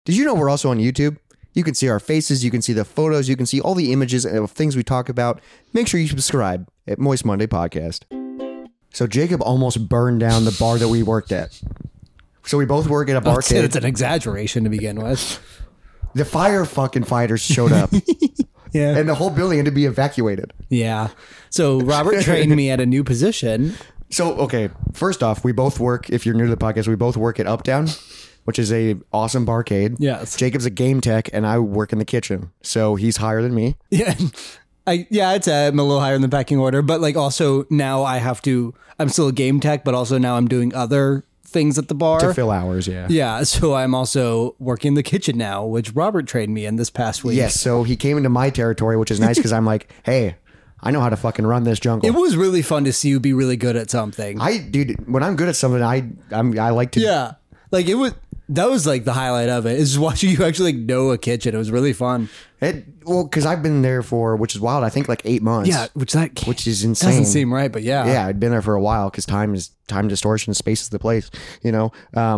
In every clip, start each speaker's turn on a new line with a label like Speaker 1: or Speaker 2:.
Speaker 1: Did you know we're also on YouTube? You can see our faces, you can see the photos, you can see all the images of things we talk about. Make sure you subscribe at Moist Monday Podcast. So Jacob almost burned down the bar that we worked at. So we both work at a barcade.
Speaker 2: It's an exaggeration to begin with.
Speaker 1: The fire fucking fighters showed up.
Speaker 2: Yeah.
Speaker 1: And the whole building had to be evacuated.
Speaker 2: Yeah. So Robert trained me at a new position.
Speaker 1: So, okay, first off, we both work, if you're new to the podcast, we both work at Uptown, which is a awesome barcade.
Speaker 2: Yes.
Speaker 1: Jacob's a game tech, and I work in the kitchen. So he's higher than me.
Speaker 2: Yeah. I'd say I'm a little higher in the pecking order, but like also now I'm still a game tech, but also now I'm doing other things at the bar.
Speaker 1: To fill hours, yeah.
Speaker 2: Yeah, so I'm also working in the kitchen now, which Robert trained me in this past week.
Speaker 1: Yes, so he came into my territory, which is nice because I'm like, hey, I know how to fucking run this jungle.
Speaker 2: It was really fun to see you be really good at something.
Speaker 1: Dude, when I'm good at something, I like to.
Speaker 2: Yeah, like that was like the highlight of it, is just watching you actually like know a kitchen. It was really fun.
Speaker 1: Because I've been there for, which is wild, I think like 8 months.
Speaker 2: Yeah, which
Speaker 1: is insane.
Speaker 2: Doesn't seem right, but yeah.
Speaker 1: Yeah, I'd been there for a while because time distortion, space is the place, you know.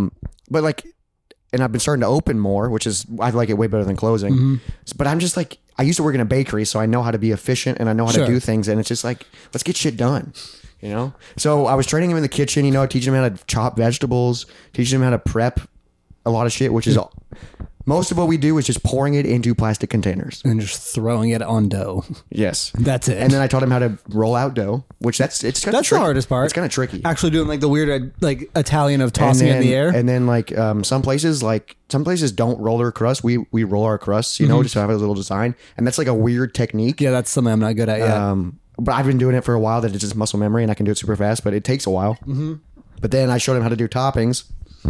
Speaker 1: But like, and I've been starting to open more, which is, I like it way better than closing.
Speaker 2: Mm-hmm.
Speaker 1: But I'm just like, I used to work in a bakery, so I know how to be efficient and I know how to do things. And it's just like, let's get shit done, you know? So I was training him in the kitchen, you know, teaching him how to chop vegetables, teaching him how to prep a lot of shit, which is most of what we do is just pouring it into plastic containers
Speaker 2: and just throwing it on dough.
Speaker 1: Yes,
Speaker 2: that's it.
Speaker 1: And then I taught him how to roll out dough, which that's the
Speaker 2: hardest part.
Speaker 1: It's kind of tricky.
Speaker 2: Actually, doing like the weird like Italian of tossing it in the air.
Speaker 1: And then like some places don't roll their crust. We roll our crusts, you know, just to have a little design, and that's like a weird technique.
Speaker 2: Yeah, that's something I'm not good at yet.
Speaker 1: But I've been doing it for a while. That it's just muscle memory, and I can do it super fast. But it takes a while. Mm-hmm. But then I showed him how to do toppings.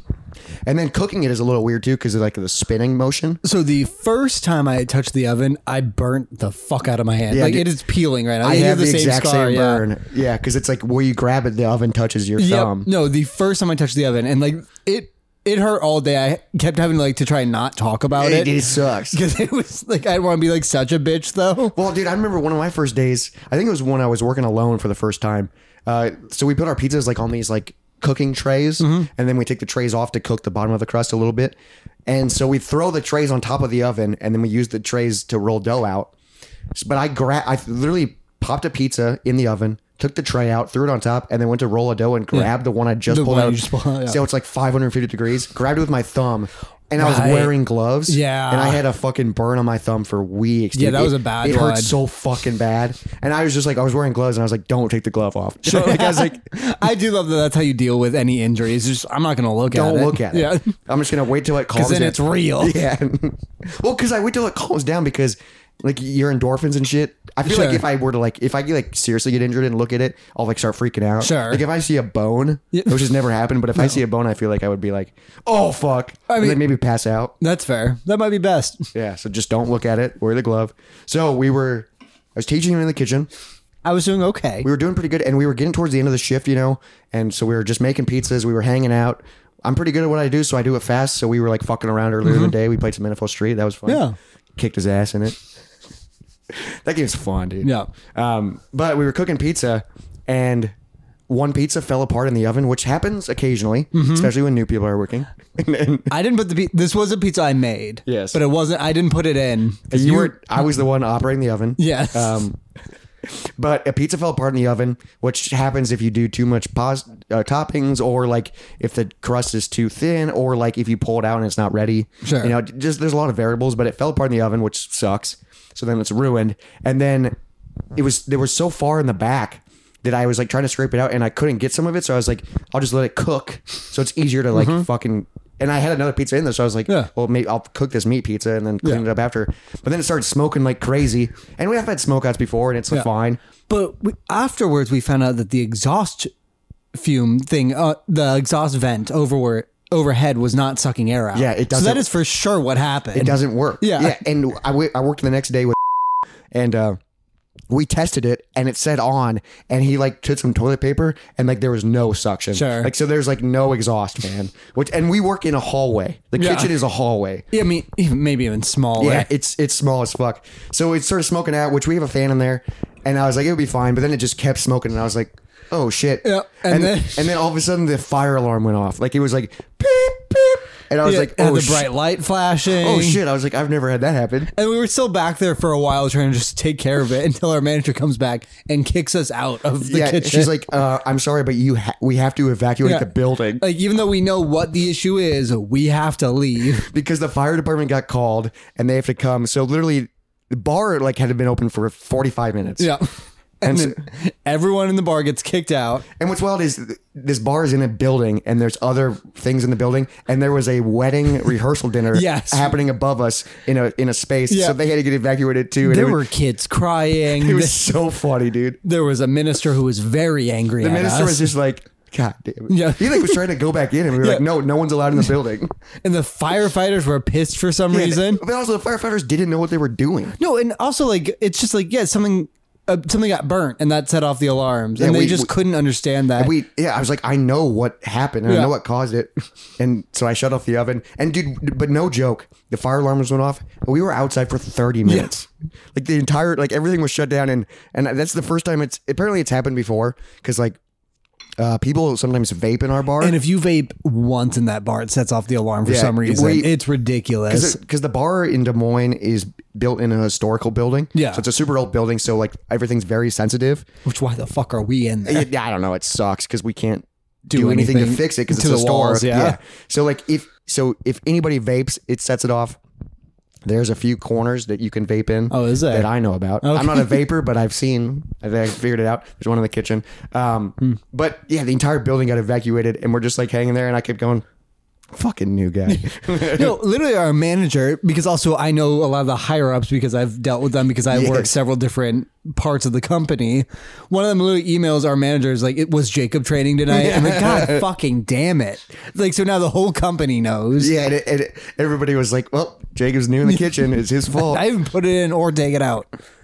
Speaker 1: And then cooking it is a little weird too because of like the spinning motion.
Speaker 2: So the first time I touched the oven, I burnt the fuck out of my hand.
Speaker 1: Yeah,
Speaker 2: like it is peeling right now.
Speaker 1: I have the exact
Speaker 2: scar,
Speaker 1: same burn. Yeah, because it's like where you grab it, the oven touches your thumb.
Speaker 2: No, the first time I touched the oven, and like it hurt all day. I kept having like to try and not talk about it.
Speaker 1: It sucks
Speaker 2: because it was like I didn't want to be like such a bitch though.
Speaker 1: Well, dude, I remember one of my first days. I think it was when I was working alone for the first time. So we put our pizzas like on these like cooking trays, and then we take the trays off to cook the bottom of the crust a little bit. And so we throw the trays on top of the oven, and then we use the trays to roll dough out. But I literally popped a pizza in the oven, took the tray out, threw it on top, and then went to roll a dough and grabbed the one I just pulled out. So it's like 550 degrees. Grabbed it with my thumb. And I was wearing gloves.
Speaker 2: Yeah.
Speaker 1: And I had a fucking burn on my thumb for weeks. Dude.
Speaker 2: Yeah, that was a bad one.
Speaker 1: It hurt so fucking bad. And I was just like, I was wearing gloves and I was like, don't take the glove off. Like, I was like,
Speaker 2: I do love that that's how you deal with any injuries. Just, I'm not going to look at it.
Speaker 1: Don't look at it.
Speaker 2: Yeah.
Speaker 1: I'm just going to wait till it calms down.
Speaker 2: Because then it's real.
Speaker 1: Yeah. Well, because I wait till it calms down because like your endorphins and shit. I feel like if I were to like, if I like seriously get injured and look at it, I'll like start freaking out.
Speaker 2: Sure.
Speaker 1: Like if I see a bone, which has never happened, but if I see a bone, I feel like I would be like, oh fuck. And then maybe pass out.
Speaker 2: That's fair. That might be best.
Speaker 1: Yeah. So just don't look at it. Wear the glove. So I was teaching him in the kitchen.
Speaker 2: I was doing okay.
Speaker 1: We were doing pretty good, and we were getting towards the end of the shift, you know, and so we were just making pizzas. We were hanging out. I'm pretty good at what I do, so I do it fast. So we were like fucking around earlier in the day. We played some NFL Street. That was fun.
Speaker 2: Yeah.
Speaker 1: Kicked his ass in it. That game's fun, dude.
Speaker 2: Yeah.
Speaker 1: But we were cooking pizza, and one pizza fell apart in the oven, which happens occasionally, especially when new people are working.
Speaker 2: I didn't put this was a pizza I made.
Speaker 1: Yes.
Speaker 2: But it wasn't, I didn't put it in.
Speaker 1: I was the one operating the oven.
Speaker 2: Yes.
Speaker 1: But a pizza fell apart in the oven, which happens if you do too much toppings, or like if the crust is too thin, or like if you pull it out and it's not ready.
Speaker 2: Sure.
Speaker 1: You know, just there's a lot of variables, but it fell apart in the oven, which sucks. So then it's ruined. And then they were so far in the back that I was like trying to scrape it out and I couldn't get some of it. So I was like, I'll just let it cook. So it's easier to like fucking, and I had another pizza in there. So I was like, well, maybe I'll cook this meat pizza and then clean it up after. But then it started smoking like crazy. And we have had smokeouts before and it's fine.
Speaker 2: But afterwards we found out that the exhaust fume thing, the exhaust vent overhead was not sucking air out.
Speaker 1: Yeah, it doesn't.
Speaker 2: So that is for sure what happened.
Speaker 1: It doesn't work.
Speaker 2: Yeah.
Speaker 1: And I worked the next day with and we tested it and it said on, and he like took some toilet paper and like there was no suction.
Speaker 2: Sure.
Speaker 1: Like, so there's like no exhaust fan, and we work in a hallway. The kitchen is a hallway.
Speaker 2: Yeah, I mean, maybe even smaller.
Speaker 1: Yeah, it's small as fuck. So it started smoking out, which we have a fan in there, and I was like, it would be fine. But then it just kept smoking, and I was like, oh shit.
Speaker 2: Yeah.
Speaker 1: And then all of a sudden the fire alarm went off. Like it was like beep beep. And I was like, oh,
Speaker 2: the bright light flashing.
Speaker 1: oh shit. I was like, I've never had that happen.
Speaker 2: And we were still back there for a while trying to just take care of it until our manager comes back and kicks us out of the kitchen.
Speaker 1: She's like, I'm sorry, but we have to evacuate the building.
Speaker 2: Like, even though we know what the issue is, we have to leave.
Speaker 1: Because the fire department got called and they have to come. So literally the bar like had been open for 45 minutes.
Speaker 2: Yeah. And then everyone in the bar gets kicked out.
Speaker 1: And what's wild is this bar is in a building and there's other things in the building. And there was a wedding rehearsal dinner happening above us in a space. Yeah. So they had to get evacuated too. And
Speaker 2: there were kids crying.
Speaker 1: It was so funny, dude.
Speaker 2: There was a minister who was very angry at us.
Speaker 1: The minister was just like, God damn it. Yeah. He like was trying to go back in and we were like, no one's allowed in the building.
Speaker 2: And the firefighters were pissed for some reason.
Speaker 1: But also the firefighters didn't know what they were doing.
Speaker 2: No, and also like, it's just like, something got burnt and that set off the alarms and they just couldn't understand that.
Speaker 1: I was like, I know what happened and I know what caused it. And so I shut off the oven and dude, but no joke, the fire alarms went off and we were outside for 30 minutes. Like the entire, like everything was shut down and that's the first time apparently it's happened before. Cause like, people sometimes vape in our bar.
Speaker 2: And if you vape once in that bar, it sets off the alarm for some reason. It's ridiculous.
Speaker 1: Because the bar in Des Moines is built in a historical building.
Speaker 2: Yeah.
Speaker 1: So it's a super old building. So like everything's very sensitive.
Speaker 2: Which why the fuck are we in there?
Speaker 1: I don't know. It sucks because we can't do anything to fix it because it's a store.
Speaker 2: Walls, yeah.
Speaker 1: So like if anybody vapes, it sets it off. There's a few corners that you can vape in.
Speaker 2: Oh, is there?
Speaker 1: That I know about. Okay. I'm not a vapor, but I figured it out. There's one in the kitchen. But yeah, the entire building got evacuated and we're just like hanging there and I kept going, fucking new guy.
Speaker 2: No, literally our manager, because also I know a lot of the higher ups because I've dealt with them because I work several different parts of the company. One of them literally emails our managers like, it was Jacob training tonight. I'm like, God fucking damn it. Like, so now the whole company knows.
Speaker 1: Yeah. And everybody was like, well, Jacob's new in the kitchen. It's his fault.
Speaker 2: I even put it in or take it out.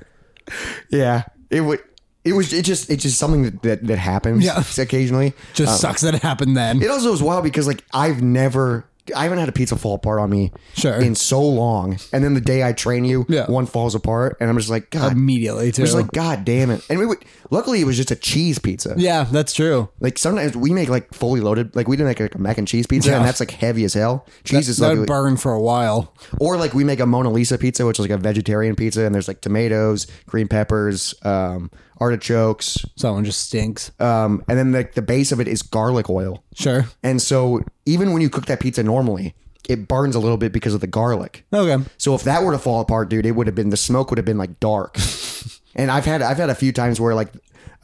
Speaker 1: Yeah. It's just something that happens occasionally.
Speaker 2: Just sucks that it happened then.
Speaker 1: It also was wild because like I haven't had a pizza fall apart on me in so long. And then the day I train you, one falls apart and I'm just like, God.
Speaker 2: Immediately too.
Speaker 1: I was like, God damn it. And luckily it was just a cheese pizza.
Speaker 2: Yeah, that's true.
Speaker 1: Like sometimes we make like fully loaded, like we do make like a mac and cheese pizza and that's like heavy as hell. Cheese is like,
Speaker 2: that would burn for a while.
Speaker 1: Or like we make a Mona Lisa pizza, which is like a vegetarian pizza and there's like tomatoes, green peppers, artichokes.
Speaker 2: So one just stinks.
Speaker 1: And then the base of it is garlic oil.
Speaker 2: Sure.
Speaker 1: And so even when you cook that pizza normally, it burns a little bit because of the garlic.
Speaker 2: Okay.
Speaker 1: So if that were to fall apart, dude, the smoke would have been like dark. And I've had a few times where like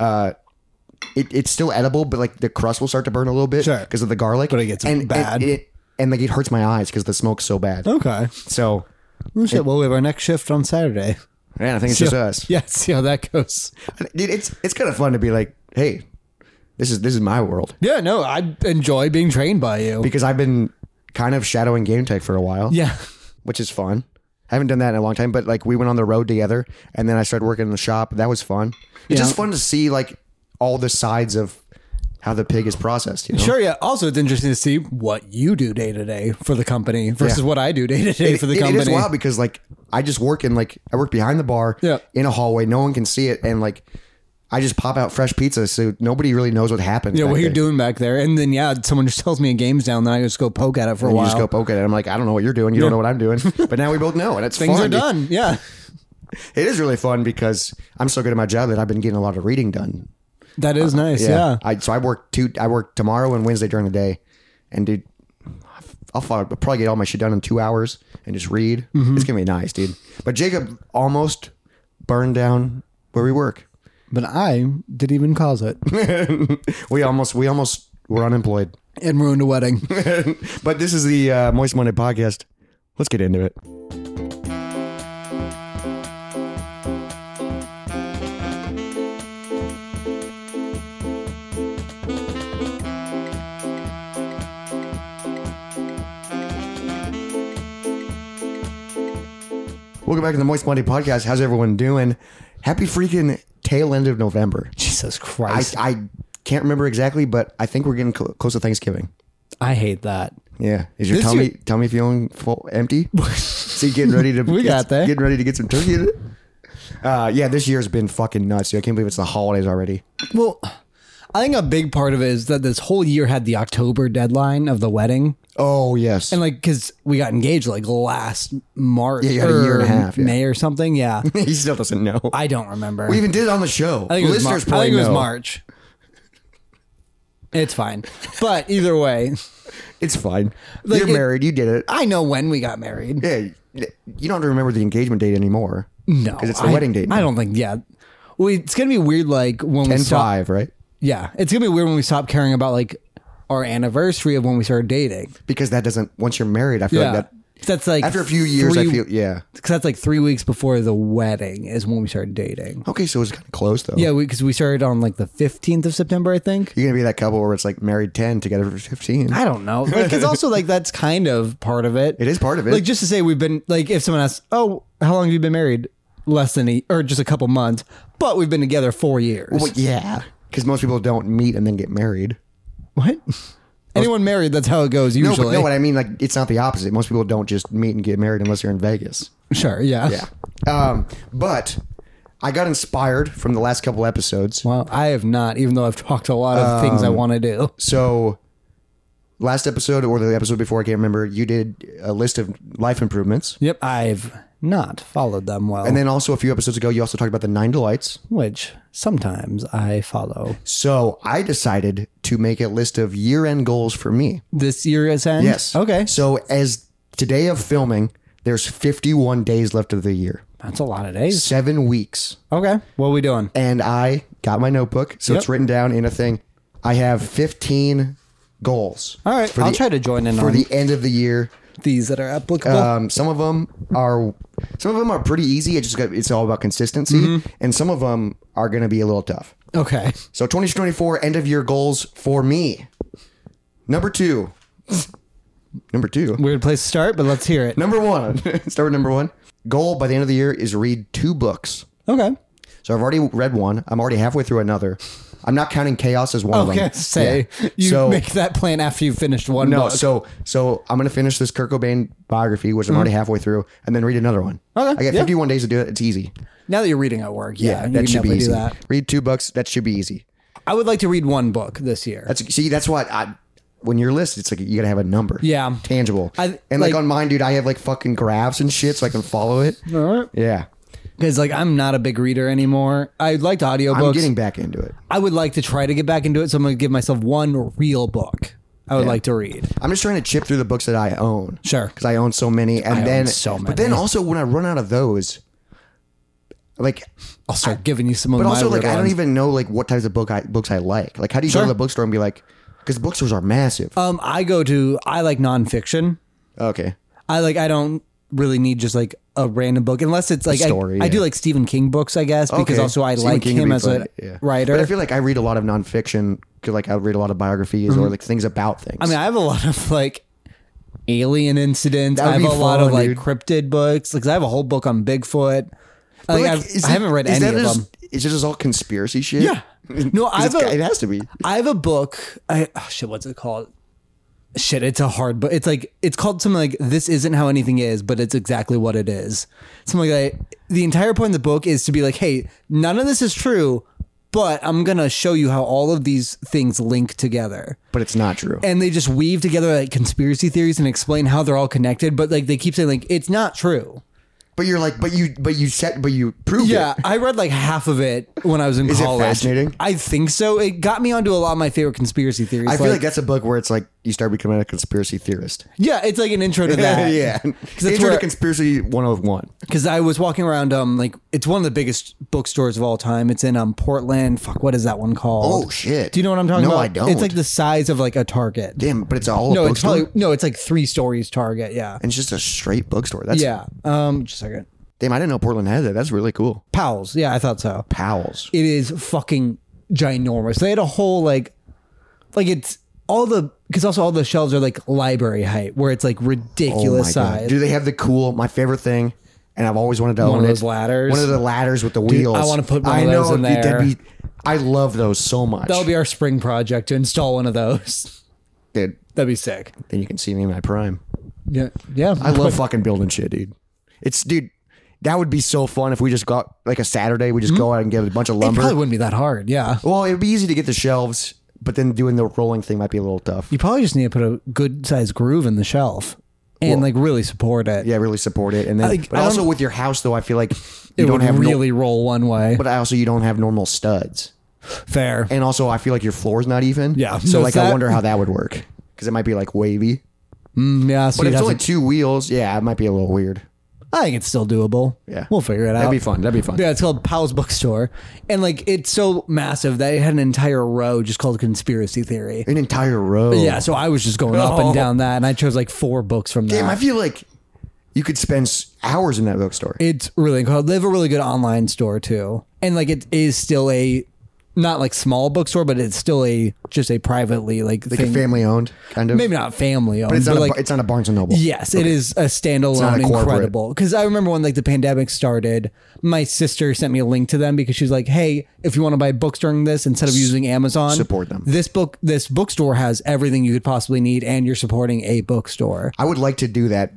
Speaker 1: it's still edible, but like the crust will start to burn a little bit because of the garlic.
Speaker 2: But it gets bad.
Speaker 1: And like it hurts my eyes because the smoke's so bad.
Speaker 2: Okay.
Speaker 1: So
Speaker 2: well, shit, we have our next shift on Saturday.
Speaker 1: Man, I think it's just us.
Speaker 2: Yeah, see how that goes.
Speaker 1: Dude, it's kind of fun to be like, hey, this is my world.
Speaker 2: Yeah, no, I enjoy being trained by you.
Speaker 1: Because I've been kind of shadowing Game Tech for a while.
Speaker 2: Yeah.
Speaker 1: Which is fun. I haven't done that in a long time, but like we went on the road together and then I started working in the shop. That was fun. It's just fun to see like all the sides of how the pig is processed. You know?
Speaker 2: Sure, yeah. Also, it's interesting to see what you do day to day for the company versus what I do day to day for the company.
Speaker 1: It is wild because like I just work I work behind the bar in a hallway. No one can see it. And like I just pop out fresh pizza. So nobody really knows what happens.
Speaker 2: Yeah, what you're doing back there. And then, someone just tells me a game's down. Then I just go poke at it for a while.
Speaker 1: You just go poke at it. I'm like, I don't know what you're doing. You don't know what I'm doing. But now we both know. And it's
Speaker 2: Things
Speaker 1: fun.
Speaker 2: are done. Yeah.
Speaker 1: It is really fun because I'm so good at my job that I've been getting a lot of reading done.
Speaker 2: That is nice. Yeah.
Speaker 1: So I work tomorrow and Wednesday during the day. And dude, I'll probably get all my shit done in 2 hours and just read. Mm-hmm. It's going to be nice, dude. But Jacob almost burned down where we work.
Speaker 2: But I didn't even cause it.
Speaker 1: we almost were unemployed.
Speaker 2: And ruined a wedding.
Speaker 1: But this is the Moist Monday podcast. Let's get into it. Welcome back to the Moist Monday podcast. How's everyone doing? Happy freaking tail end of November.
Speaker 2: Jesus Christ.
Speaker 1: I can't remember exactly, but I think we're getting close to Thanksgiving.
Speaker 2: I hate that.
Speaker 1: Yeah. Is your tummy feeling full empty? So you getting ready to getting ready to get some turkey in it? Yeah, this year's been fucking nuts, dude. I can't believe it's the holidays already.
Speaker 2: Well, I think a big part of it is that this whole year had the October deadline of the wedding.
Speaker 1: Oh, yes.
Speaker 2: And like, because we got engaged like last March.
Speaker 1: Yeah, you had a year and a half, yeah.
Speaker 2: May or something. Yeah.
Speaker 1: He still doesn't know.
Speaker 2: I don't remember.
Speaker 1: We even did it on the show.
Speaker 2: I think it was,
Speaker 1: Listeners
Speaker 2: I
Speaker 1: probably
Speaker 2: think it was
Speaker 1: know.
Speaker 2: March. It's fine. But either way,
Speaker 1: It's fine.
Speaker 2: Like,
Speaker 1: You're married. You did it.
Speaker 2: I know when we got married.
Speaker 1: Yeah. You don't have to remember the engagement date anymore.
Speaker 2: No.
Speaker 1: Because it's the wedding date now.
Speaker 2: I don't think, yeah. Well, it's going to be weird like when we stop.
Speaker 1: 10-5, right?
Speaker 2: Yeah. It's going to be weird when we stop caring about like our anniversary of when we started dating.
Speaker 1: Because that doesn't, once you're married, I feel like that.
Speaker 2: That's like
Speaker 1: After a few years, I feel, yeah.
Speaker 2: Because that's like 3 weeks before the wedding is when we started dating.
Speaker 1: Okay, so it's kind of close, though.
Speaker 2: Yeah, because we started on like the 15th of September, I think.
Speaker 1: You're going to be that couple where it's like married 10, together for 15.
Speaker 2: I don't know. Like, it's also like that's kind of part of it.
Speaker 1: It is part of it.
Speaker 2: Like, just to say we've been, like, if someone asks, oh, how long have you been married? Less than or just a couple months. But we've been together 4 years.
Speaker 1: Well, yeah. Because most people don't meet and then get married.
Speaker 2: What? Anyone married, that's how it goes
Speaker 1: No,
Speaker 2: usually.
Speaker 1: but no, what I mean, like, it's not the opposite. Most people don't just meet and get married unless you're in Vegas.
Speaker 2: Sure, yeah.
Speaker 1: Yeah. But I got inspired from the last couple episodes.
Speaker 2: Well, I have not, even though I've talked a lot of things I want to do.
Speaker 1: So last episode or the episode before, I can't remember, you did a list of life improvements.
Speaker 2: Yep, I've not followed them well.
Speaker 1: And then also a few episodes ago, you also talked about the 9 delights.
Speaker 2: Which sometimes I follow.
Speaker 1: So I decided to make a list of year-end goals for me.
Speaker 2: This year is end?
Speaker 1: Yes.
Speaker 2: Okay.
Speaker 1: So as today of filming, there's 51 days left of the year.
Speaker 2: That's a lot of days.
Speaker 1: 7 weeks.
Speaker 2: Okay. What are we doing?
Speaker 1: And I got my notebook, so it's written down in a thing. I have 15 goals.
Speaker 2: All right. I'll try to join in
Speaker 1: for
Speaker 2: on
Speaker 1: the end of the year.
Speaker 2: these that are applicable.
Speaker 1: Some of them are pretty easy. It's all about consistency, and some of them are going to be a little tough.
Speaker 2: Okay.
Speaker 1: So 2024 end of year goals for me. Number two.
Speaker 2: Weird place to start, but let's hear it.
Speaker 1: Number one. Start with number one. Goal by the end of the year is read 2 books.
Speaker 2: Okay.
Speaker 1: So I've already read one. I'm already halfway through another. I'm not counting Chaos as one of them.
Speaker 2: Okay. You make that plan after you finished one book.
Speaker 1: So I'm going to finish this Kurt Cobain biography, which I'm already halfway through, and then read another one.
Speaker 2: Okay,
Speaker 1: I got 51 days to do it. It's easy.
Speaker 2: Now that you're reading at work, you
Speaker 1: That
Speaker 2: can
Speaker 1: should be
Speaker 2: definitely
Speaker 1: easy.
Speaker 2: do that.
Speaker 1: Read 2 books. That should be easy.
Speaker 2: I would like to read one book this year.
Speaker 1: That's what when you're listed, it's like you got to have a number.
Speaker 2: Yeah.
Speaker 1: Tangible.
Speaker 2: And
Speaker 1: like on mine, dude, I have like fucking graphs and shit so I can follow it.
Speaker 2: All right.
Speaker 1: Yeah.
Speaker 2: Because like I'm not a big reader anymore. I liked audiobooks.
Speaker 1: I'm getting back into it.
Speaker 2: I would like to try to get back into it, so I'm going to give myself one real book I would like to read.
Speaker 1: I'm just trying to chip through the books that I own.
Speaker 2: Sure.
Speaker 1: Because I own so many. And
Speaker 2: I own so
Speaker 1: But then
Speaker 2: many.
Speaker 1: also when I run out of those, like...
Speaker 2: I'll start giving you some of
Speaker 1: But
Speaker 2: my
Speaker 1: also, like,
Speaker 2: weird
Speaker 1: I don't
Speaker 2: ones.
Speaker 1: even know, like, what types of books I like. Like, how do you go to the bookstore and be like... Because bookstores are massive.
Speaker 2: I like nonfiction.
Speaker 1: Okay.
Speaker 2: I don't really need just like a random book unless it's like
Speaker 1: story,
Speaker 2: I do
Speaker 1: yeah.
Speaker 2: like Stephen King books, I guess, because
Speaker 1: Okay.
Speaker 2: also I
Speaker 1: Stephen
Speaker 2: like
Speaker 1: King would
Speaker 2: him
Speaker 1: be
Speaker 2: as
Speaker 1: fun,
Speaker 2: a writer.
Speaker 1: But I feel like I read a lot of nonfiction. Cause like I read a lot of biographies or like things about things.
Speaker 2: I mean, I have a lot of like alien incidents.
Speaker 1: That would
Speaker 2: I have
Speaker 1: be
Speaker 2: a lot of
Speaker 1: fun,
Speaker 2: like
Speaker 1: dude.
Speaker 2: cryptid books. Like I have a whole book on Bigfoot.
Speaker 1: But,
Speaker 2: Like,
Speaker 1: is
Speaker 2: I haven't read any of them.
Speaker 1: Is it just all conspiracy shit?
Speaker 2: Yeah. No,
Speaker 1: 'Cause it has to be.
Speaker 2: I have a book. What's it called? It's a hard book. It's called something like "This Isn't How Anything Is," but it's exactly what it is. Something like that. The entire point of the book is to be like, "Hey, none of this is true, but I'm gonna show you how all of these things link together."
Speaker 1: But it's not true.
Speaker 2: And they just weave together like conspiracy theories and explain how they're all connected. But like they keep saying like it's not true.
Speaker 1: But you're like, but you proved
Speaker 2: Yeah,
Speaker 1: it.
Speaker 2: I read like half of it when I was in
Speaker 1: Is it
Speaker 2: college.
Speaker 1: fascinating?
Speaker 2: I think so. It got me onto a lot of my favorite conspiracy theories.
Speaker 1: I feel like that's a book where it's like you start becoming a conspiracy theorist.
Speaker 2: yeah, it's like an intro to that.
Speaker 1: yeah.
Speaker 2: that's
Speaker 1: Intro
Speaker 2: where-
Speaker 1: to Conspiracy 101.
Speaker 2: Because I was walking around, like it's one of the biggest bookstores of all time. It's in Portland. Fuck, what is that one called?
Speaker 1: Oh, shit.
Speaker 2: Do you know what I'm talking
Speaker 1: No,
Speaker 2: about?
Speaker 1: I don't.
Speaker 2: It's like the size of like a Target.
Speaker 1: Damn, but it's all
Speaker 2: No,
Speaker 1: a
Speaker 2: it's
Speaker 1: bookstore?
Speaker 2: probably it's like 3 stories Target. Yeah,
Speaker 1: And it's just a straight bookstore. That's
Speaker 2: yeah. Just a second.
Speaker 1: Damn, I didn't know Portland had that. That's really cool.
Speaker 2: Powell's. Yeah, I thought so.
Speaker 1: Powell's.
Speaker 2: It is fucking ginormous. They had a whole like it's all because also all the shelves are like library height, where it's like ridiculous size.
Speaker 1: Do they have the cool, my favorite thing, and I've always wanted to own
Speaker 2: of
Speaker 1: it.
Speaker 2: those ladders?
Speaker 1: One of the ladders with the wheels.
Speaker 2: I wanna put one
Speaker 1: I
Speaker 2: of those
Speaker 1: know,
Speaker 2: in
Speaker 1: dude,
Speaker 2: there.
Speaker 1: I love those so much.
Speaker 2: That'll be our spring project to install one of those.
Speaker 1: Dude,
Speaker 2: That'd be sick.
Speaker 1: then you can see me in my prime.
Speaker 2: Yeah, yeah.
Speaker 1: I love fucking building shit, dude. That would be so fun if we just got like a Saturday. We just go out and get a bunch of
Speaker 2: It
Speaker 1: lumber.
Speaker 2: probably wouldn't be that hard. Yeah.
Speaker 1: Well, it'd be easy to get the shelves, but then doing the rolling thing might be a little tough.
Speaker 2: You probably just need to put a good sized groove in the shelf and like really support it.
Speaker 1: Yeah, really support it. And then,
Speaker 2: Like,
Speaker 1: but
Speaker 2: I
Speaker 1: also
Speaker 2: don't-
Speaker 1: with your house though, I feel like
Speaker 2: It
Speaker 1: you don't
Speaker 2: would
Speaker 1: have
Speaker 2: really roll one way.
Speaker 1: but also you don't have normal studs.
Speaker 2: Fair.
Speaker 1: And also I feel like your floor's not even.
Speaker 2: Yeah.
Speaker 1: So
Speaker 2: No,
Speaker 1: like
Speaker 2: that-
Speaker 1: I wonder how that would work because it might be like wavy.
Speaker 2: Yeah. So
Speaker 1: But if
Speaker 2: you'd
Speaker 1: it's
Speaker 2: have
Speaker 1: only
Speaker 2: to-
Speaker 1: 2 wheels, yeah, it might be a little weird.
Speaker 2: I think it's still doable.
Speaker 1: Yeah.
Speaker 2: We'll figure it out.
Speaker 1: That'd be fun. That'd be fun.
Speaker 2: Yeah, it's called Powell's Bookstore. And like it's so massive that it had an entire row just called Conspiracy Theory.
Speaker 1: An entire row.
Speaker 2: Yeah, so I was just going up and down that and I chose like 4 books from that.
Speaker 1: Damn, I feel like you could spend hours in that bookstore.
Speaker 2: It's really incredible. They have a really good online store too. And like it is still a not like small bookstore, but it's still just a privately like
Speaker 1: Like
Speaker 2: thing.
Speaker 1: a family owned kind of.
Speaker 2: Maybe not family owned,
Speaker 1: But it's not,
Speaker 2: like
Speaker 1: it's not a Barnes and Noble.
Speaker 2: yes, it is a standalone,
Speaker 1: not a corporate.
Speaker 2: incredible. Because I remember when like the pandemic started, my sister sent me a link to them because she's like, "Hey, if you want to buy books during this, instead of using Amazon,
Speaker 1: support them.
Speaker 2: This bookstore has everything you could possibly need, and you're supporting a bookstore."
Speaker 1: I would like to do that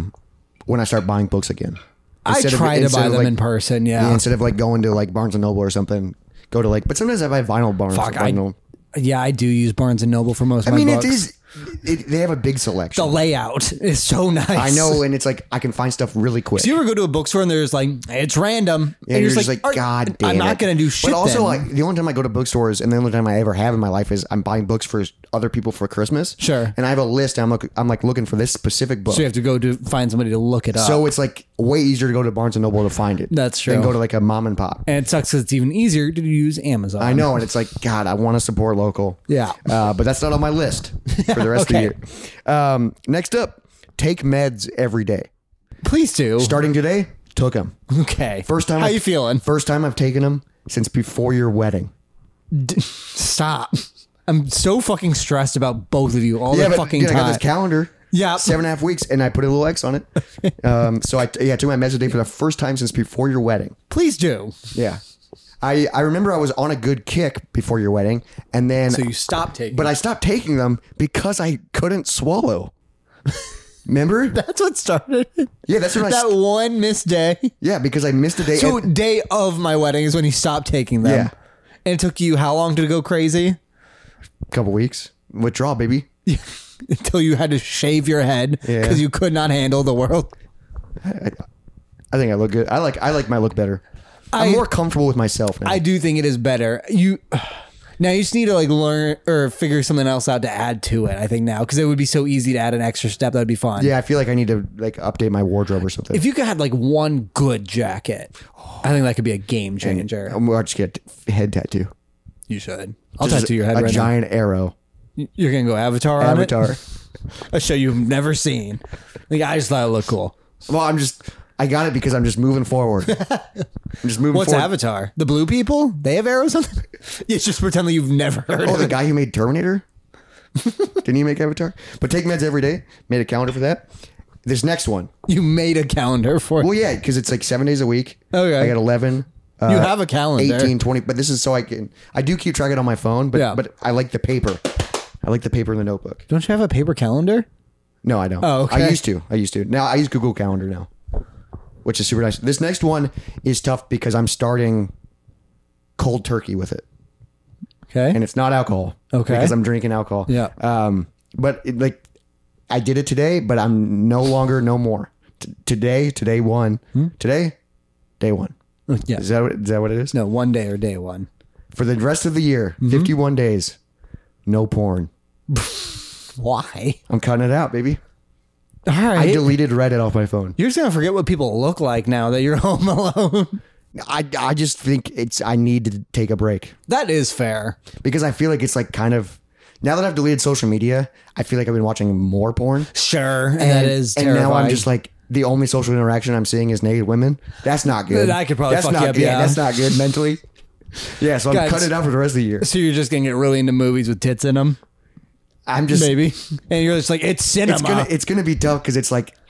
Speaker 1: when I start buying books again. Instead of-
Speaker 2: I try to
Speaker 1: instead
Speaker 2: buy
Speaker 1: of,
Speaker 2: them
Speaker 1: like-
Speaker 2: in person. Yeah,
Speaker 1: Instead of like going to like Barnes and Noble or something, go to like. But sometimes I buy vinyl Barnes.
Speaker 2: Fuck,
Speaker 1: vinyl.
Speaker 2: I do use Barnes and Noble for most of
Speaker 1: I
Speaker 2: my
Speaker 1: mean,
Speaker 2: books.
Speaker 1: it is. They have a big selection.
Speaker 2: The layout is so nice.
Speaker 1: I know, and it's like I can find stuff really quick.
Speaker 2: Do you ever go to a bookstore and there's like it's random,
Speaker 1: Yeah,
Speaker 2: and
Speaker 1: you're just like,
Speaker 2: "Are-
Speaker 1: God damn
Speaker 2: I'm not
Speaker 1: it."
Speaker 2: gonna do shit.
Speaker 1: But also,
Speaker 2: then."
Speaker 1: like the only time I go to bookstores, and the only time I ever have in my life is I'm buying books for other people for Christmas.
Speaker 2: Sure.
Speaker 1: And I have a list. And I'm like looking for this specific book.
Speaker 2: so you have to go to find somebody to look it up.
Speaker 1: So it's like way easier to go to Barnes and Noble to find it.
Speaker 2: That's true.
Speaker 1: Than go to like a mom and pop.
Speaker 2: And it sucks because it's even easier to use Amazon.
Speaker 1: I know, and it's like God, I want to support local.
Speaker 2: Yeah.
Speaker 1: But that's not on my list for the rest
Speaker 2: Okay.
Speaker 1: of the year. Next up, take meds every day.
Speaker 2: Please do.
Speaker 1: Starting today, took them.
Speaker 2: Okay.
Speaker 1: First time.
Speaker 2: How you feeling?
Speaker 1: First time I've taken them since before your wedding.
Speaker 2: Stop. I'm so fucking stressed about both of you all the
Speaker 1: but
Speaker 2: fucking
Speaker 1: I got
Speaker 2: time.
Speaker 1: this calendar.
Speaker 2: Yeah.
Speaker 1: 7.5 weeks, and I put a little X on it. So I took my meds today for the first time since before your wedding.
Speaker 2: Please do.
Speaker 1: Yeah. I remember I was on a good kick before your wedding, and then
Speaker 2: So you stop taking.
Speaker 1: but I stopped taking them because I couldn't swallow. Remember?
Speaker 2: that's what started it.
Speaker 1: Yeah, that's when
Speaker 2: That one missed day.
Speaker 1: yeah, because I missed a day.
Speaker 2: So day of my wedding is when you stopped taking them.
Speaker 1: Yeah.
Speaker 2: And it took you how long to go crazy?
Speaker 1: a couple weeks. Withdrawal, baby.
Speaker 2: Until you had to shave your head
Speaker 1: Yeah.
Speaker 2: because you could not handle the world.
Speaker 1: I think I look good. I like my look better. I'm
Speaker 2: I-
Speaker 1: more comfortable with myself now.
Speaker 2: I do think it is better. Now you just need to like learn or figure something else out to add to it. I think now because it would be so easy to add an extra step. That'd be fun.
Speaker 1: yeah, I feel like I need to like update my wardrobe or something.
Speaker 2: If you could have like one good jacket, I think that could be a game changer.
Speaker 1: I'm gonna just get a head tattoo.
Speaker 2: You should. I'll
Speaker 1: Just
Speaker 2: tattoo your head
Speaker 1: a
Speaker 2: right
Speaker 1: giant arrow.
Speaker 2: now. You're gonna go Avatar on it.
Speaker 1: Avatar.
Speaker 2: A show you've never seen. Like I just thought it looked cool.
Speaker 1: Well, I got it because I'm just moving forward. I'm just moving
Speaker 2: What's
Speaker 1: forward.
Speaker 2: Avatar? The blue people? They have arrows on them? It's just pretend that you've never heard
Speaker 1: Oh,
Speaker 2: of
Speaker 1: the
Speaker 2: it.
Speaker 1: guy who made Terminator? Didn't he make Avatar? But take meds every day. Made a calendar for that. This next one.
Speaker 2: You made a calendar for
Speaker 1: Well, yeah, because it's like 7 days a week.
Speaker 2: Okay.
Speaker 1: I got 11.
Speaker 2: You have a calendar.
Speaker 1: 18, 20. But this is so I do keep track of it on my phone, but,
Speaker 2: Yeah.
Speaker 1: but I like the paper. I like the paper in the notebook.
Speaker 2: Don't you have a paper calendar?
Speaker 1: No, I don't.
Speaker 2: Oh, okay.
Speaker 1: I used to. Now I use Google Calendar now, which is super nice. This next one is tough because I'm starting cold turkey with it.
Speaker 2: Okay.
Speaker 1: And it's not alcohol.
Speaker 2: Okay.
Speaker 1: Because I'm drinking alcohol.
Speaker 2: Yeah.
Speaker 1: But I did it today, but I'm no more. Today one. Today, day one.
Speaker 2: Yeah.
Speaker 1: Is that what it is?
Speaker 2: No, one day or day one.
Speaker 1: For the rest of the year, 51 days, no porn.
Speaker 2: Why?
Speaker 1: I'm cutting it out, baby.
Speaker 2: All
Speaker 1: I
Speaker 2: right.
Speaker 1: deleted Reddit off my phone.
Speaker 2: You're just gonna forget what people look like now that you're home alone.
Speaker 1: I just think I need to take a break
Speaker 2: That is fair.
Speaker 1: because I feel like it's like kind of now that I've deleted social media, I feel like I've been watching more porn.
Speaker 2: Sure. And that is
Speaker 1: and
Speaker 2: terrifying.
Speaker 1: now I'm just like the only social interaction I'm seeing is naked women. That's not good.
Speaker 2: That could probably
Speaker 1: that's
Speaker 2: fuck
Speaker 1: not
Speaker 2: you up,
Speaker 1: good.
Speaker 2: yeah.
Speaker 1: That's not good mentally. Yeah, so I'm
Speaker 2: Guys.
Speaker 1: cutting it out for the rest of the year.
Speaker 2: So you're just gonna get really into movies with tits in them,
Speaker 1: I'm just
Speaker 2: maybe, and you're just like, it's cinema.
Speaker 1: it's gonna be tough because it's like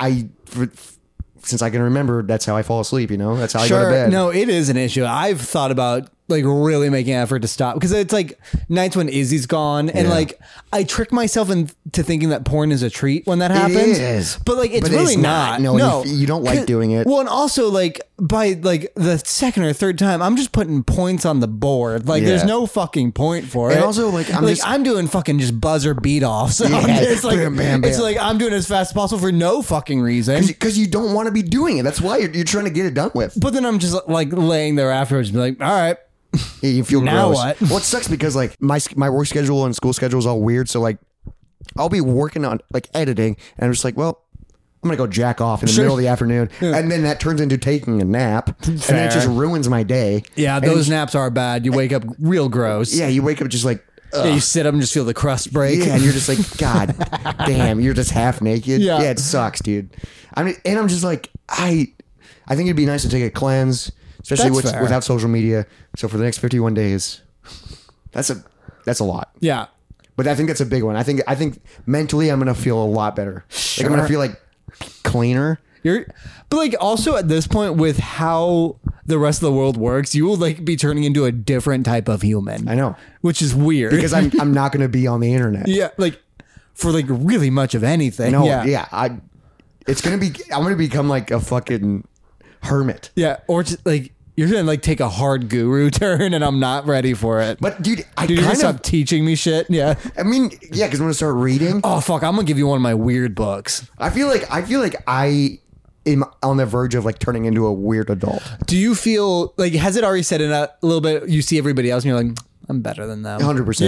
Speaker 1: since I can remember, that's how I fall asleep. You know, that's how I go to
Speaker 2: Sure.
Speaker 1: bed.
Speaker 2: No, it is an issue. I've thought about like really making an effort to stop because it's like nights when Izzy's gone and
Speaker 1: Yeah.
Speaker 2: like I trick myself into thinking that porn is a treat when that happens.
Speaker 1: is.
Speaker 2: But like it's
Speaker 1: But
Speaker 2: really
Speaker 1: it's not. No, you don't like doing it.
Speaker 2: Well, and also like by like the second or third time, I'm just putting points on the board. Like there's no fucking point for it.
Speaker 1: And also like
Speaker 2: I'm doing fucking just buzzer beat offs.
Speaker 1: Yeah,
Speaker 2: It's like
Speaker 1: bam, bam, bam.
Speaker 2: it's like I'm doing it as fast as possible for no fucking reason.
Speaker 1: because you don't want to be doing it. That's why you're trying to get it done with.
Speaker 2: But then I'm just like laying there afterwards and be like, all right.
Speaker 1: Yeah, you feel
Speaker 2: Now
Speaker 1: gross.
Speaker 2: what?
Speaker 1: Well, it sucks because like my work schedule and school schedule is all weird. So like I'll be working on like editing and I'm just like, well, I'm going to go jack off in the middle of the afternoon. And then that turns into taking a nap. And then it just ruins my day.
Speaker 2: Yeah,
Speaker 1: And
Speaker 2: those naps are bad. You wake up real gross.
Speaker 1: Yeah, you wake up just like, ugh.
Speaker 2: Yeah, you sit up and just feel the crust break.
Speaker 1: Yeah, and you're just like, God damn, you're just half naked.
Speaker 2: Yeah.
Speaker 1: It sucks, dude. I mean, and I'm just like, I think it'd be nice to take a cleanse, especially
Speaker 2: That's fair.
Speaker 1: without social media. So for the next 51 days, that's a lot.
Speaker 2: Yeah.
Speaker 1: But I think that's a big one. I think mentally I'm gonna feel a lot better. Like I'm gonna feel like cleaner.
Speaker 2: But like also at this point with how the rest of the world works, you will like be turning into a different type of human.
Speaker 1: I know.
Speaker 2: Which is weird.
Speaker 1: Because I'm not gonna be on the internet.
Speaker 2: yeah, like for like really much of anything.
Speaker 1: No,
Speaker 2: yeah.
Speaker 1: I'm gonna become like a fucking hermit.
Speaker 2: Yeah. Or just like you're gonna like take a hard guru turn and I'm not ready for it.
Speaker 1: But dude, I
Speaker 2: You're gonna
Speaker 1: kind
Speaker 2: stop
Speaker 1: of
Speaker 2: teaching me shit. Yeah.
Speaker 1: I mean, yeah, because I'm gonna start reading.
Speaker 2: Oh fuck, I'm gonna give you one of my weird books.
Speaker 1: I feel like I am on the verge of like turning into a weird adult.
Speaker 2: Do you feel like has it already said in a little bit you see everybody else and you're like, I'm better than them.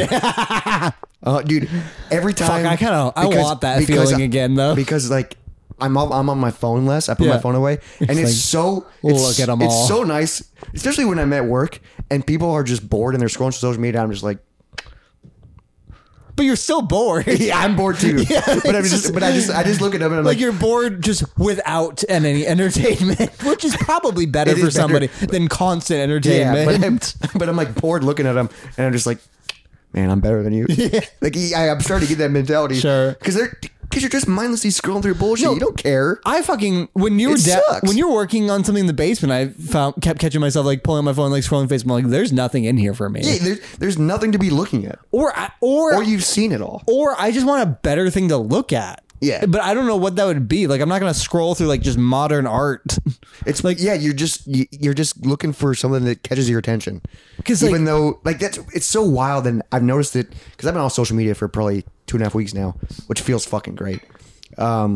Speaker 1: 100%. Dude, every time
Speaker 2: I want that feeling again though.
Speaker 1: Because like I'm on my phone less. I put my phone away, and it's
Speaker 2: like,
Speaker 1: so
Speaker 2: look at 'em all.
Speaker 1: It's so nice, especially when I'm at work and people are just bored and they're scrolling through social media. I'm just like,
Speaker 2: But you're still bored.
Speaker 1: yeah, I'm bored too. But I just look at them and I'm
Speaker 2: Like
Speaker 1: like,
Speaker 2: you're bored just without any entertainment, which is probably better
Speaker 1: It is
Speaker 2: for somebody
Speaker 1: better.
Speaker 2: than constant
Speaker 1: yeah.
Speaker 2: entertainment.
Speaker 1: But I'm like bored looking at them, and I'm just like, man, I'm better than you. Like I'm starting to get that mentality.
Speaker 2: Sure.
Speaker 1: Because you're just mindlessly scrolling through bullshit.
Speaker 2: No.
Speaker 1: You don't care.
Speaker 2: I fucking when you were
Speaker 1: sucks.
Speaker 2: when you were working on something in the basement, kept catching myself like pulling my phone, like scrolling Facebook. I'm like, there's nothing in here for me.
Speaker 1: Yeah, there's nothing to be looking at.
Speaker 2: Or
Speaker 1: You've seen it all.
Speaker 2: Or I just want a better thing to look at.
Speaker 1: Yeah.
Speaker 2: But I don't know what that would be. Like I'm not gonna scroll through like just modern art.
Speaker 1: It's like, yeah, you're just looking for something that catches your attention.
Speaker 2: Because
Speaker 1: Even though like it's so wild, and I've noticed it because I've been on social media for probably 2.5 weeks now, which feels fucking great.
Speaker 2: do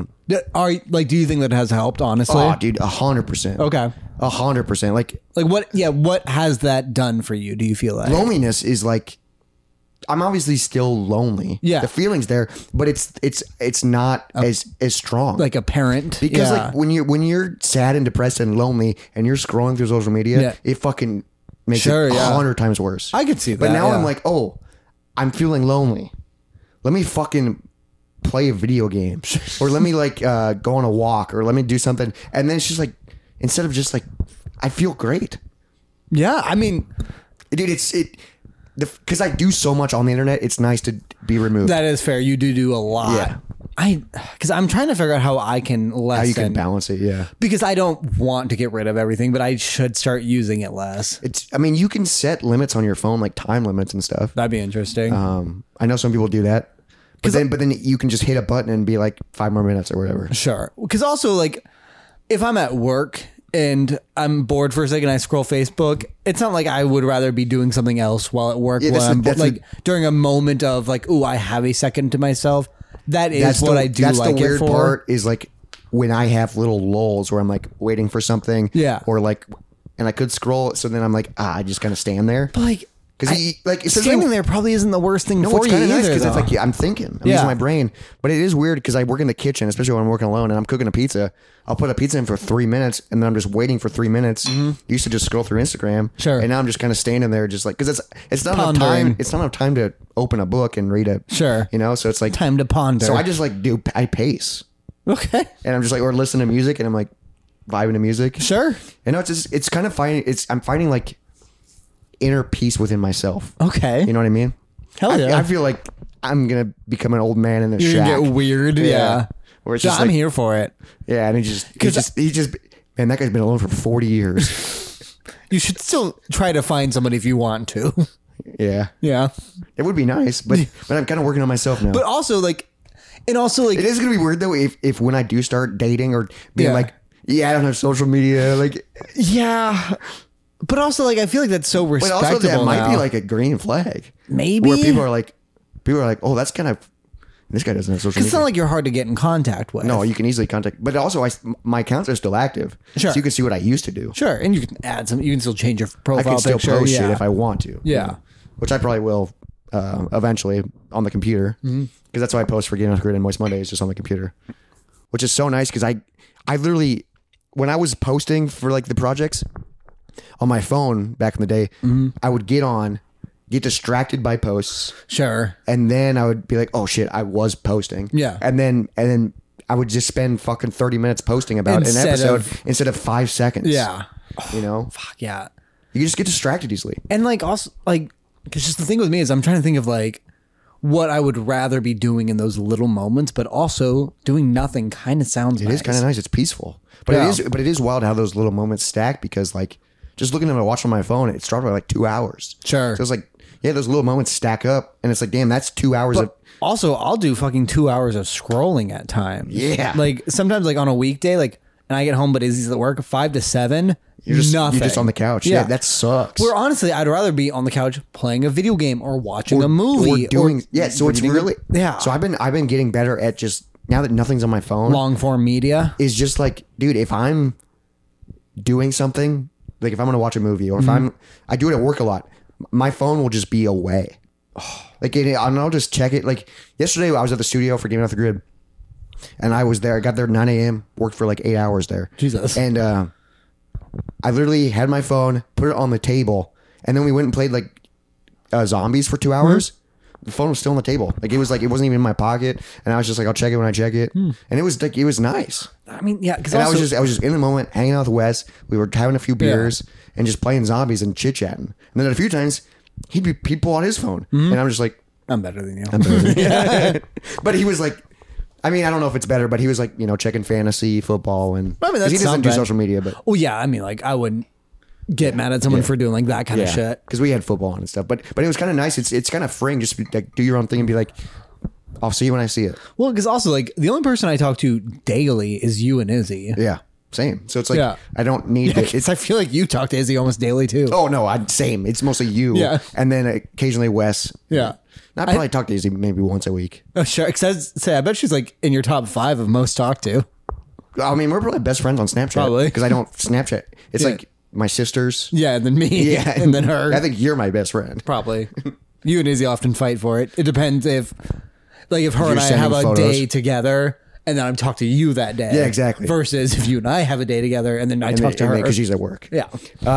Speaker 2: you think that has helped? Honestly,
Speaker 1: Oh, dude, 100%.
Speaker 2: Okay.
Speaker 1: 100%. Like
Speaker 2: what has that done for you? Do you feel like
Speaker 1: loneliness is like, I'm obviously still lonely.
Speaker 2: Yeah.
Speaker 1: The feeling's there, but it's not as strong.
Speaker 2: like a parent?
Speaker 1: Because
Speaker 2: Yeah.
Speaker 1: like when you're sad and depressed and lonely and you're scrolling through social media,
Speaker 2: Yeah.
Speaker 1: it fucking makes
Speaker 2: Sure,
Speaker 1: it
Speaker 2: yeah.
Speaker 1: 100 times worse.
Speaker 2: I could see that.
Speaker 1: But now
Speaker 2: yeah.
Speaker 1: I'm like, oh, I'm feeling lonely. Let me fucking play a video game, or let me like go on a walk, or let me do something. And then it's just like, instead of just like, I feel great,
Speaker 2: yeah. I mean,
Speaker 1: dude. Because I do so much on the internet, it's nice to be removed.
Speaker 2: that is fair. You do a lot.
Speaker 1: Yeah.
Speaker 2: Because I'm trying to figure out how I can lessen.
Speaker 1: How you can balance it, yeah.
Speaker 2: Because I don't want to get rid of everything, but I should start using it less.
Speaker 1: I mean, you can set limits on your phone, like time limits and stuff.
Speaker 2: That'd be interesting.
Speaker 1: I know some people do that, but then you can just hit a button and be like 5 more minutes or whatever.
Speaker 2: Sure. Because also, like, if I'm at work and I'm bored for a second, I scroll Facebook. It's not like I would rather be doing something else while at work.
Speaker 1: Yeah,
Speaker 2: During a moment of like, ooh, I have a second to myself. That's what I do.
Speaker 1: That's
Speaker 2: like
Speaker 1: the weird
Speaker 2: it for.
Speaker 1: part is like when I have little lulls where I'm like waiting for something.
Speaker 2: Yeah.
Speaker 1: Or like, and I could scroll. So then I'm like, I just kind of stand there.
Speaker 2: But like,
Speaker 1: Because
Speaker 2: standing there probably isn't the worst thing
Speaker 1: No,
Speaker 2: for
Speaker 1: it's
Speaker 2: you
Speaker 1: kind of nice
Speaker 2: either.
Speaker 1: because it's
Speaker 2: though.
Speaker 1: like I'm thinking, I'm
Speaker 2: Yeah.
Speaker 1: using my brain, but it is weird because I work in the kitchen, especially when I'm working alone and I'm cooking a pizza. I'll put a pizza in for 3 minutes and then I'm just waiting for 3 minutes. Used to just scroll through Instagram,
Speaker 2: Sure.
Speaker 1: and now I'm just kind of standing there, just like because it's not enough
Speaker 2: Pondering.
Speaker 1: time. It's not enough time to open a book and read it.
Speaker 2: Sure.
Speaker 1: you know. So it's like
Speaker 2: Time to ponder.
Speaker 1: So I just like I pace,
Speaker 2: okay.
Speaker 1: and I'm just like or listen to music and I'm like vibing to music.
Speaker 2: Sure.
Speaker 1: And no, it's kind of finding I'm finding like inner peace within myself.
Speaker 2: Okay.
Speaker 1: You know what I mean?
Speaker 2: Hell yeah.
Speaker 1: I feel like I'm gonna become an old man in the
Speaker 2: You're
Speaker 1: shack.
Speaker 2: gonna get weird. Yeah.
Speaker 1: Where it's
Speaker 2: So
Speaker 1: just
Speaker 2: I'm
Speaker 1: like,
Speaker 2: here for it.
Speaker 1: yeah, and he just man, that guy's been alone for 40 years.
Speaker 2: You should still try to find somebody if you want to.
Speaker 1: Yeah,
Speaker 2: Yeah.
Speaker 1: it would be nice, but I'm kind of working on myself now.
Speaker 2: But also like,
Speaker 1: it is gonna be weird though if when I do start dating or being
Speaker 2: Yeah.
Speaker 1: like, Yeah, I don't have social media. Like,
Speaker 2: Yeah. But also, like, I feel like that's so
Speaker 1: but
Speaker 2: respectable
Speaker 1: also that might
Speaker 2: now.
Speaker 1: be like a green flag.
Speaker 2: Maybe.
Speaker 1: Where people are like, oh, that's kind of, this guy doesn't have social
Speaker 2: Because it's
Speaker 1: media.
Speaker 2: not like you're hard to get in contact with.
Speaker 1: No, you can easily contact, but also my accounts are still active.
Speaker 2: Sure.
Speaker 1: So you can see what I used to do.
Speaker 2: Sure. And you can add some, you can still change your
Speaker 1: I
Speaker 2: profile
Speaker 1: can still
Speaker 2: picture.
Speaker 1: post
Speaker 2: yeah.
Speaker 1: shit if I want to.
Speaker 2: Yeah.
Speaker 1: Which I probably will eventually on the computer. Because that's why I post for Game of the Grid and Moist Mondays just on the computer. Which is so nice because I literally, when I was posting for like the projects on my phone back in the day, I would get distracted by posts.
Speaker 2: Sure.
Speaker 1: And then I would be like, oh shit, I was posting.
Speaker 2: Yeah.
Speaker 1: And then I would just spend fucking 30 minutes posting about an episode instead of 5 seconds.
Speaker 2: Yeah.
Speaker 1: You know?
Speaker 2: Fuck yeah.
Speaker 1: You just get distracted easily.
Speaker 2: And like also like, because just the thing with me is I'm trying to think of like what I would rather be doing in those little moments, but also doing nothing kind of sounds
Speaker 1: It is kind of nice. It's peaceful. But
Speaker 2: Yeah.
Speaker 1: it is wild how those little moments stack because like just looking at my watch on my phone, it started by like 2 hours.
Speaker 2: Sure.
Speaker 1: So it's like, yeah, those little moments stack up and it's like, damn, that's 2 hours of
Speaker 2: Also, I'll do fucking 2 hours of scrolling at times.
Speaker 1: Yeah.
Speaker 2: Like sometimes like on a weekday, like, and I get home, but Izzy's at work 5 to 7.
Speaker 1: you're just
Speaker 2: nothing.
Speaker 1: on the couch. Yeah, that sucks.
Speaker 2: Where honestly, I'd rather be on the couch playing a video game or watching a movie
Speaker 1: or doing so it's
Speaker 2: reading-
Speaker 1: really
Speaker 2: yeah.
Speaker 1: So I've been getting better at just now that nothing's on my phone.
Speaker 2: long form media.
Speaker 1: Is just like, dude, if I'm doing something, like if I'm gonna watch a movie or if I do it at work a lot, my phone will just be away. Like, and I'll just check it. Like yesterday, I was at the studio for Game Off the Grid, and I was there. I got there at 9 a.m. Worked for like 8 hours there.
Speaker 2: Jesus.
Speaker 1: And I literally had my phone, put it on the table, and then we went and played like zombies for 2 hours. The phone was still on the table. Like it wasn't even in my pocket, and I was just like, I'll check it when I check it, and it was nice.
Speaker 2: I mean, yeah, because
Speaker 1: And I was just in the moment, hanging out with Wes. We were having a few beers and just playing zombies and chit chatting. And then a few times he'd pull out his phone, and I'm just like,
Speaker 2: I'm better than you.
Speaker 1: but he was like, I mean, I don't know if it's better, but he was like, checking fantasy football and
Speaker 2: I mean,
Speaker 1: 'cause he
Speaker 2: that's
Speaker 1: doesn't do
Speaker 2: not bad.
Speaker 1: social media, but
Speaker 2: Well, yeah, I mean, like I wouldn't get mad at someone for doing like that kind of shit.
Speaker 1: because we had football and stuff. But it was kind of nice. It's kind of freeing. Just like do your own thing and be like, I'll see you when I see it.
Speaker 2: Well, because also like the only person I talk to daily is you and Izzy.
Speaker 1: Yeah, same. So it's like
Speaker 2: Yeah.
Speaker 1: I don't need to. It's
Speaker 2: I feel like you talk to Izzy almost daily too.
Speaker 1: oh no, same. It's mostly you.
Speaker 2: Yeah.
Speaker 1: and then occasionally Wes.
Speaker 2: Yeah.
Speaker 1: I probably talk to Izzy maybe once a week.
Speaker 2: Oh, sure. I bet she's like in your top 5 of most talked to.
Speaker 1: I mean, we're probably best friends on Snapchat.
Speaker 2: Probably.
Speaker 1: because I don't Snapchat. It's
Speaker 2: Yeah.
Speaker 1: like my sisters.
Speaker 2: Yeah, and then me.
Speaker 1: Yeah,
Speaker 2: and then her.
Speaker 1: I think you're my best friend.
Speaker 2: Probably. You and Izzy often fight for it. It depends if her and
Speaker 1: you're
Speaker 2: I have
Speaker 1: sending
Speaker 2: a
Speaker 1: photos.
Speaker 2: day together and then I'm talk to you that day.
Speaker 1: Yeah, exactly.
Speaker 2: Versus if you and I have a day together and then I talk to her.
Speaker 1: because she's at work.
Speaker 2: Yeah.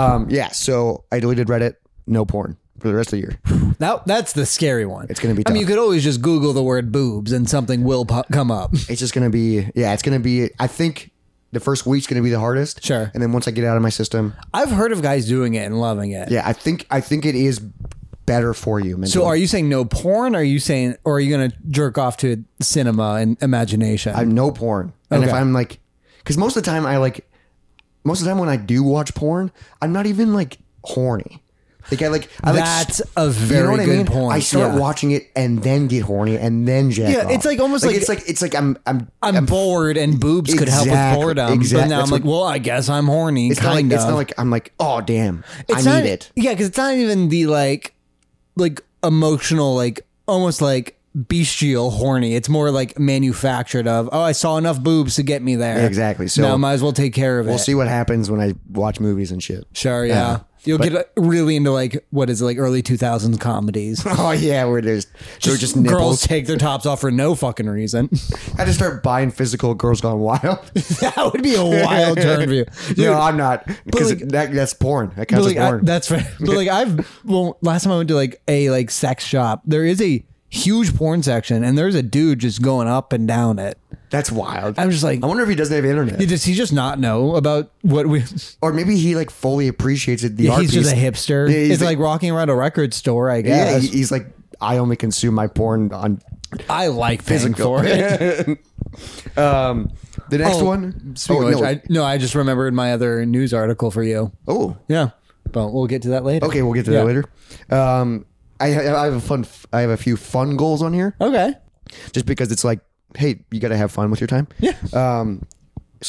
Speaker 1: So I deleted Reddit. No porn for the rest of the year.
Speaker 2: That's the scary one.
Speaker 1: It's gonna be
Speaker 2: I mean, you
Speaker 1: tough.
Speaker 2: could always just Google the word boobs and something will come up.
Speaker 1: It's just gonna be. Yeah, it's gonna be. I think the first week's gonna be the hardest.
Speaker 2: Sure.
Speaker 1: And then once I get out of my system,
Speaker 2: I've heard of guys doing it and loving it.
Speaker 1: yeah, I think it is better for you. Mentally.
Speaker 2: So are you saying no porn? Or are you saying, or are you going to jerk off to cinema and imagination?
Speaker 1: I'm no porn. And if
Speaker 2: Okay.
Speaker 1: I'm like, because most of the time most of the time when I do watch porn, I'm not even like horny. Like
Speaker 2: That's a very
Speaker 1: what
Speaker 2: good point.
Speaker 1: I start
Speaker 2: Yeah.
Speaker 1: watching it and then get horny and then jack
Speaker 2: Yeah,
Speaker 1: off.
Speaker 2: it's like almost like-
Speaker 1: it's like
Speaker 2: I'm bored and boobs could help with
Speaker 1: Exactly,
Speaker 2: boredom.
Speaker 1: exactly.
Speaker 2: But now I'm
Speaker 1: That's
Speaker 2: like,
Speaker 1: what-
Speaker 2: well, I guess I'm horny.
Speaker 1: It's not like
Speaker 2: kind
Speaker 1: it's
Speaker 2: of.
Speaker 1: not like I'm like, oh damn,
Speaker 2: It's
Speaker 1: I
Speaker 2: not-
Speaker 1: need it.
Speaker 2: Yeah, because it's not even the like emotional, like almost like bestial horny. It's more like manufactured of, oh, I saw enough boobs to get me there.
Speaker 1: Exactly. So
Speaker 2: now I might as well take care of it.
Speaker 1: we'll see what happens when I watch movies and shit.
Speaker 2: Sure, yeah. You'll get really into like what is it, like early 2000s comedies.
Speaker 1: Oh yeah, where there's just
Speaker 2: Girls
Speaker 1: nipples.
Speaker 2: take their tops off for no fucking reason.
Speaker 1: I just start buying physical Girls Gone Wild.
Speaker 2: That would be a wild turn for you. Dude,
Speaker 1: No, I'm not because
Speaker 2: like-
Speaker 1: that's porn. That
Speaker 2: but
Speaker 1: counts
Speaker 2: like,
Speaker 1: as porn.
Speaker 2: that's right. But like last time I went to like a sex shop, there is a huge porn section and there's a dude just going up and down it.
Speaker 1: That's wild.
Speaker 2: I'm just like,
Speaker 1: I wonder if he doesn't have internet,
Speaker 2: does he just not know about what we?
Speaker 1: or maybe he like fully appreciates it. The
Speaker 2: Yeah,
Speaker 1: art
Speaker 2: he's
Speaker 1: piece.
Speaker 2: just a hipster.
Speaker 1: Yeah, he's
Speaker 2: It's like walking around a record store, I
Speaker 1: Yeah,
Speaker 2: guess.
Speaker 1: he's like, I only consume my porn on
Speaker 2: I like paying
Speaker 1: physical.
Speaker 2: for it.
Speaker 1: The next
Speaker 2: Oh,
Speaker 1: one.
Speaker 2: Speaking of which, I just remembered my other news article for you.
Speaker 1: oh,
Speaker 2: Yeah, but we'll get to that later.
Speaker 1: okay, we'll get to
Speaker 2: Yeah.
Speaker 1: that later. I have a few fun goals on here,
Speaker 2: Okay.
Speaker 1: just because it's like, hey, you got to have fun with your time.
Speaker 2: Yeah.
Speaker 1: So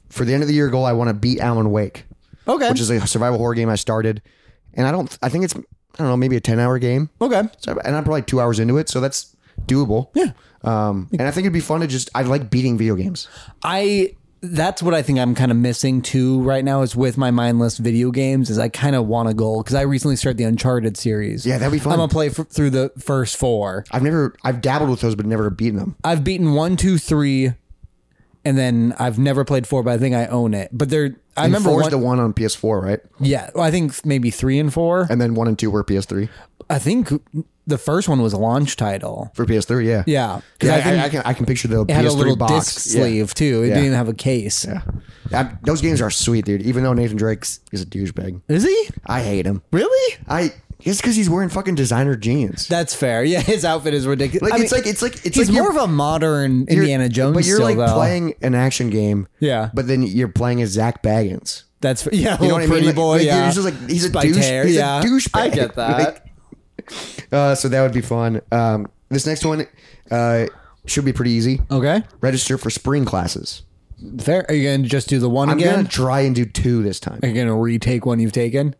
Speaker 1: for the end of the year goal, I want to beat Alan Wake,
Speaker 2: Okay.
Speaker 1: which is a survival horror game I started, and I think it's, I don't know, maybe a 10-hour game.
Speaker 2: Okay.
Speaker 1: So, and I'm probably 2 hours into it, so that's doable.
Speaker 2: Yeah.
Speaker 1: And I think it'd be fun to I like beating video games.
Speaker 2: That's what I think I'm kind of missing too right now is with my mindless video games is I kind of want a goal because I recently started the Uncharted series.
Speaker 1: Yeah, that'd be fun.
Speaker 2: I'm gonna play through the first 4.
Speaker 1: I've dabbled with those, but never beaten them.
Speaker 2: I've beaten 1, 2, 3, and then I've never played 4, but I think I own it. But I remember
Speaker 1: 4's the one on PS4, right?
Speaker 2: Yeah, well, I think maybe 3 and 4.
Speaker 1: And then 1 and 2 were PS3.
Speaker 2: I think the first one was a launch title.
Speaker 1: For PS3, yeah.
Speaker 2: Yeah.
Speaker 1: I can picture the
Speaker 2: It
Speaker 1: PS3
Speaker 2: had a little
Speaker 1: box.
Speaker 2: disc sleeve too. It didn't even have a case.
Speaker 1: Yeah. Those games are sweet, dude. Even though Nathan Drake is a douchebag.
Speaker 2: Is he?
Speaker 1: I hate him.
Speaker 2: Really?
Speaker 1: It's because he's wearing fucking designer jeans.
Speaker 2: That's fair. Yeah, his outfit is ridiculous.
Speaker 1: It's
Speaker 2: he's
Speaker 1: like
Speaker 2: more of a modern Indiana Jones.
Speaker 1: But you're
Speaker 2: still,
Speaker 1: like
Speaker 2: though.
Speaker 1: playing an action game.
Speaker 2: Yeah.
Speaker 1: But then you're playing as Zach Baggins.
Speaker 2: That's you
Speaker 1: You know what I mean?
Speaker 2: pretty
Speaker 1: Like,
Speaker 2: boy. Yeah,
Speaker 1: He's just like he's a
Speaker 2: Spiked
Speaker 1: douche.
Speaker 2: hair,
Speaker 1: He's
Speaker 2: yeah.
Speaker 1: a douchebag.
Speaker 2: I get that.
Speaker 1: So that would be fun. This next one should be pretty easy.
Speaker 2: Okay,
Speaker 1: Register for spring classes.
Speaker 2: fair. Are you gonna just do the one
Speaker 1: I'm
Speaker 2: again?
Speaker 1: gonna try and do 2 this time.
Speaker 2: Are you gonna retake one you've taken?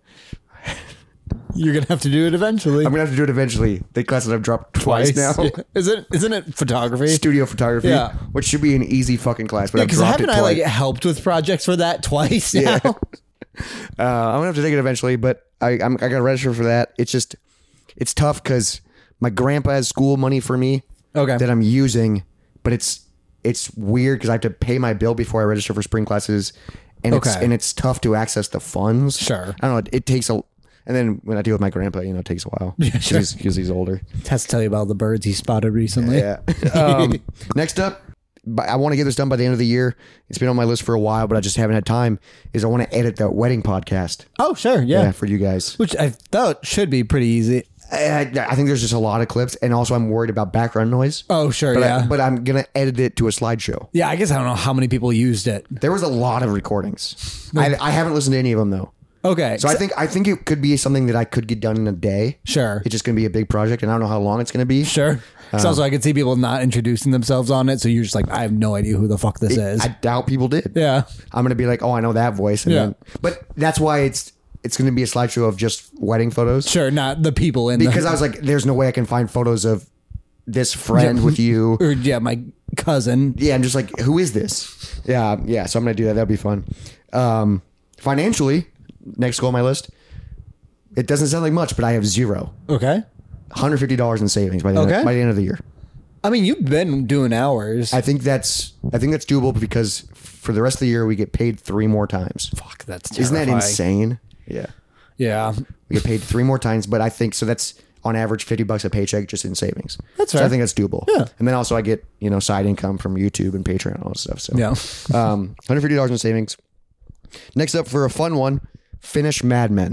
Speaker 2: You're gonna have to do it eventually.
Speaker 1: I'm gonna have to do it eventually. The class that I've dropped twice now.
Speaker 2: Yeah. Isn't it photography?
Speaker 1: Studio photography,
Speaker 2: Yeah.
Speaker 1: which should be an easy fucking class, but I've
Speaker 2: Because
Speaker 1: dropped it
Speaker 2: haven't I
Speaker 1: twice.
Speaker 2: helped with projects for that twice now?
Speaker 1: Yeah. I'm gonna have to take it eventually, but I gotta register for that. It's tough because my grandpa has school money for me
Speaker 2: Okay.
Speaker 1: that I'm using, but it's weird because I have to pay my bill before I register for spring classes, and it's tough to access the funds.
Speaker 2: Sure.
Speaker 1: I don't know. It takes and then when I deal with my grandpa, it takes a while
Speaker 2: sure.
Speaker 1: because he's older.
Speaker 2: Has to tell you about the birds he spotted recently.
Speaker 1: Yeah. Next up, I want to get this done by the end of the year. It's been on my list for a while, but I just haven't had time. Is I want to edit the wedding podcast.
Speaker 2: Oh, sure. Yeah.
Speaker 1: For you guys.
Speaker 2: Which I thought should be pretty easy.
Speaker 1: I think there's just a lot of clips, and also I'm worried about background noise.
Speaker 2: Oh, sure.
Speaker 1: But but I'm gonna edit it to a slideshow.
Speaker 2: Yeah, I guess I don't know how many people used it.
Speaker 1: There was a lot of recordings. I haven't listened to any of them though.
Speaker 2: Okay.
Speaker 1: So I think it could be something that I could get done in a day.
Speaker 2: Sure.
Speaker 1: It's just gonna be a big project, and I don't know how long it's gonna be.
Speaker 2: Sure. So also I could see people not introducing themselves on it, so you're just like, I have no idea who the fuck this is.
Speaker 1: I doubt people did.
Speaker 2: Yeah.
Speaker 1: I'm gonna be like, oh, I know that voice. And
Speaker 2: Yeah.
Speaker 1: then, but that's why it's going to be a slideshow of just wedding photos.
Speaker 2: Sure, not the people in
Speaker 1: Because I was like, there's no way I can find photos of this friend with you.
Speaker 2: Or my cousin.
Speaker 1: Yeah, I'm just like, who is this? Yeah. So I'm going to do that. That'll be fun. Financially, next goal on my list. It doesn't sound like much, but I have zero.
Speaker 2: Okay.
Speaker 1: $150 in savings by the end of the year.
Speaker 2: I mean, you've been doing hours.
Speaker 1: I think that's doable because for the rest of the year we get paid 3 more times.
Speaker 2: Fuck, that's terrifying.
Speaker 1: Isn't that insane? Yeah.
Speaker 2: Yeah.
Speaker 1: We get paid 3 more times, but I think so that's on average $50 a paycheck just in savings.
Speaker 2: That's
Speaker 1: So
Speaker 2: fair.
Speaker 1: I think that's doable.
Speaker 2: Yeah.
Speaker 1: And then also I get, side income from YouTube and Patreon and all that stuff. So
Speaker 2: Yeah.
Speaker 1: $150 in savings. Next up for a fun one, finish Mad Men.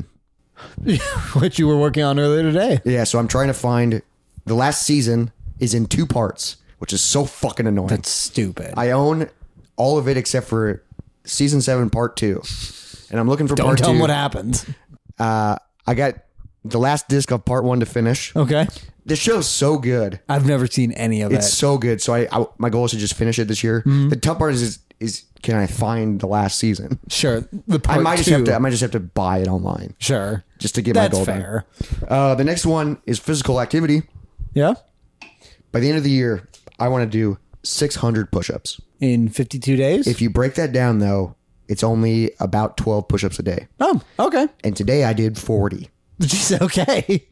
Speaker 2: Which you were working on earlier today.
Speaker 1: Yeah, so I'm trying to find the last season is in 2 parts, which is so fucking annoying.
Speaker 2: That's stupid.
Speaker 1: I own all of it except for season 7 part 2. And I'm looking for part 2.
Speaker 2: Don't tell them what happens.
Speaker 1: I got the last disc of part 1 to finish.
Speaker 2: Okay.
Speaker 1: This show's so good.
Speaker 2: I've never seen any of
Speaker 1: It's
Speaker 2: it.
Speaker 1: so good. So I my goal is to just finish it this year.
Speaker 2: Mm-hmm.
Speaker 1: The tough part is can I find the last season?
Speaker 2: Sure. The part
Speaker 1: I might
Speaker 2: two.
Speaker 1: just have to buy it online
Speaker 2: Sure.
Speaker 1: just to get
Speaker 2: That's
Speaker 1: my goal
Speaker 2: fair.
Speaker 1: done. The next one is physical activity.
Speaker 2: Yeah.
Speaker 1: By the end of the year, I want to do 600 push-ups.
Speaker 2: In 52 days?
Speaker 1: If you break that down though, it's only about 12 push-ups a day.
Speaker 2: Oh, okay.
Speaker 1: And today I did 40.
Speaker 2: Jeez, okay.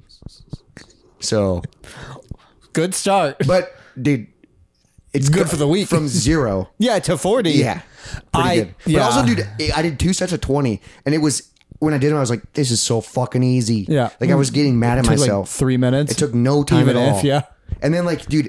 Speaker 1: So,
Speaker 2: Good start.
Speaker 1: but dude, it's
Speaker 2: Good for the week.
Speaker 1: From 0.
Speaker 2: Yeah, to 40.
Speaker 1: Yeah. Pretty good. But
Speaker 2: yeah.
Speaker 1: also, dude, I did 2 sets of 20, and it was when I did them, I was like, "This is so fucking easy."
Speaker 2: Yeah.
Speaker 1: like I was getting mad at
Speaker 2: Took like
Speaker 1: myself.
Speaker 2: 3 minutes.
Speaker 1: It took no time
Speaker 2: Even
Speaker 1: at all.
Speaker 2: if, yeah.
Speaker 1: And then, like, dude,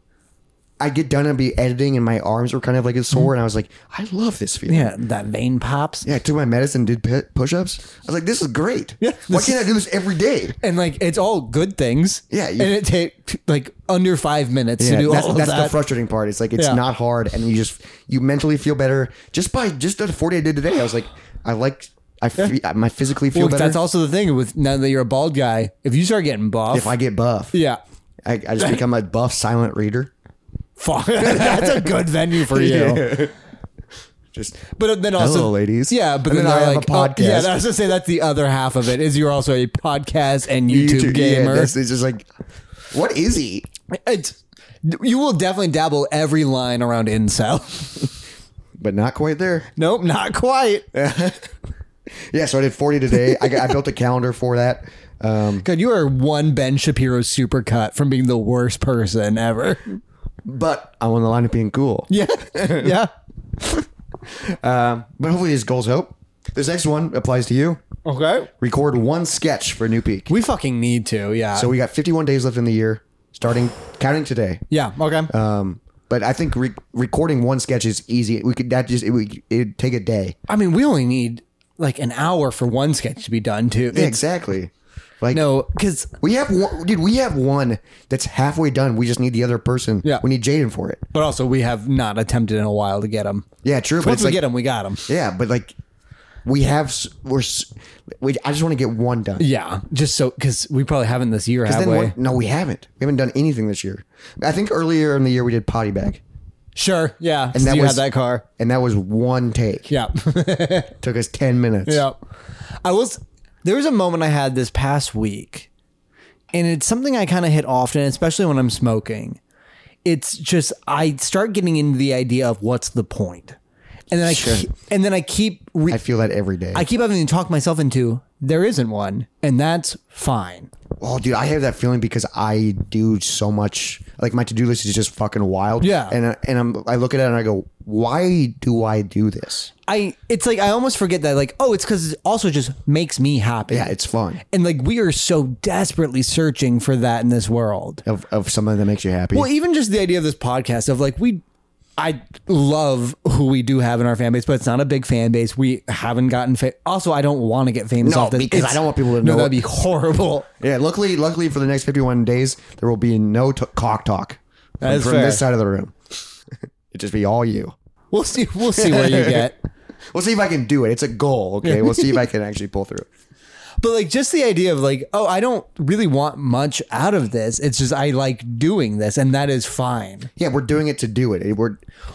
Speaker 1: I get done and be editing, and my arms were kind of like sore, and I was like, "I love this feeling."
Speaker 2: Yeah, that vein pops.
Speaker 1: Yeah, I took my medicine, did push-ups. I was like, "This is great."
Speaker 2: Yeah,
Speaker 1: Why
Speaker 2: this
Speaker 1: can't I do this every day?
Speaker 2: And like, it's all good things.
Speaker 1: Yeah,
Speaker 2: and it takes like under 5 minutes to do
Speaker 1: that's,
Speaker 2: all of
Speaker 1: that's
Speaker 2: that.
Speaker 1: the frustrating part. It's like it's
Speaker 2: Yeah.
Speaker 1: not hard, and you mentally feel better just by the 40 I did today. I was like, I physically feel
Speaker 2: Well,
Speaker 1: better.
Speaker 2: that's also the thing with now that you're a bald guy. If you start getting buff,
Speaker 1: If I get buff,
Speaker 2: yeah,
Speaker 1: I just become a buff silent reader.
Speaker 2: fuck, that's a good venue for you. But then also,
Speaker 1: hello, ladies.
Speaker 2: Yeah, but
Speaker 1: And
Speaker 2: then
Speaker 1: then I
Speaker 2: they're
Speaker 1: have
Speaker 2: like,
Speaker 1: a podcast.
Speaker 2: yeah, I was gonna say that's the other half of it. Is you're also a podcast and YouTube gamer.
Speaker 1: Yeah, it's just like, what is he?
Speaker 2: You will definitely dabble every line around incel.
Speaker 1: But not quite there.
Speaker 2: Nope, not quite.
Speaker 1: Yeah, so I did 40 today. I built a calendar for that.
Speaker 2: God, you are one Ben Shapiro supercut from being the worst person ever.
Speaker 1: But I'm on the line of being cool.
Speaker 2: Yeah, yeah.
Speaker 1: But hopefully these goals help. This next one applies to you.
Speaker 2: Okay.
Speaker 1: Record one sketch for New Peak.
Speaker 2: We fucking need to. Yeah.
Speaker 1: So we got 51 days left in the year, counting today.
Speaker 2: Yeah. Okay.
Speaker 1: But I think recording one sketch is easy. It'd take a day.
Speaker 2: I mean, we only need like an hour for one sketch to be done too.
Speaker 1: Yeah, exactly. Like
Speaker 2: No, because
Speaker 1: we have one, dude. We have one that's halfway done. We just need the other person.
Speaker 2: Yeah.
Speaker 1: We need Jaden for it.
Speaker 2: but also we have not attempted in a while to get them.
Speaker 1: Yeah, true. But
Speaker 2: Once
Speaker 1: it's
Speaker 2: we
Speaker 1: like,
Speaker 2: get them, we got them.
Speaker 1: yeah, but like I just want to get one done.
Speaker 2: Yeah, just so because we probably haven't this year, have
Speaker 1: Then
Speaker 2: we?
Speaker 1: no, we haven't. We haven't done anything this year. I think earlier in the year we did Potty Bag,
Speaker 2: Sure. Yeah.
Speaker 1: And that
Speaker 2: you
Speaker 1: was-
Speaker 2: had that car.
Speaker 1: and that was one take.
Speaker 2: Yeah.
Speaker 1: Took us 10 minutes.
Speaker 2: Yeah. There was a moment I had this past week, and it's something I kind of hit often, especially when I'm smoking. It's just, I start getting into the idea of what's the point. And then I keep
Speaker 1: I feel that every day.
Speaker 2: I keep having to talk myself into there isn't one, and that's fine.
Speaker 1: Oh, dude, I have that feeling because I do so much. Like my to-do list is just fucking wild.
Speaker 2: Yeah.
Speaker 1: And I look at it and I go, why do I do this?
Speaker 2: It's like I almost forget that, like, oh, it's because it also just makes me happy.
Speaker 1: Yeah, it's fun.
Speaker 2: And like we are so desperately searching for that in this world.
Speaker 1: Of something that makes you happy.
Speaker 2: Well, even just the idea of this podcast of like I love who we do have in our fan base, but it's not a big fan base. We haven't gotten also, I don't want to get famous
Speaker 1: No,
Speaker 2: off this
Speaker 1: because I don't want people to know.
Speaker 2: No, that'd be horrible.
Speaker 1: Yeah, luckily for the next 51 days, there will be no cock talk from
Speaker 2: fair.
Speaker 1: this side of the room. It'd just be all you.
Speaker 2: We'll see where you get.
Speaker 1: We'll see if I can do it. It's a goal, okay? We'll see if I can actually pull through.
Speaker 2: But like just the idea of like, oh, I don't really want much out of this. It's just I like doing this, and that is fine.
Speaker 1: Yeah, we're doing it to do it. We're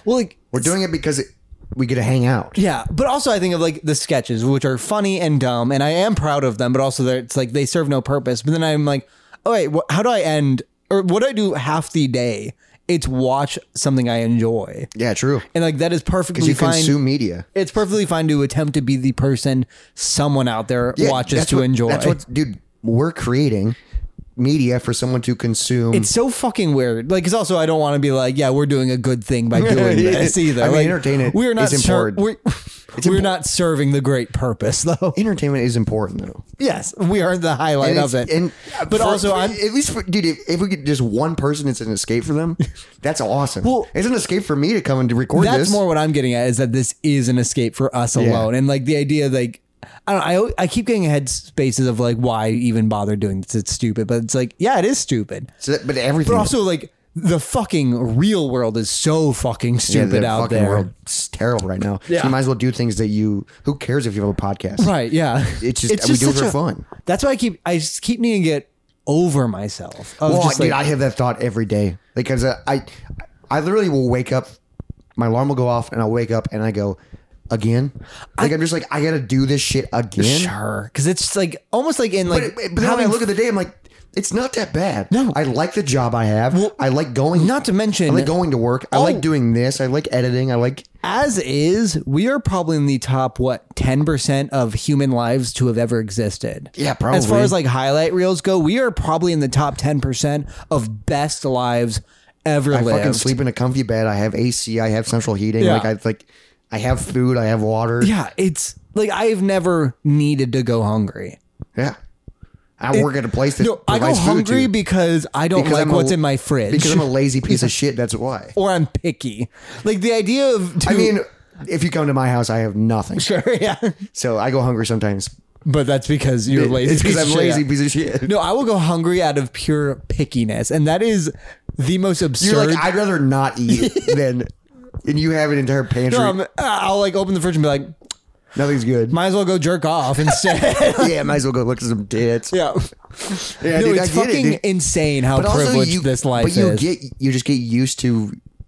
Speaker 1: doing it because we get to hang out.
Speaker 2: Yeah, but also I think of like the sketches, which are funny and dumb, and I am proud of them. But also, it's like they serve no purpose. But then I'm like, oh wait, how do I end, or what do I do half the day? It's watch something I enjoy.
Speaker 1: Yeah, true.
Speaker 2: And like that is perfectly
Speaker 1: Because you
Speaker 2: fine.
Speaker 1: consume media.
Speaker 2: It's perfectly fine to attempt to be the person someone out there watches
Speaker 1: that's
Speaker 2: to
Speaker 1: what,
Speaker 2: enjoy.
Speaker 1: That's what, dude. We're creating media for someone to consume.
Speaker 2: It's so fucking weird. Like, it's also I don't want to be like, yeah, we're doing a good thing by doing this either.
Speaker 1: I mean,
Speaker 2: like,
Speaker 1: entertainment
Speaker 2: we're not
Speaker 1: is important.
Speaker 2: We're not serving the great purpose though.
Speaker 1: Entertainment is important, though.
Speaker 2: Yes, we aren't the highlight of it. But also, I'm
Speaker 1: at least, dude, if we get just one person, it's an escape for them. That's awesome.
Speaker 2: Well,
Speaker 1: it's an escape for me to come and to record
Speaker 2: that's
Speaker 1: this.
Speaker 2: more what I'm getting at, is that this is an escape for us alone, and like the idea, like I don't know, I keep getting head spaces of like why even bother doing this? It's stupid, but it's like yeah, it is stupid.
Speaker 1: But everything.
Speaker 2: But also like the fucking real world is so fucking stupid
Speaker 1: the
Speaker 2: out
Speaker 1: fucking
Speaker 2: there.
Speaker 1: world's terrible right now.
Speaker 2: Yeah.
Speaker 1: So you might as well do things that you. Who cares if you have a podcast?
Speaker 2: Right? Yeah.
Speaker 1: It's just we do it
Speaker 2: such
Speaker 1: for fun.
Speaker 2: That's why I just keep needing to get over myself. Of
Speaker 1: Well,
Speaker 2: just
Speaker 1: dude,
Speaker 2: like,
Speaker 1: I have that thought every day because I literally will wake up, my alarm will go off, and I'll wake up and I go again. Like I'm just like I got to do this shit again.
Speaker 2: sure, because it's like almost like in like.
Speaker 1: But then when I look at the day, I'm like, it's not that bad.
Speaker 2: No.
Speaker 1: I like the job I have. I like going.
Speaker 2: Not to mention,
Speaker 1: I like going to work. I like doing this. I like editing. I like.
Speaker 2: as is, we are probably in the top 10% of human lives to have ever existed.
Speaker 1: Yeah, probably.
Speaker 2: As far as like highlight reels go, we are probably in the top 10% of best lives ever
Speaker 1: I
Speaker 2: lived.
Speaker 1: fucking sleep in a comfy bed. I have AC. I have central heating.
Speaker 2: Yeah.
Speaker 1: I have food. I have water.
Speaker 2: Yeah, it's like I've never needed to go hungry.
Speaker 1: Yeah. I work at a place that
Speaker 2: I go
Speaker 1: provides food
Speaker 2: hungry
Speaker 1: to.
Speaker 2: because I don't
Speaker 1: Because
Speaker 2: like
Speaker 1: I'm a-
Speaker 2: what's in my fridge.
Speaker 1: Because I'm a lazy piece of shit. That's why.
Speaker 2: or I'm picky. Like the idea of
Speaker 1: I mean, if you come to my house, I have nothing.
Speaker 2: sure, yeah.
Speaker 1: So I go hungry sometimes.
Speaker 2: But that's because you're lazy.
Speaker 1: It's because I'm
Speaker 2: piece of
Speaker 1: lazy
Speaker 2: shit.
Speaker 1: piece of shit.
Speaker 2: No, I will go hungry out of pure pickiness, and that is the most absurd.
Speaker 1: You're like, I'd rather not eat than, and you have an entire pantry.
Speaker 2: I'll like open the fridge and be like,
Speaker 1: Nothing's good.
Speaker 2: might as well go jerk off instead.
Speaker 1: Yeah, might as well go look at some tits.
Speaker 2: yeah.
Speaker 1: Yeah,
Speaker 2: No,
Speaker 1: dude,
Speaker 2: it's
Speaker 1: I get
Speaker 2: fucking
Speaker 1: it, dude.
Speaker 2: insane how
Speaker 1: But also
Speaker 2: privileged this life
Speaker 1: but you
Speaker 2: is.
Speaker 1: you just get used to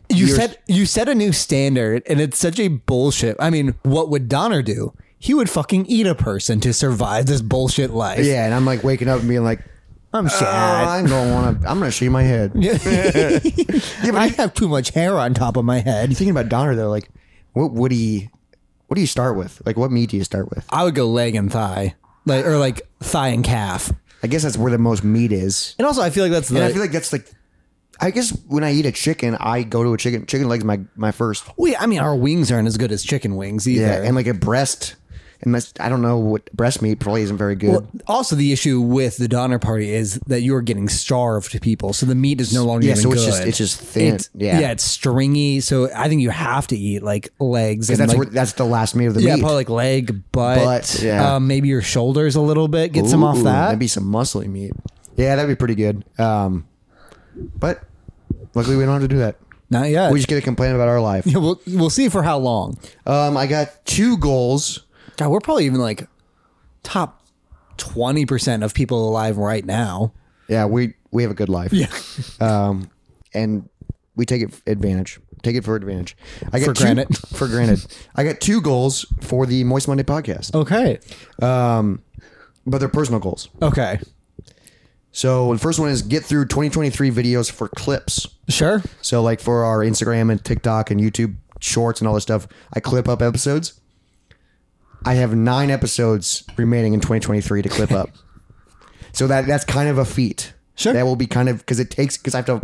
Speaker 2: You set a new standard, and it's such a bullshit. I mean, what would Donner do? He would fucking eat a person to survive this bullshit life.
Speaker 1: Yeah, and I'm like waking up and being like,
Speaker 2: I'm sad.
Speaker 1: I'm gonna shave my head.
Speaker 2: Yeah, but I have too much hair on top of my head.
Speaker 1: Thinking about Donner though, like, what do you start with? Like, what meat do you start with?
Speaker 2: I would go leg and thigh, like thigh and calf.
Speaker 1: I guess that's where the most meat is.
Speaker 2: And also, I feel like that's
Speaker 1: And I feel like that's like, I guess when I eat a chicken, I go to a chicken. Chicken legs my first.
Speaker 2: I mean, our wings aren't as good as chicken wings either.
Speaker 1: Yeah, and like a breast. And that's, I don't know what breast meat probably isn't very good.
Speaker 2: Well, also, the issue with the Donner Party is that you are getting starved people, so the meat is no longer even good.
Speaker 1: It's just thin.
Speaker 2: It's stringy. So I think you have to eat like legs. And
Speaker 1: That's the last meat of the meat.
Speaker 2: Yeah, probably like leg, butt, maybe your shoulders a little bit. Get some off that.
Speaker 1: Maybe some muscly meat. Yeah, that'd be pretty good. But luckily we don't have to do that.
Speaker 2: Not yet.
Speaker 1: We just get to complain about our life.
Speaker 2: Yeah, we'll see for how long.
Speaker 1: I got 2 goals.
Speaker 2: God, we're probably even like top 20% of people alive right now.
Speaker 1: Yeah, we have a good life.
Speaker 2: Yeah.
Speaker 1: And we take it advantage. Take it for advantage.
Speaker 2: Granted.
Speaker 1: For granted. I got 2 goals for the Moist Monday podcast.
Speaker 2: Okay.
Speaker 1: But they're personal goals.
Speaker 2: Okay.
Speaker 1: So the first one is get through 2023 videos for clips.
Speaker 2: Sure.
Speaker 1: So like for our Instagram and TikTok and YouTube shorts and all this stuff, I clip up episodes. I have 9 episodes remaining in 2023 to clip up. So that's kind of a feat.
Speaker 2: Sure.
Speaker 1: That will be kind of, because I have to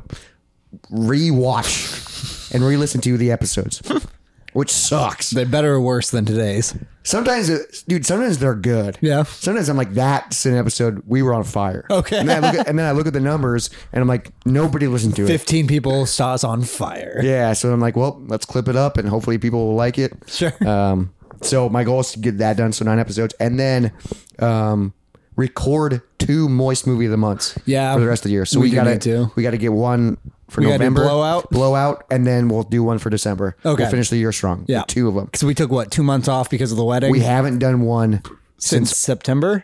Speaker 1: re-watch and re-listen to the episodes, which sucks.
Speaker 2: They're better or worse than today's.
Speaker 1: Sometimes they're good.
Speaker 2: Yeah.
Speaker 1: Sometimes I'm like, that's an episode we were on fire.
Speaker 2: Okay.
Speaker 1: And then I look at the numbers and I'm like, nobody listened to it.
Speaker 2: 15 people saw us on fire.
Speaker 1: Yeah. So I'm like, well, let's clip it up and hopefully people will like it.
Speaker 2: Sure.
Speaker 1: So my goal is to get that done. So 9 episodes and then record 2 moist movie of the months.
Speaker 2: Yeah.
Speaker 1: For the rest of the year. So we got to get one for November. Blowout. And then we'll do one for December.
Speaker 2: Okay.
Speaker 1: We'll finish the year strong.
Speaker 2: Yeah.
Speaker 1: 2 of them.
Speaker 2: Because we took 2 months off because of the wedding?
Speaker 1: We haven't done one
Speaker 2: since September?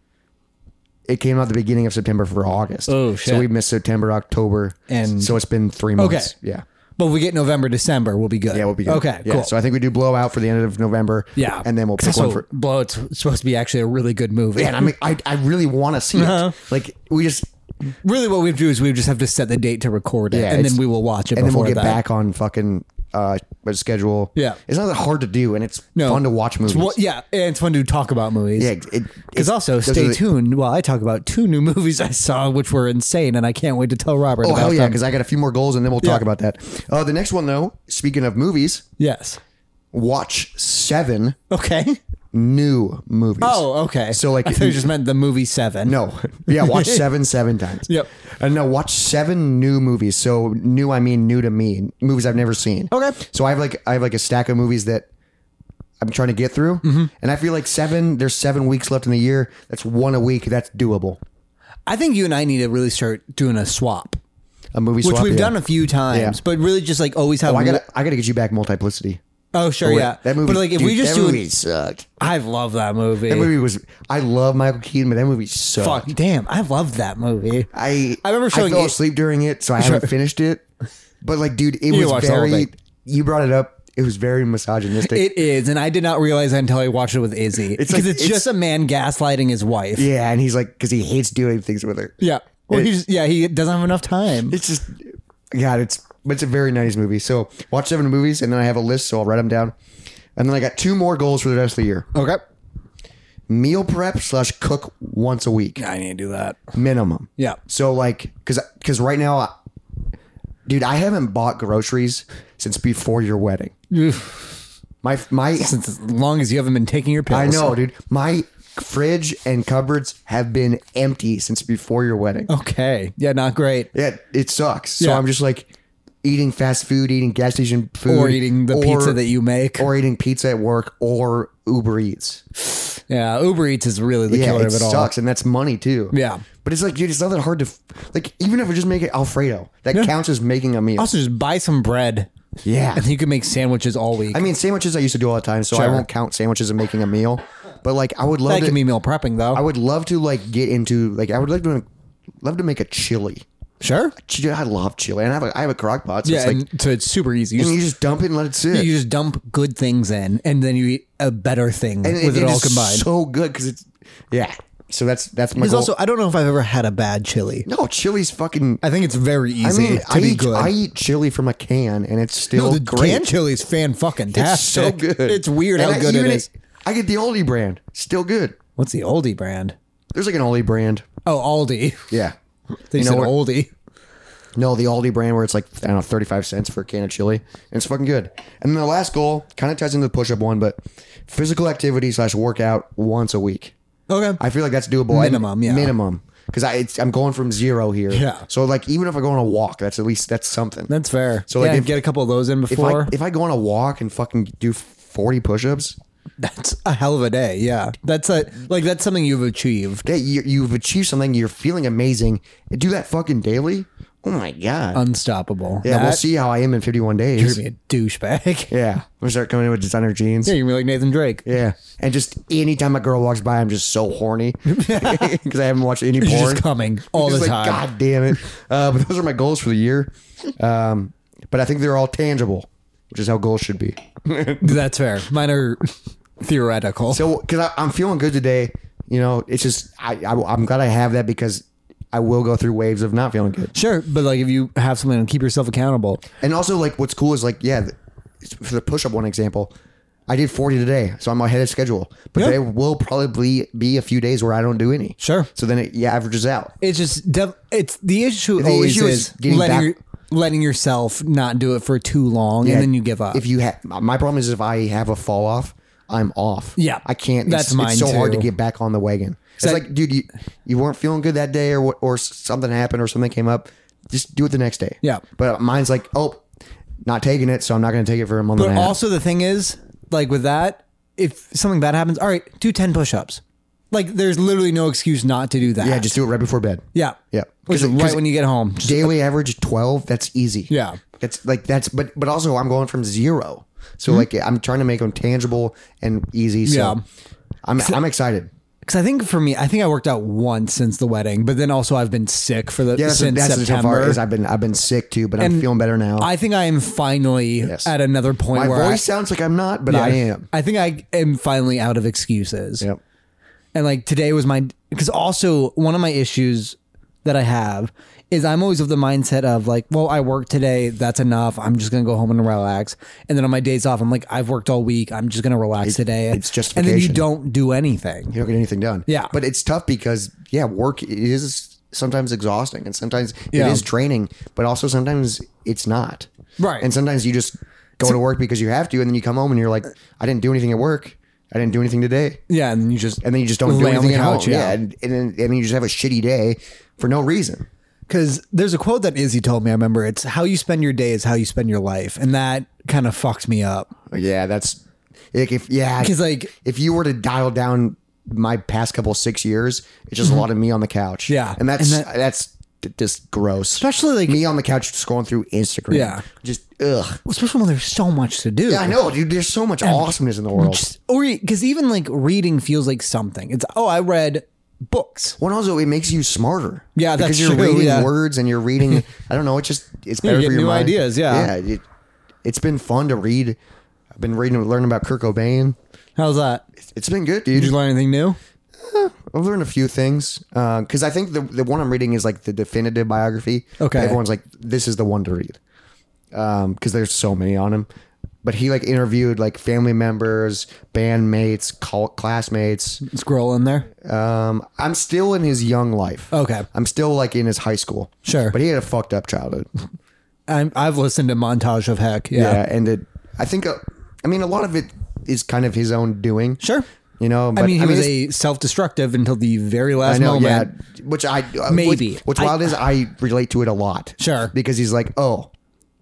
Speaker 1: It came out the beginning of September for August.
Speaker 2: Oh, shit.
Speaker 1: So we missed September, October.
Speaker 2: And
Speaker 1: so it's been 3 months.
Speaker 2: Okay.
Speaker 1: Yeah.
Speaker 2: But if we get November, December, we'll be good.
Speaker 1: Yeah, we'll be good.
Speaker 2: Okay,
Speaker 1: yeah.
Speaker 2: cool.
Speaker 1: So I think we do Blowout for the end of November.
Speaker 2: Yeah.
Speaker 1: And then we'll pick one for...
Speaker 2: Blowout's supposed to be actually a really good movie.
Speaker 1: Yeah, and I mean, I really want to see it. Like, we just...
Speaker 2: Really what we have to do is we just have to set the date to record it,
Speaker 1: Yeah,
Speaker 2: and then we will watch it
Speaker 1: and
Speaker 2: before
Speaker 1: then we'll get
Speaker 2: that.
Speaker 1: back on fucking schedule.
Speaker 2: Yeah.
Speaker 1: It's not that hard to do, and it's fun to watch movies.
Speaker 2: And it's fun to talk about movies.
Speaker 1: Yeah.
Speaker 2: Because also, stay tuned while I talk about 2 new movies I saw, which were insane, and I can't wait to tell Robert about
Speaker 1: hell yeah,
Speaker 2: them.
Speaker 1: because I got a few more goals, and then we'll talk about that. The next one, though, speaking of movies,
Speaker 2: Yes.
Speaker 1: watch 7
Speaker 2: Okay.
Speaker 1: new movies.
Speaker 2: Oh, okay.
Speaker 1: So, like...
Speaker 2: I thought you just meant the movie 7.
Speaker 1: No. Yeah, watch 7 times.
Speaker 2: Yep.
Speaker 1: And no, watch 7 new movies. So new, I mean new to me. Movies I've never seen.
Speaker 2: Okay.
Speaker 1: So I have like a stack of movies that I'm trying to get through. Mm-hmm. And I feel like there's 7 weeks left in the year. That's 1 a week. That's doable.
Speaker 2: I think you and I need to really start doing a swap.
Speaker 1: A movie swap.
Speaker 2: Which we've done a few times, but really just like always have...
Speaker 1: I gotta get you back Multiplicity.
Speaker 2: Oh, sure, yeah.
Speaker 1: That movie,
Speaker 2: but like if we just do
Speaker 1: movie sucked.
Speaker 2: I love that movie.
Speaker 1: That movie was... I love Michael Keaton, but that movie sucked.
Speaker 2: Fuck, damn, I loved that movie.
Speaker 1: I
Speaker 2: remember showing
Speaker 1: I fell asleep during it, so I haven't finished it. But like, dude, it was very... You brought it up. It was very misogynistic.
Speaker 2: It is, and I did not realize that until I watched it with Izzy. Because it's just a man gaslighting his wife.
Speaker 1: Yeah, and he's like... Because he hates doing things with her.
Speaker 2: Yeah. Well, he doesn't have enough time.
Speaker 1: It's just... God, it's a very 90s movie. So watch 7 movies, and then I have a list, so I'll write them down. And then I got 2 more goals for the rest of the year.
Speaker 2: Okay.
Speaker 1: Meal prep / cook once a week.
Speaker 2: I need to do that.
Speaker 1: Minimum.
Speaker 2: Yeah.
Speaker 1: So like, because right now, dude, I haven't bought groceries since before your wedding. My
Speaker 2: Since as long as you haven't been taking your pills.
Speaker 1: I know, dude. My fridge and cupboards have been empty since before your wedding.
Speaker 2: Okay. Yeah, not great.
Speaker 1: Yeah, it sucks. So
Speaker 2: Yeah.
Speaker 1: I'm just like eating fast food, eating gas station food.
Speaker 2: Or eating the pizza that you make.
Speaker 1: Or eating pizza at work or Uber Eats.
Speaker 2: Yeah, Uber Eats is really the killer of it all.
Speaker 1: It sucks, and that's money too.
Speaker 2: Yeah.
Speaker 1: But it's like, dude, it's not that hard to... Like, even if we just make it Alfredo, that counts as making a meal.
Speaker 2: Also, just buy some bread.
Speaker 1: Yeah.
Speaker 2: And then you can make sandwiches all week.
Speaker 1: I mean, sandwiches I used to do all the time, so I won't count sandwiches as making a meal. But like, I would love
Speaker 2: that can be meal prepping, though.
Speaker 1: I would love to like get into... Like, I would love to make a chili.
Speaker 2: Sure.
Speaker 1: I love chili, and I have a crock pot. So
Speaker 2: Yeah,
Speaker 1: it's like,
Speaker 2: and so it's super easy.
Speaker 1: and you just dump it and let it sit.
Speaker 2: You just dump good things in, and then you eat a better thing
Speaker 1: and
Speaker 2: with it all
Speaker 1: is
Speaker 2: combined.
Speaker 1: so good because it's So that's my
Speaker 2: Because
Speaker 1: goal.
Speaker 2: also, I don't know if I've ever had a bad chili.
Speaker 1: No, chili's fucking.
Speaker 2: I think it's very
Speaker 1: I
Speaker 2: easy
Speaker 1: mean,
Speaker 2: to be good.
Speaker 1: I eat chili from a can, and it's still
Speaker 2: No, the
Speaker 1: great.
Speaker 2: canned chili is fan-fucking-tastic.
Speaker 1: It's so good.
Speaker 2: It's weird
Speaker 1: And
Speaker 2: how good it is.
Speaker 1: I get the Aldi brand, still good.
Speaker 2: What's the Aldi brand?
Speaker 1: There's like an Aldi brand.
Speaker 2: Oh, Aldi.
Speaker 1: Yeah.
Speaker 2: They
Speaker 1: You know
Speaker 2: said
Speaker 1: what?
Speaker 2: Aldi.
Speaker 1: No, the Aldi brand where it's like, I don't know, 35 cents for a can of chili. And it's fucking good. And then the last goal kind of ties into the push-up one, but physical activity / workout once a week.
Speaker 2: Okay.
Speaker 1: I feel like that's doable.
Speaker 2: Minimum, yeah.
Speaker 1: Minimum. Because I'm going from 0 here.
Speaker 2: Yeah.
Speaker 1: So like even if I go on a walk, that's something.
Speaker 2: That's fair.
Speaker 1: So,
Speaker 2: So
Speaker 1: like, if-
Speaker 2: get a couple of those in
Speaker 1: if
Speaker 2: before.
Speaker 1: I go on a walk and fucking do 40 push-ups,
Speaker 2: That's a hell of a day. Yeah. That's something you've achieved.
Speaker 1: you've achieved something. You're feeling amazing. And do that fucking daily. Oh my god.
Speaker 2: Unstoppable.
Speaker 1: Yeah, we'll
Speaker 2: That-
Speaker 1: see how I am in 51
Speaker 2: You're
Speaker 1: days.
Speaker 2: gonna be a douchebag.
Speaker 1: Yeah, we'll start coming in with designer jeans.
Speaker 2: Yeah, you're gonna be like Nathan Drake.
Speaker 1: Yeah, and just anytime a girl walks by, I'm just so horny because I haven't watched any
Speaker 2: You're
Speaker 1: porn.
Speaker 2: just coming all
Speaker 1: Just
Speaker 2: the
Speaker 1: like,
Speaker 2: time.
Speaker 1: God damn it! But those are my goals for the year. But I think they're all tangible, which is how goals should be.
Speaker 2: That's fair. Mine are theoretical.
Speaker 1: So, because I'm feeling good today, it's just I'm glad I have that because I will go through waves of not feeling good.
Speaker 2: Sure, but like if you have something to keep yourself accountable.
Speaker 1: And also, like, what's cool is like, for the push-up one example, I did 40 today, so I'm ahead of schedule. But
Speaker 2: Yeah.
Speaker 1: there will probably be a few days where I don't do any.
Speaker 2: Sure.
Speaker 1: So then it averages out.
Speaker 2: It's just it's the issue
Speaker 1: The
Speaker 2: always
Speaker 1: issue
Speaker 2: is
Speaker 1: is getting back-
Speaker 2: letting yourself not do it for too long and then you give up.
Speaker 1: If you my problem is if I have a fall off, I'm off.
Speaker 2: Yeah.
Speaker 1: I can't.
Speaker 2: That's
Speaker 1: it's so
Speaker 2: mine
Speaker 1: hard to
Speaker 2: too.
Speaker 1: get back on the wagon. It's
Speaker 2: that-
Speaker 1: like, dude, you weren't feeling good that day, or something happened, or something came up. Just do it the next day.
Speaker 2: Yeah.
Speaker 1: But mine's like, oh, not taking it, so I'm not going to take it for a month
Speaker 2: But
Speaker 1: and a half.
Speaker 2: also the thing is, like with that, if something bad happens, all right, do 10 push-ups. Like there's literally no excuse not to do that.
Speaker 1: Yeah, just do it right before bed.
Speaker 2: yeah.
Speaker 1: Yeah.
Speaker 2: Which is right when you get home. Just-
Speaker 1: Daily average 12. That's easy.
Speaker 2: Yeah.
Speaker 1: It's like but also I'm going from 0, so like I'm trying to make them tangible and easy. So
Speaker 2: Yeah.
Speaker 1: I'm excited.
Speaker 2: Because I think for me, I think I worked out once since the wedding, but then also I've been sick for the
Speaker 1: Yeah,
Speaker 2: since
Speaker 1: that's the tough part
Speaker 2: September.
Speaker 1: is I've been sick too, but I'm feeling better now.
Speaker 2: I think I am finally at another point
Speaker 1: My
Speaker 2: where
Speaker 1: voice sounds like I'm not, but I am.
Speaker 2: I think I am finally out of excuses.
Speaker 1: Yep.
Speaker 2: And like today was because also one of my issues that I have is I'm always of the mindset of like, well, I worked today. That's enough. I'm just going to go home and relax. And then on my days off, I'm like, I've worked all week. I'm just going to relax today.
Speaker 1: it's
Speaker 2: And then you
Speaker 1: justification.
Speaker 2: don't do anything.
Speaker 1: You don't get anything done.
Speaker 2: Yeah.
Speaker 1: But it's tough because work is sometimes exhausting and sometimes
Speaker 2: Yeah.
Speaker 1: it is draining, but also sometimes it's not.
Speaker 2: Right.
Speaker 1: And sometimes you just go to work because you have to, and then you come home and you're like, I didn't do anything at work. I didn't do anything today.
Speaker 2: Yeah. And then you just
Speaker 1: don't do
Speaker 2: lay on the
Speaker 1: anything at home.
Speaker 2: couch, yeah.
Speaker 1: And then you just have a shitty day for no reason.
Speaker 2: Because there's a quote that Izzy told me. I remember it's how you spend your day is how you spend your life. And that kind of fucks me up.
Speaker 1: Yeah, that's like
Speaker 2: Because like,
Speaker 1: if you were to dial down my past couple 6 years, it's just a lot of me on the couch.
Speaker 2: Yeah.
Speaker 1: and that's
Speaker 2: And
Speaker 1: just gross.
Speaker 2: especially like,
Speaker 1: Me on the couch scrolling through Instagram.
Speaker 2: Yeah.
Speaker 1: just ugh.
Speaker 2: especially when there's so much to do.
Speaker 1: Yeah, I know, dude. There's so much awesomeness in the world.
Speaker 2: Or because even like reading feels like something. It's I read books.
Speaker 1: Well, also it makes you smarter.
Speaker 2: Yeah, that's
Speaker 1: because you're
Speaker 2: true,
Speaker 1: reading
Speaker 2: yeah.
Speaker 1: words and you're reading. I don't know. It's better
Speaker 2: you get
Speaker 1: for your
Speaker 2: new
Speaker 1: mind.
Speaker 2: ideas, yeah.
Speaker 1: yeah. It's been fun to read. I've been learning about Kurt Cobain.
Speaker 2: How's that?
Speaker 1: It's been good, dude.
Speaker 2: Did you learn anything new?
Speaker 1: I've learned a few things because I think the one I'm reading is like the definitive biography.
Speaker 2: Okay.
Speaker 1: Everyone's like, this is the one to read because there's so many on him. But he like interviewed like family members, bandmates, classmates.
Speaker 2: Scroll in there.
Speaker 1: I'm still in his young life.
Speaker 2: Okay.
Speaker 1: I'm still like in his high school.
Speaker 2: Sure.
Speaker 1: But he had a fucked up childhood.
Speaker 2: I've listened to Montage of Heck.
Speaker 1: Yeah. And I think, a lot of it is kind of his own doing.
Speaker 2: Sure.
Speaker 1: But
Speaker 2: I mean, he was
Speaker 1: it's-
Speaker 2: a self-destructive until the very last
Speaker 1: I know,
Speaker 2: moment.
Speaker 1: yeah. Which
Speaker 2: Maybe.
Speaker 1: What's wild is I relate to it a lot.
Speaker 2: Sure.
Speaker 1: Because he's like, oh,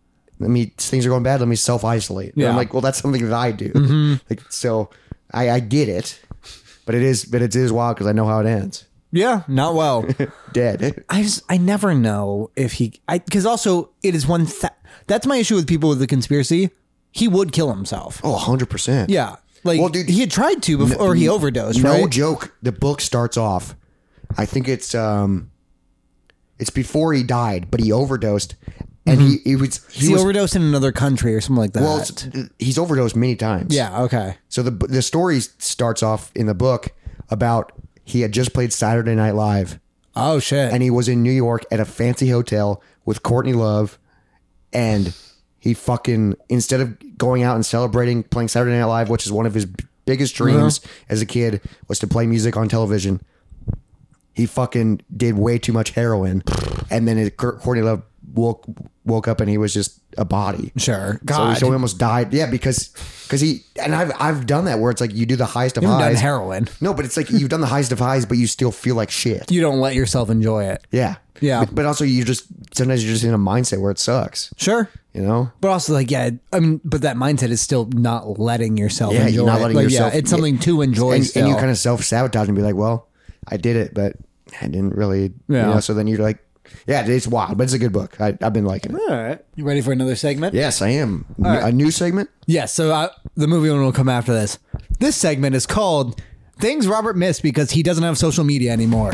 Speaker 1: things are going bad. Let me self-isolate. And
Speaker 2: Yeah.
Speaker 1: I'm like, well, that's something that I do. Like, so I get it, but it is wild because I know how it ends.
Speaker 2: Yeah, not well.
Speaker 1: Dead.
Speaker 2: I never know if because also it is that's my issue with people with the conspiracy. He would kill himself.
Speaker 1: Oh, 100%.
Speaker 2: Yeah. Like,
Speaker 1: Well, dude,
Speaker 2: he had tried to before, or he overdosed,
Speaker 1: No
Speaker 2: right?
Speaker 1: joke. The book starts off. I think it's It's before he died, but he overdosed, and he was
Speaker 2: overdosed in another country or something like that.
Speaker 1: Well, he's overdosed many times.
Speaker 2: Yeah. Okay.
Speaker 1: So the story starts off in the book about he had just played Saturday Night Live.
Speaker 2: Oh shit!
Speaker 1: And he was in New York at a fancy hotel with Courtney Love, and he fucking, instead of going out and celebrating playing Saturday Night Live, which is one of his biggest dreams as a kid, was to play music on television, he fucking did way too much heroin, and then Courtney Love woke up and he was just a body.
Speaker 2: Sure. God.
Speaker 1: So he almost died. Yeah, because he, and I've done that where it's like you do the highest of
Speaker 2: You've
Speaker 1: highs.
Speaker 2: done heroin.
Speaker 1: No, but it's like you've done the highest of highs, but you still feel like shit.
Speaker 2: You don't let yourself enjoy it.
Speaker 1: Yeah.
Speaker 2: Yeah.
Speaker 1: But also sometimes you're just in a mindset where it sucks.
Speaker 2: Sure.
Speaker 1: You know?
Speaker 2: But also, like, yeah, I mean, but that mindset is still not letting yourself
Speaker 1: Yeah,
Speaker 2: enjoy
Speaker 1: you're not letting
Speaker 2: it. Like,
Speaker 1: yourself.
Speaker 2: Yeah, it's something to enjoy
Speaker 1: and
Speaker 2: still.
Speaker 1: you kind of self-sabotage and be like, well, I did it, but I didn't really,
Speaker 2: Yeah.
Speaker 1: you know, so then you're like, yeah, it's wild, but it's a good book. I've been liking it.
Speaker 2: All right. You ready for another segment?
Speaker 1: Yes, I am.
Speaker 2: right.
Speaker 1: A new segment?
Speaker 2: Yeah, so the movie one will come after this. This segment is called Things Robert Missed Because He Doesn't Have Social Media Anymore.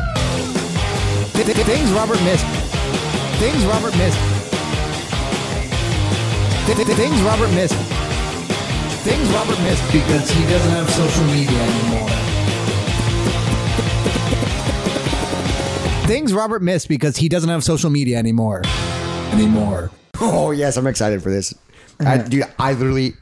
Speaker 2: Things Robert Missed. Things Robert Missed. Things Robert Missed. Things Robert Missed because he doesn't have social media anymore. Things Robert missed because he doesn't have social media anymore.
Speaker 1: Oh, yes, I'm excited for this. Dude, I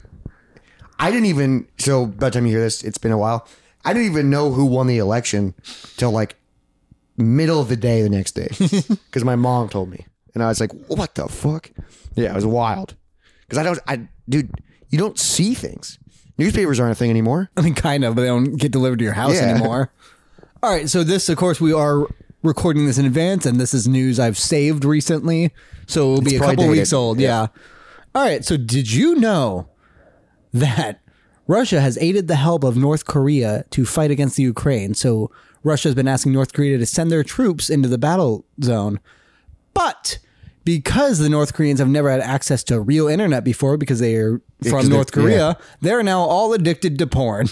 Speaker 1: didn't even, so by the time you hear this, it's been a while. I didn't even know who won the election till like middle of the day the next day because my mom told me. And I was like, what the fuck? Yeah, it was wild. Because dude, you don't see things. Newspapers aren't a thing anymore.
Speaker 2: I mean, kind of, but they don't get delivered to your house anymore. All right, so this, of course, we are recording this in advance, and this is news I've saved recently, so it'll be a couple weeks old. Yeah. All right, so did you know that Russia has aided the help of North Korea to fight against the Ukraine? So Russia has been asking North Korea to send their troops into the battle zone, but because the North Koreans have never had access to real internet before because they are from North Korea, they're now all addicted to porn.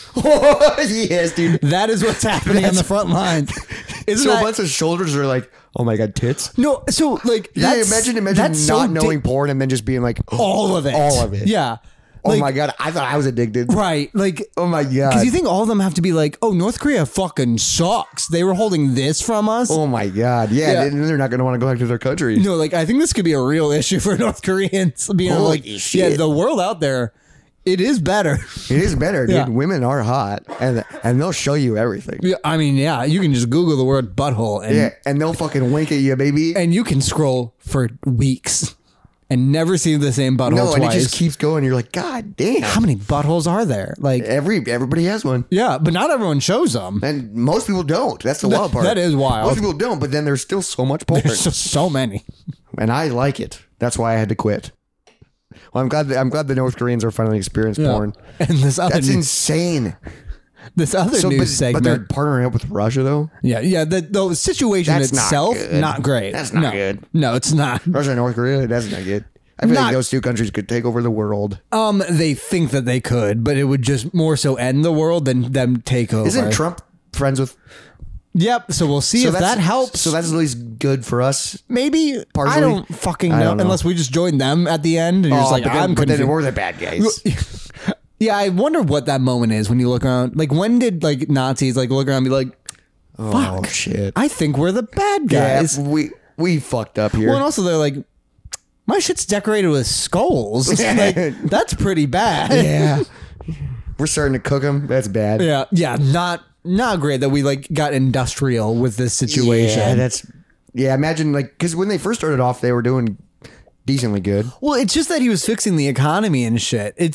Speaker 1: Yes, dude.
Speaker 2: That is what's happening on the front lines.
Speaker 1: So a bunch of shoulders are like, oh my God, tits?
Speaker 2: No, so like,
Speaker 1: imagine
Speaker 2: that's
Speaker 1: not
Speaker 2: so
Speaker 1: knowing porn and then just being like,
Speaker 2: all of it.
Speaker 1: All of it.
Speaker 2: Yeah.
Speaker 1: Oh my God, I thought I was addicted.
Speaker 2: Right. Like,
Speaker 1: oh my God.
Speaker 2: Because you think all of them have to be like, oh, North Korea fucking sucks. They were holding this from us.
Speaker 1: Oh my God. Yeah. Then they're not going to want to go back to their country.
Speaker 2: No, like, I think this could be a real issue for North Koreans. Being
Speaker 1: Holy
Speaker 2: like,
Speaker 1: shit.
Speaker 2: yeah, the world out there, it is better.
Speaker 1: It is better, dude.
Speaker 2: Yeah.
Speaker 1: Women are hot and they'll show you everything.
Speaker 2: Yeah, I mean, yeah, you can just Google the word butthole
Speaker 1: And they'll fucking wink at you, baby.
Speaker 2: and you can scroll for weeks and never see the same butthole
Speaker 1: No,
Speaker 2: twice.
Speaker 1: and it just keeps going. You're like, God damn.
Speaker 2: How many buttholes are there? Like,
Speaker 1: Everybody has one.
Speaker 2: yeah, but not everyone shows them.
Speaker 1: And most people don't. That's the wild part.
Speaker 2: That is wild.
Speaker 1: Most people don't, but then there's still so much porn.
Speaker 2: There's just so many.
Speaker 1: And I like it. That's why I had to quit. Well, I'm glad the North Koreans are finally experiencing porn.
Speaker 2: And this other
Speaker 1: That's insane.
Speaker 2: this other news segment.
Speaker 1: But they're partnering up with Russia, though.
Speaker 2: Yeah. The situation
Speaker 1: That's not
Speaker 2: itself,
Speaker 1: good.
Speaker 2: not great.
Speaker 1: That's not good.
Speaker 2: No, it's not.
Speaker 1: Russia and North Korea, that's not good. I feel
Speaker 2: Not-
Speaker 1: like those two countries could take over the world.
Speaker 2: They think that they could, but it would just more so end the world than them take over.
Speaker 1: Isn't Trump friends with?
Speaker 2: Yep. So we'll see if
Speaker 1: that's-
Speaker 2: that helps.
Speaker 1: So that's at least good for us.
Speaker 2: maybe.
Speaker 1: Partially?
Speaker 2: I don't fucking
Speaker 1: I
Speaker 2: know,
Speaker 1: don't know.
Speaker 2: unless we just join them at the end and you're just like,
Speaker 1: but then,
Speaker 2: I'm
Speaker 1: but then
Speaker 2: confused.
Speaker 1: we're the bad guys.
Speaker 2: Yeah, I wonder what that moment is when you look around. Like, when did like Nazis like look around and be like,
Speaker 1: Oh
Speaker 2: fuck,
Speaker 1: shit!
Speaker 2: I think we're the bad guys.
Speaker 1: Yeah, we fucked up here.
Speaker 2: Well, and also they're like, my shit's decorated with skulls. Like, that's pretty bad.
Speaker 1: Yeah, we're starting to cook them. That's bad.
Speaker 2: Yeah, not great that we like got industrial with this situation.
Speaker 1: Yeah, imagine like because when they first started off, they were doing decently good.
Speaker 2: Well, it's just that he was fixing the economy and shit. It's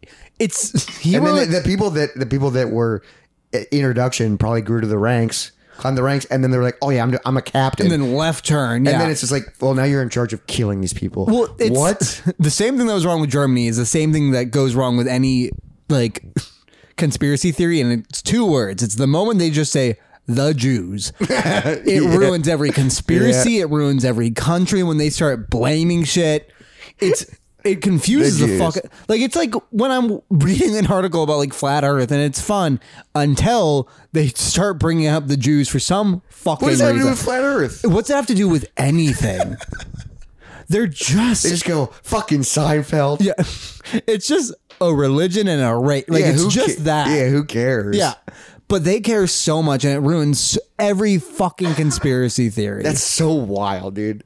Speaker 2: he
Speaker 1: And
Speaker 2: wrote,
Speaker 1: then the people that were introduction probably grew to the ranks, climbed the ranks, and then they were like, oh yeah, I'm a captain.
Speaker 2: and then left turn. Yeah.
Speaker 1: And then it's just like, well, now you're in charge of killing these people.
Speaker 2: well, it's,
Speaker 1: what?
Speaker 2: The same thing that was wrong with Germany is the same thing that goes wrong with any like conspiracy theory, and it's two words. It's the moment they just say the Jews. It ruins every conspiracy.
Speaker 1: Yeah.
Speaker 2: It ruins every country when they start blaming shit. It's it confuses the
Speaker 1: The
Speaker 2: fuck. Like it's like when I'm reading an article about like flat Earth and it's fun until they start bringing up the Jews for some fucking
Speaker 1: What does that have to do
Speaker 2: reason.
Speaker 1: with flat Earth?
Speaker 2: What's that have to do with anything? They
Speaker 1: They just go fucking Seinfeld.
Speaker 2: yeah, it's just a religion and a race. Like
Speaker 1: Yeah,
Speaker 2: it's
Speaker 1: who
Speaker 2: just that.
Speaker 1: Yeah, who cares?
Speaker 2: Yeah. But they care so much and it ruins every fucking conspiracy theory.
Speaker 1: That's so wild, dude.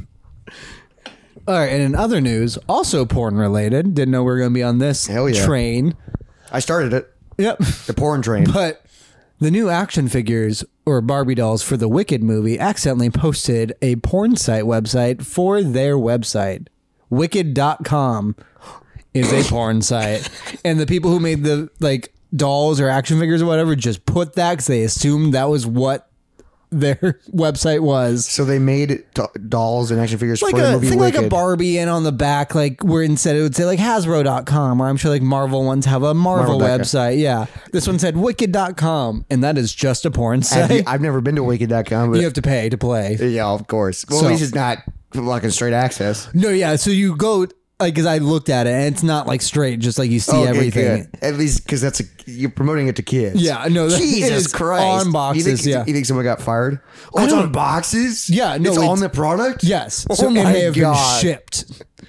Speaker 2: All right, and in other news, also porn related. Didn't know we were going to be on this
Speaker 1: Hell yeah.
Speaker 2: train.
Speaker 1: I started it.
Speaker 2: Yep.
Speaker 1: The porn train.
Speaker 2: But the new action figures or Barbie dolls for the Wicked movie accidentally posted a porn site website for their website. Wicked.com is a porn site. And the people who made the like dolls or action figures or whatever just put that because they assumed that was what their website was.
Speaker 1: So they made dolls and action figures
Speaker 2: Like
Speaker 1: for the
Speaker 2: a
Speaker 1: movie
Speaker 2: thing
Speaker 1: Wicked.
Speaker 2: like a Barbie, and on the back, like where instead it would say like Hasbro.com, or I'm sure like Marvel ones have a Marvel
Speaker 1: Marvel.com.
Speaker 2: website. Yeah. This one said Wicked.com, and that is just a porn site.
Speaker 1: I've never been to Wicked.com, but
Speaker 2: You have to pay to play.
Speaker 1: yeah, of course. Well,
Speaker 2: So-
Speaker 1: at least it's not fucking straight access.
Speaker 2: No, yeah. So you go, like, because I looked at it, and it's not like straight, just like you see
Speaker 1: Okay,
Speaker 2: everything.
Speaker 1: good. At least because you're promoting it to kids.
Speaker 2: Yeah, no, it
Speaker 1: Jesus
Speaker 2: is
Speaker 1: Christ.
Speaker 2: on boxes,
Speaker 1: You think,
Speaker 2: yeah.
Speaker 1: You think someone got fired? Oh,
Speaker 2: I
Speaker 1: it's
Speaker 2: don't-
Speaker 1: on boxes?
Speaker 2: Yeah, no,
Speaker 1: It's
Speaker 2: it's-
Speaker 1: on the product?
Speaker 2: Yes.
Speaker 1: Oh
Speaker 2: So and
Speaker 1: my
Speaker 2: they have
Speaker 1: God.
Speaker 2: been shipped.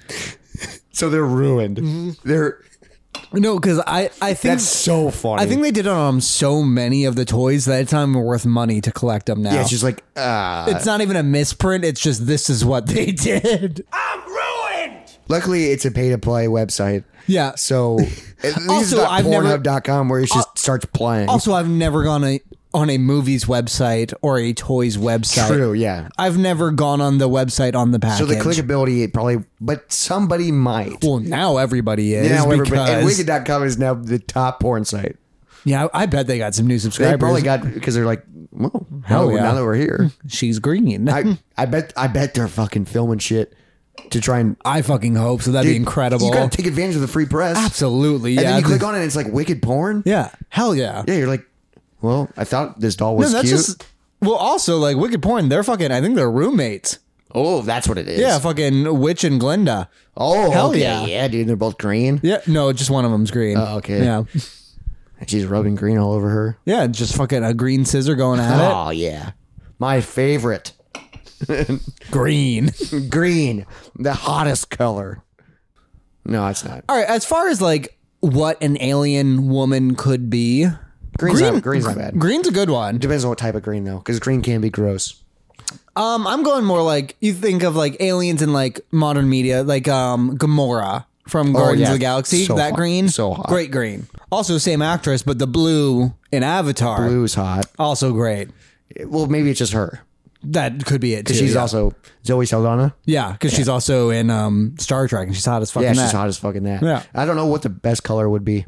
Speaker 1: So they're ruined.
Speaker 2: Mm-hmm.
Speaker 1: They're
Speaker 2: No, because I think
Speaker 1: That's so funny.
Speaker 2: I think they did it on so many of the toys that it's not even worth money to collect them now.
Speaker 1: yeah, it's just like
Speaker 2: It's not even a misprint. It's just this is what they did.
Speaker 1: luckily it's a pay to play website.
Speaker 2: Yeah.
Speaker 1: So at least it's
Speaker 2: Also,
Speaker 1: not
Speaker 2: I've never-
Speaker 1: Pornhub.com where it just starts playing.
Speaker 2: Also, I've never gone on a movie's website or a toys website.
Speaker 1: True, yeah.
Speaker 2: I've never gone on the website on the package.
Speaker 1: So the clickability it probably, but somebody might.
Speaker 2: Well, now everybody is.
Speaker 1: Now everybody,
Speaker 2: because,
Speaker 1: and Wicked.com is now the top porn site.
Speaker 2: yeah, I bet they got some new
Speaker 1: They
Speaker 2: subscribers.
Speaker 1: probably got because they're like, well, hell,
Speaker 2: yeah.
Speaker 1: now that we're here,
Speaker 2: She's green.
Speaker 1: I bet they're fucking filming shit to try and
Speaker 2: I fucking hope so. That'd be
Speaker 1: Dude,
Speaker 2: incredible.
Speaker 1: You gotta take advantage of the free press.
Speaker 2: Absolutely.
Speaker 1: And
Speaker 2: Yeah.
Speaker 1: then you click on it and it's like wicked porn.
Speaker 2: Yeah. Hell yeah.
Speaker 1: Yeah, you're like, well, I thought this doll was cute.
Speaker 2: Well, also like Wicked Porn. They're fucking. I think they're roommates.
Speaker 1: Oh, that's what it is.
Speaker 2: Yeah, fucking Witch and Glenda.
Speaker 1: Oh,
Speaker 2: Hell
Speaker 1: okay.
Speaker 2: yeah.
Speaker 1: Yeah, dude, they're both green.
Speaker 2: Yeah. No, just one of them's green.
Speaker 1: Oh, okay.
Speaker 2: Yeah.
Speaker 1: And she's rubbing green all over her.
Speaker 2: Yeah. Just fucking a green scissor going at
Speaker 1: Oh, yeah. My favorite.
Speaker 2: it. Green.
Speaker 1: Green. The hottest color. No, it's not.
Speaker 2: All right. As far as like what an alien woman could be,
Speaker 1: Green's not bad.
Speaker 2: Green's a good one.
Speaker 1: Depends on what type of green, though, because green can be gross.
Speaker 2: I'm going more like you think of like aliens in like modern media, like Gamora from Guardians
Speaker 1: yeah.
Speaker 2: of the Galaxy.
Speaker 1: So
Speaker 2: that
Speaker 1: hot.
Speaker 2: green,
Speaker 1: So hot.
Speaker 2: great green. Also same actress, but the blue in Avatar,
Speaker 1: Blue's hot.
Speaker 2: also great.
Speaker 1: Well, maybe it's just her.
Speaker 2: That could be it too.
Speaker 1: She's
Speaker 2: yeah.
Speaker 1: also Zoe Saldana.
Speaker 2: Yeah, because she's also in Star Trek and she's hot as fucking
Speaker 1: Yeah,
Speaker 2: that.
Speaker 1: she's hot as fucking that.
Speaker 2: Yeah.
Speaker 1: I don't know what the best color would be.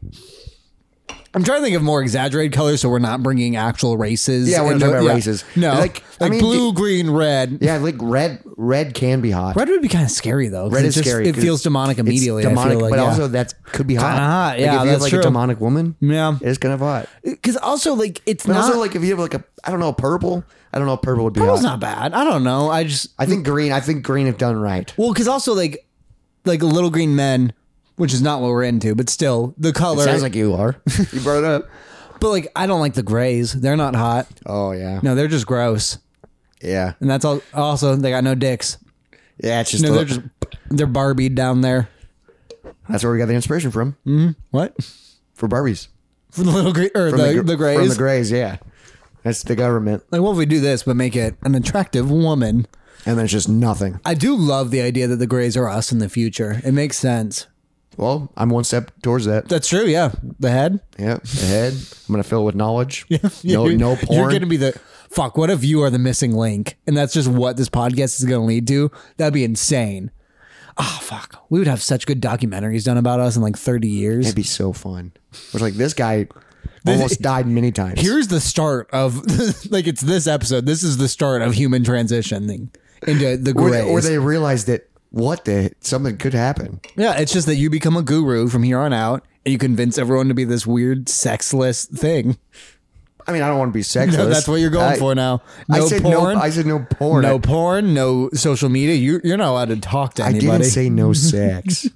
Speaker 2: I'm trying to think of more exaggerated colors so we're not bringing actual races.
Speaker 1: Yeah, we're not
Speaker 2: into-
Speaker 1: talking about races.
Speaker 2: No,
Speaker 1: Like,
Speaker 2: like
Speaker 1: I mean,
Speaker 2: blue, green, red.
Speaker 1: Yeah, like red can be hot.
Speaker 2: Red would be kind of scary though. 'cause
Speaker 1: Red
Speaker 2: it
Speaker 1: is
Speaker 2: just-
Speaker 1: scary.
Speaker 2: It
Speaker 1: 'cause
Speaker 2: feels demonic
Speaker 1: it's
Speaker 2: immediately.
Speaker 1: demonic,
Speaker 2: I feel like,
Speaker 1: but
Speaker 2: yeah.
Speaker 1: also that could be hot.
Speaker 2: Kinda hot,
Speaker 1: Like,
Speaker 2: yeah,
Speaker 1: if you have
Speaker 2: that's
Speaker 1: like
Speaker 2: true.
Speaker 1: a demonic woman,
Speaker 2: Yeah.
Speaker 1: it's kind of hot.
Speaker 2: Because also like it's
Speaker 1: But
Speaker 2: not.
Speaker 1: also like if you have like a I don't know purple. I don't know if purple would be
Speaker 2: Purple's
Speaker 1: hot.
Speaker 2: not bad. I don't know. I
Speaker 1: think green. I think green if done right.
Speaker 2: well because also like little green men, which is not what we're into, but still the color.
Speaker 1: Sounds like you are. You brought it up.
Speaker 2: but like I don't like the grays. They're not hot.
Speaker 1: Oh yeah.
Speaker 2: No, they're just gross.
Speaker 1: Yeah.
Speaker 2: And that's all. Also, they got no dicks.
Speaker 1: Yeah. It's just.
Speaker 2: No, they're Barbie down there.
Speaker 1: That's where we got the inspiration from
Speaker 2: What?
Speaker 1: for Barbies.
Speaker 2: For the little gray or
Speaker 1: From
Speaker 2: the grays.
Speaker 1: From the Greys. Yeah. That's the government,
Speaker 2: Like, what if we do this but make it an attractive woman?
Speaker 1: and then it's just nothing.
Speaker 2: I do love the idea that the grays are us in the future. It makes sense.
Speaker 1: Well, I'm one step towards that.
Speaker 2: That's true. Yeah, the head.
Speaker 1: Yep. Ahead. I'm gonna fill it with knowledge. No
Speaker 2: You're
Speaker 1: porn.
Speaker 2: gonna be the fuck. What if you are the missing link, and that's just what this podcast is gonna lead to? That'd be insane. Oh fuck, we would have such good documentaries done about us in like 30 years.
Speaker 1: It'd be so fun. It's like this guy almost died many times.
Speaker 2: Here's the start of like it's this episode. This is the start of human transitioning into the
Speaker 1: or,
Speaker 2: grays.
Speaker 1: or they realized that something could happen.
Speaker 2: Yeah, it's just that you become a guru from here on out, and you convince everyone to be this weird sexless thing.
Speaker 1: I mean, I don't want to be sexless.
Speaker 2: No, that's what you're going for now.
Speaker 1: I
Speaker 2: No
Speaker 1: said
Speaker 2: porn.
Speaker 1: No, I said no porn.
Speaker 2: No porn, no social media. You're not allowed to talk to
Speaker 1: I
Speaker 2: anybody.
Speaker 1: didn't say no sex.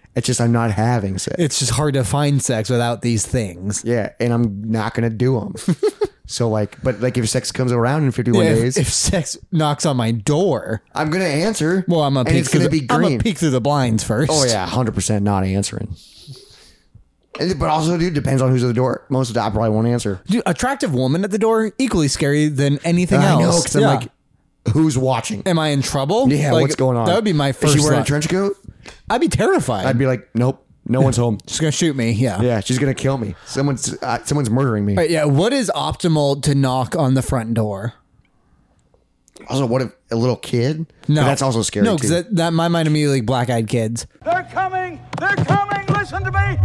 Speaker 1: It's just I'm not having sex.
Speaker 2: It's just hard to find sex without these things.
Speaker 1: Yeah, and I'm not gonna do them. So but if sex comes around in 51 days,
Speaker 2: If sex knocks on my door,
Speaker 1: I'm gonna answer.
Speaker 2: well, I'm gonna
Speaker 1: and
Speaker 2: peek
Speaker 1: it's gonna be
Speaker 2: I'm
Speaker 1: green.
Speaker 2: gonna peek through the blinds first.
Speaker 1: Oh yeah, 100% not answering. But also, dude, depends on who's at the door. Most of the time, I probably won't answer.
Speaker 2: Dude, attractive woman at the door, equally scary than anything else.
Speaker 1: I know, because I'm like, who's watching?
Speaker 2: am I in trouble?
Speaker 1: Yeah,
Speaker 2: Like,
Speaker 1: what's going on?
Speaker 2: That would be my first.
Speaker 1: Is she wearing a
Speaker 2: thought.
Speaker 1: trench coat?
Speaker 2: I'd be terrified.
Speaker 1: I'd be like, nope, no one's home.
Speaker 2: She's gonna shoot me. Yeah.
Speaker 1: Yeah, she's gonna kill me. Someone's murdering me.
Speaker 2: But yeah. What is optimal to knock on the front door?
Speaker 1: Also, what if a little kid?
Speaker 2: No,
Speaker 1: But that's also scary.
Speaker 2: No,
Speaker 1: too.
Speaker 2: because that my mind immediately black-eyed kids.
Speaker 3: They're coming! They're coming! Listen to me!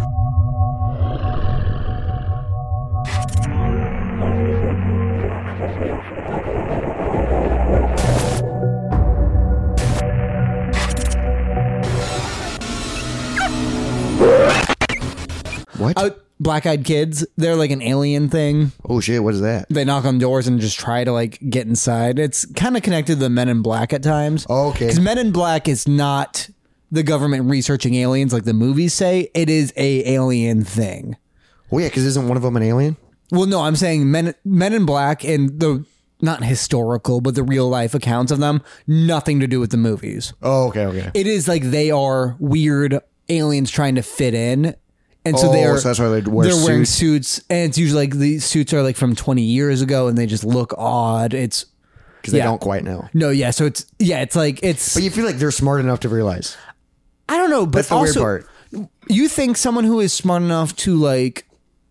Speaker 1: What?
Speaker 2: Black-eyed kids. They're like an alien thing.
Speaker 1: Oh shit! What is that?
Speaker 2: They knock on doors and just try to like get inside. It's kind of connected to the Men in Black at times.
Speaker 1: Oh, okay.
Speaker 2: Because Men in Black is not the government researching aliens like the movies say. It is a alien thing.
Speaker 1: Oh yeah, because isn't one of them an alien?
Speaker 2: Well, no, I'm saying Men in Black and the not historical, but the real life accounts of them, nothing to do with the movies.
Speaker 1: Oh okay.
Speaker 2: It is like they are weird aliens trying to fit in. And so
Speaker 1: so that's why they wear
Speaker 2: wearing
Speaker 1: suits.
Speaker 2: suits, and it's usually like these suits are like from 20 years ago, and they just look odd. It's
Speaker 1: Because they
Speaker 2: yeah.
Speaker 1: don't quite know.
Speaker 2: no, yeah. So it's like it's.
Speaker 1: But you feel like they're smart enough to realize.
Speaker 2: I don't know, but
Speaker 1: That's the
Speaker 2: also,
Speaker 1: weird part.
Speaker 2: you think someone who is smart enough to like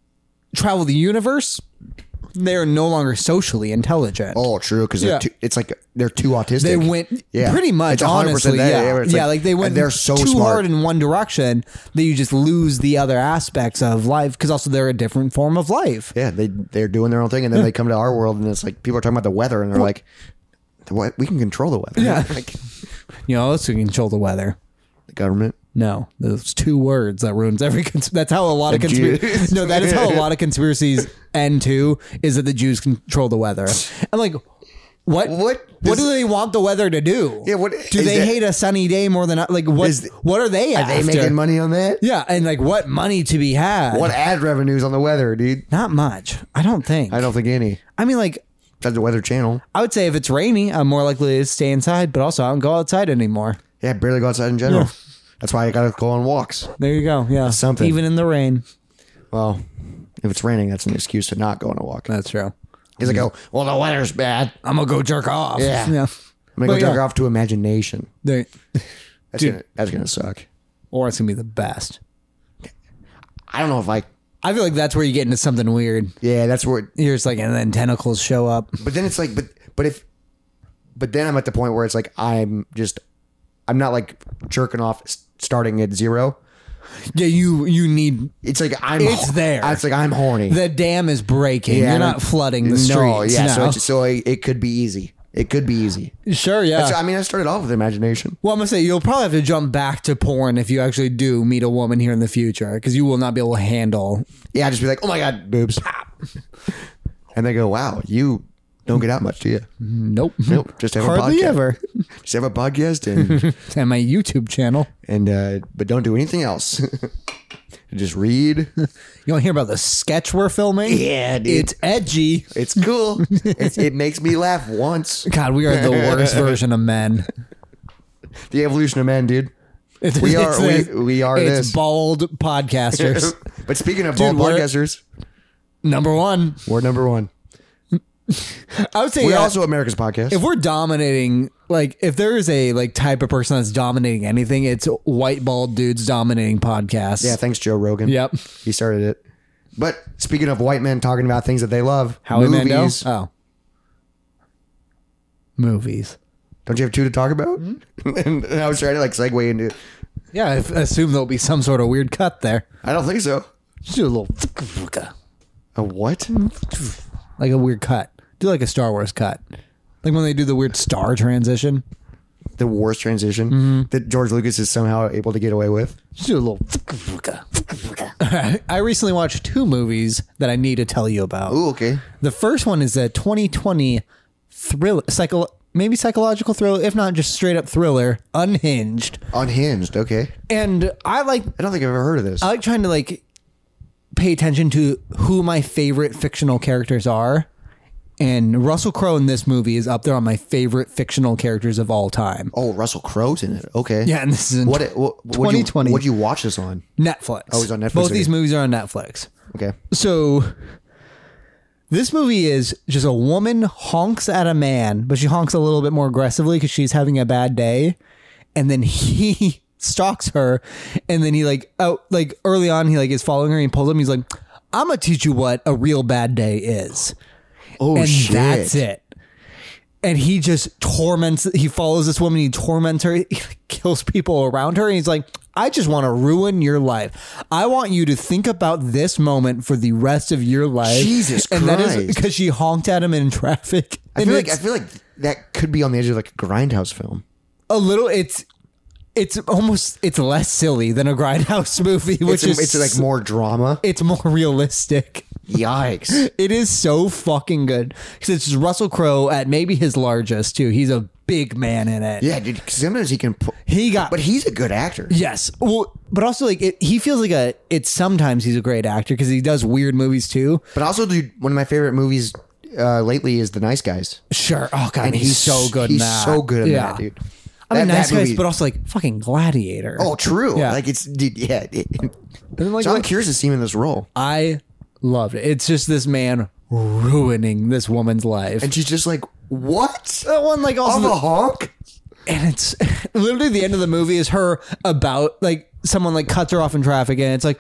Speaker 2: travel the universe, they are no longer socially intelligent.
Speaker 1: Oh, true. Because
Speaker 2: Yeah.
Speaker 1: it's like they're too autistic.
Speaker 2: They went pretty much,
Speaker 1: It's 100%
Speaker 2: honestly.
Speaker 1: that.
Speaker 2: Yeah,
Speaker 1: It's
Speaker 2: yeah. Like they went
Speaker 1: they're so
Speaker 2: too
Speaker 1: smart.
Speaker 2: hard in one direction that you just lose the other aspects of life. Because also they're a different form of life.
Speaker 1: Yeah, they're doing their own thing, and then they come to our world, and it's like people are talking about the weather, and they're like, "What? We can control the weather."
Speaker 2: Yeah.
Speaker 1: Like,
Speaker 2: You know, let's control the weather.
Speaker 1: the government.
Speaker 2: No, those two words that ruins every. That's how a lot of
Speaker 1: The
Speaker 2: conspiracies.
Speaker 1: Jews.
Speaker 2: No, that is how a lot of conspiracies end too. Is that the Jews control the weather? I'm like, what?
Speaker 1: What
Speaker 2: What
Speaker 1: does-
Speaker 2: do they want the weather to do?
Speaker 1: Yeah, what-
Speaker 2: do
Speaker 1: is
Speaker 2: they
Speaker 1: that-
Speaker 2: hate a sunny day more than like what?
Speaker 1: Is-
Speaker 2: What are they
Speaker 1: Are
Speaker 2: after?
Speaker 1: they making money on that?
Speaker 2: Yeah, and like what money to be had?
Speaker 1: What ad revenues on the weather, dude?
Speaker 2: Not much. I don't think.
Speaker 1: I don't think any.
Speaker 2: I mean, like,
Speaker 1: That's the Weather Channel.
Speaker 2: I would say if it's rainy, I'm more likely to stay inside. But also, I don't go outside anymore.
Speaker 1: Yeah, I barely go outside in general.
Speaker 2: Yeah.
Speaker 1: That's why I gotta go on walks.
Speaker 2: There you go. Yeah,
Speaker 1: Something.
Speaker 2: Even in the rain.
Speaker 1: Well, if it's raining, that's an excuse to not go on a walk.
Speaker 2: That's true.
Speaker 1: Because I go, well, the weather's bad.
Speaker 2: I'm gonna go jerk off.
Speaker 1: Yeah.
Speaker 2: Yeah.
Speaker 1: I'm gonna go
Speaker 2: But
Speaker 1: jerk
Speaker 2: yeah.
Speaker 1: off to imagination.
Speaker 2: There-
Speaker 1: That's gonna suck.
Speaker 2: or it's gonna be the best.
Speaker 1: I don't know if I.
Speaker 2: I feel like that's where you get into something weird.
Speaker 1: Yeah, that's where.
Speaker 2: You're just like, and then tentacles show up.
Speaker 1: But then it's like, but then I'm at the point where it's like I'm not like jerking off starting at zero.
Speaker 2: Yeah, you need
Speaker 1: It's like
Speaker 2: It's there.
Speaker 1: It's like I'm horny.
Speaker 2: the dam is breaking.
Speaker 1: Yeah,
Speaker 2: You're
Speaker 1: I
Speaker 2: not
Speaker 1: don't-
Speaker 2: flooding the
Speaker 1: No,
Speaker 2: streets.
Speaker 1: yeah.
Speaker 2: No.
Speaker 1: So it could be easy. It could be easy.
Speaker 2: Sure, yeah.
Speaker 1: I mean, I started off with imagination.
Speaker 2: Well, I'm gonna say you'll probably have to jump back to porn if you actually do meet a woman here in the future, because you will not be able to handle.
Speaker 1: Yeah, I'd just be like, oh my god, boobs. And they go, wow, you don't get out much, do you?
Speaker 2: Nope.
Speaker 1: Nope. Just have
Speaker 2: Hardly
Speaker 1: a podcast.
Speaker 2: ever.
Speaker 1: Just have a podcast and
Speaker 2: And my YouTube channel.
Speaker 1: but don't do anything else. Just read.
Speaker 2: You want to hear about the sketch we're filming?
Speaker 1: Yeah, dude.
Speaker 2: It's edgy.
Speaker 1: It's cool. It makes me laugh once.
Speaker 2: God, we are the worst version of men.
Speaker 1: The evolution of man, dude.
Speaker 2: It's
Speaker 1: We are
Speaker 2: It's
Speaker 1: this.
Speaker 2: bald podcasters.
Speaker 1: But speaking of
Speaker 2: Dude,
Speaker 1: bald
Speaker 2: we're-
Speaker 1: podcasters,
Speaker 2: Number one.
Speaker 1: we're number one.
Speaker 2: I would say
Speaker 1: We're
Speaker 2: yeah,
Speaker 1: also America's podcast.
Speaker 2: if we're dominating, like if there is a like type of person that's dominating anything, it's white bald dudes dominating podcasts.
Speaker 1: Yeah, thanks, Joe Rogan.
Speaker 2: Yep.
Speaker 1: He started it. But speaking of white men talking about things that they love,
Speaker 2: Howie Mandel.
Speaker 1: movies.
Speaker 2: Oh. Movies.
Speaker 1: Don't you have two to talk about? And I was trying to like segue into.
Speaker 2: Yeah, I assume there'll be some sort of weird cut there.
Speaker 1: I don't think so.
Speaker 2: Just do a little
Speaker 1: A what?
Speaker 2: like a weird cut. Do like a Star Wars cut. Like when they do the weird star transition.
Speaker 1: The worst transition
Speaker 2: Mm-hmm.
Speaker 1: that George Lucas is somehow able to get away with.
Speaker 2: Just do a little. I recently watched two movies that I need to tell you about.
Speaker 1: Ooh, okay.
Speaker 2: The first one is a 2020 thriller, maybe psychological thriller, if not just straight up thriller, Unhinged.
Speaker 1: Unhinged. Okay.
Speaker 2: And I
Speaker 1: don't think I've ever heard of this.
Speaker 2: I like trying to like pay attention to who my favorite fictional characters are. And Russell Crowe in this movie is up there on my favorite fictional characters of all time.
Speaker 1: Oh, Russell Crowe's in it. Okay.
Speaker 2: Yeah, and this is in 2020.
Speaker 1: What'd you watch this on?
Speaker 2: Netflix.
Speaker 1: Oh, it's on Netflix.
Speaker 2: Both these movies are on Netflix.
Speaker 1: Okay.
Speaker 2: So this movie is just a woman honks at a man, but she honks a little bit more aggressively because she's having a bad day. And then he stalks her. And then he early on, he like is following her and he pulls him. He's like, I'm going to teach you what a real bad day is.
Speaker 1: Oh,
Speaker 2: and
Speaker 1: shit.
Speaker 2: That's it. And he just he follows this woman, he torments her, he kills people around her, and he's like, I just want to ruin your life. I want you to think about this moment for the rest of your life.
Speaker 1: Jesus Christ.
Speaker 2: And that is because she honked at him in traffic.
Speaker 1: I feel like that could be on the edge of like a Grindhouse film.
Speaker 2: A little, it's less silly than a Grindhouse movie, which
Speaker 1: it's like more drama.
Speaker 2: It's more realistic.
Speaker 1: Yikes.
Speaker 2: It is so fucking good because it's Russell Crowe at maybe his largest too. He's a big man in it.
Speaker 1: Yeah, dude. Sometimes he can. But he's a good actor.
Speaker 2: Yes. Well, but also like he feels like sometimes he's a great actor because he does weird movies too.
Speaker 1: But also, dude, one of my favorite movies lately is The Nice Guys.
Speaker 2: Sure. Oh god, and he's so good.
Speaker 1: He's
Speaker 2: in that.
Speaker 1: so good in that, dude.
Speaker 2: I mean, Nice Guys, but also like fucking Gladiator.
Speaker 1: Oh, true.
Speaker 2: Yeah.
Speaker 1: Like it's, dude, yeah.
Speaker 2: Like,
Speaker 1: so I'm curious to see him in this role.
Speaker 2: I loved it. It's just this man ruining this woman's life.
Speaker 1: And she's just like, what?
Speaker 2: That one, like, also.
Speaker 1: Of a honk?
Speaker 2: And it's literally the end of the movie is her about, like, someone, like, cuts her off in traffic, and it's like,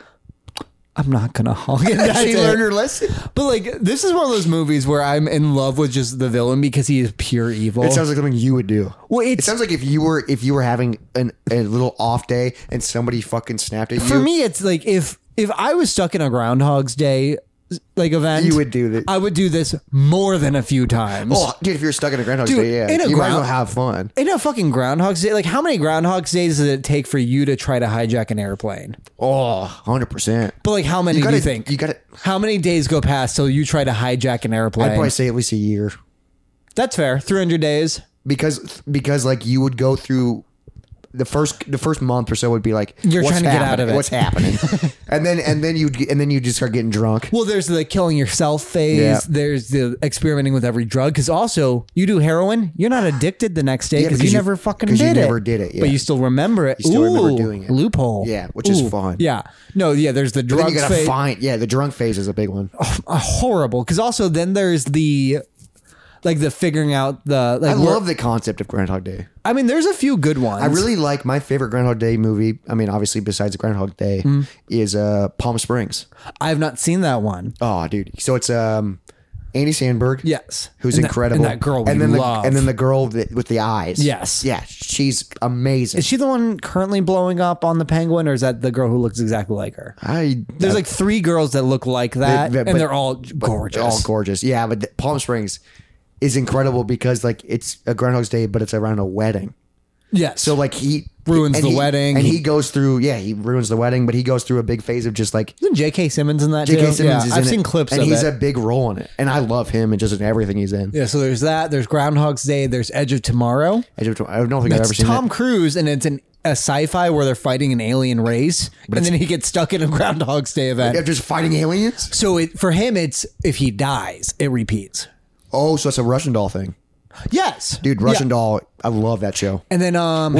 Speaker 2: I'm not gonna honk.
Speaker 1: She learned her lesson.
Speaker 2: But, like, this is one of those movies where I'm in love with just the villain because he is pure evil.
Speaker 1: It sounds like something you would do.
Speaker 2: Well,
Speaker 1: it sounds like if you were having a little off day and somebody fucking snapped at you.
Speaker 2: For me, it's like if I was stuck in a Groundhog's Day like event,
Speaker 1: you would do this.
Speaker 2: I would do this more than a few times.
Speaker 1: Oh, dude, if you're stuck in a Groundhog's Day, yeah, you might as well have fun.
Speaker 2: In a fucking Groundhog's Day, like how many Groundhog's Days does it take for you to try to hijack an airplane?
Speaker 1: Oh, 100%.
Speaker 2: But like how many do you think? How many days go past till you try to hijack an airplane?
Speaker 1: I'd probably say at least a year.
Speaker 2: That's fair. 300 days.
Speaker 1: Because like you would go through the first month or so would be like,
Speaker 2: you're trying to get out of it.
Speaker 1: What's happening? and then you just start getting drunk.
Speaker 2: Well, there's the killing yourself phase.
Speaker 1: Yeah.
Speaker 2: There's the experimenting with every drug. Because also, you do heroin, you're not addicted the next day because you never fucking did it.
Speaker 1: Because you never did it. Yeah.
Speaker 2: But you still remember it.
Speaker 1: You still remember doing it.
Speaker 2: Loophole.
Speaker 1: Yeah, which is fun.
Speaker 2: Yeah. No. Yeah. There's the drug phase.
Speaker 1: The drunk phase is a big one.
Speaker 2: Horrible. Because also then there's the. Like the figuring out the. Like,
Speaker 1: I love the concept of Groundhog Day.
Speaker 2: I mean, there's a few good ones.
Speaker 1: I really like my favorite Groundhog Day movie. I mean, obviously, besides Groundhog Day, is Palm Springs.
Speaker 2: I have not seen that one.
Speaker 1: Oh, dude! So it's Andy Samberg.
Speaker 2: Yes,
Speaker 1: who's incredible.
Speaker 2: And that girl
Speaker 1: and then
Speaker 2: love.
Speaker 1: And then the girl with the eyes.
Speaker 2: Yes,
Speaker 1: yeah, she's amazing.
Speaker 2: Is she the one currently blowing up on the Penguin, or is that the girl who looks exactly like her? There's like 3 girls that look like that, and they're all gorgeous.
Speaker 1: All gorgeous. Yeah, but Palm Springs is incredible because like it's a Groundhog's Day, but it's around a wedding.
Speaker 2: Yes.
Speaker 1: So like he
Speaker 2: ruins the wedding,
Speaker 1: and he goes through. Yeah, he ruins the wedding, but he goes through a big phase of just like.
Speaker 2: Isn't J.K. Simmons in that?
Speaker 1: J.K. Simmons is in it.
Speaker 2: I've seen clips of it,
Speaker 1: and he's a big role in it, and I love him and just in everything he's in.
Speaker 2: Yeah. So there's that. There's Groundhog's Day. There's Edge of Tomorrow.
Speaker 1: I don't think I've ever seen
Speaker 2: Tom
Speaker 1: it.
Speaker 2: Cruise, and it's a sci-fi where they're fighting an alien race, and then he gets stuck in a Groundhog's Day event.
Speaker 1: They're just fighting aliens.
Speaker 2: So for him, it's if he dies, it repeats.
Speaker 1: Oh, so it's a Russian Doll thing.
Speaker 2: Yes,
Speaker 1: dude, Russian Doll. I love that show.
Speaker 2: And then,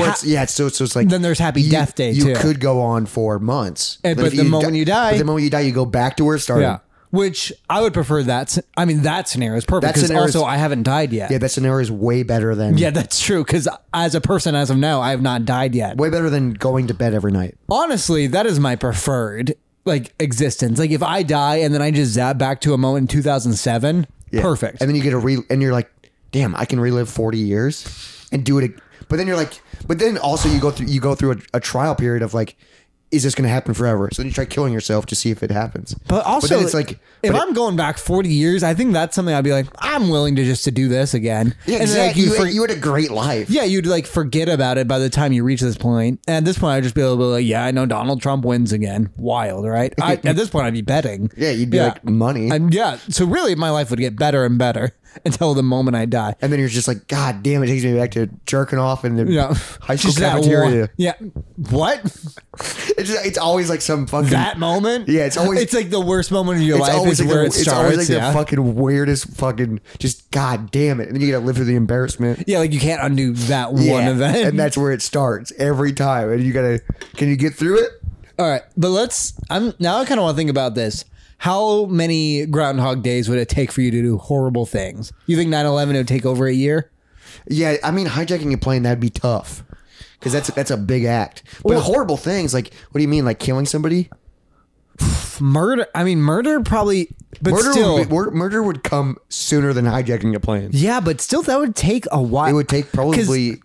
Speaker 1: so it's like
Speaker 2: then there's Happy Death Day too.
Speaker 1: You could go on for months,
Speaker 2: but the moment you die,
Speaker 1: you go back to where it started.
Speaker 2: Yeah, which I would prefer that. I mean, that scenario is perfect because also I haven't died yet.
Speaker 1: Yeah, that scenario is way better than.
Speaker 2: Yeah, that's true. Because as a person, as of now, I have not died yet.
Speaker 1: Way better than going to bed every night.
Speaker 2: Honestly, that is my preferred existence. Like if I die and then I just zap back to a moment in 2007, perfect.
Speaker 1: And then you get and you're like, damn, I can relive 40 years and do it. But then you're like, but then also you go through a trial period of like, is this going to happen forever? So then you try killing yourself to see if it happens.
Speaker 2: But also, it's like, if I'm going back 40 years, I think that's something I'd be like, I'm willing to do this again.
Speaker 1: Yeah,
Speaker 2: and
Speaker 1: exactly. You had a great life.
Speaker 2: Yeah, you'd forget about it by the time you reach this point. And at this point, I'd just be able to be like, yeah, I know Donald Trump wins again. Wild, right? At this point, I'd be betting.
Speaker 1: Yeah, you'd be like, money.
Speaker 2: So really, my life would get better and better. until the moment I die.
Speaker 1: And then you're just like, God damn, it takes me back to jerking off in the high school
Speaker 2: Just that
Speaker 1: cafeteria.
Speaker 2: one- Yeah. What?
Speaker 1: It's always like some fucking
Speaker 2: That moment?
Speaker 1: Yeah, it's always
Speaker 2: It's like the worst moment of your life is
Speaker 1: like
Speaker 2: where
Speaker 1: the,
Speaker 2: it starts.
Speaker 1: It's always like
Speaker 2: yeah.
Speaker 1: the fucking weirdest fucking just God damn it. And then you gotta live through the embarrassment.
Speaker 2: Yeah, like you can't undo that one
Speaker 1: Yeah,
Speaker 2: event.
Speaker 1: and that's where it starts every time. And you gotta, can you get through it?
Speaker 2: All right, but now I kind of want to think about this. How many Groundhog Days would it take for you to do horrible things? You think 9/11 would take over a year?
Speaker 1: Yeah, I mean, hijacking a plane, that'd be tough. Because that's a big act. But horrible things, like, what do you mean, like killing somebody?
Speaker 2: Murder? I mean, murder probably, but still.
Speaker 1: Murder would come sooner than hijacking a plane.
Speaker 2: Yeah, but still that would take a while.
Speaker 1: It would take probably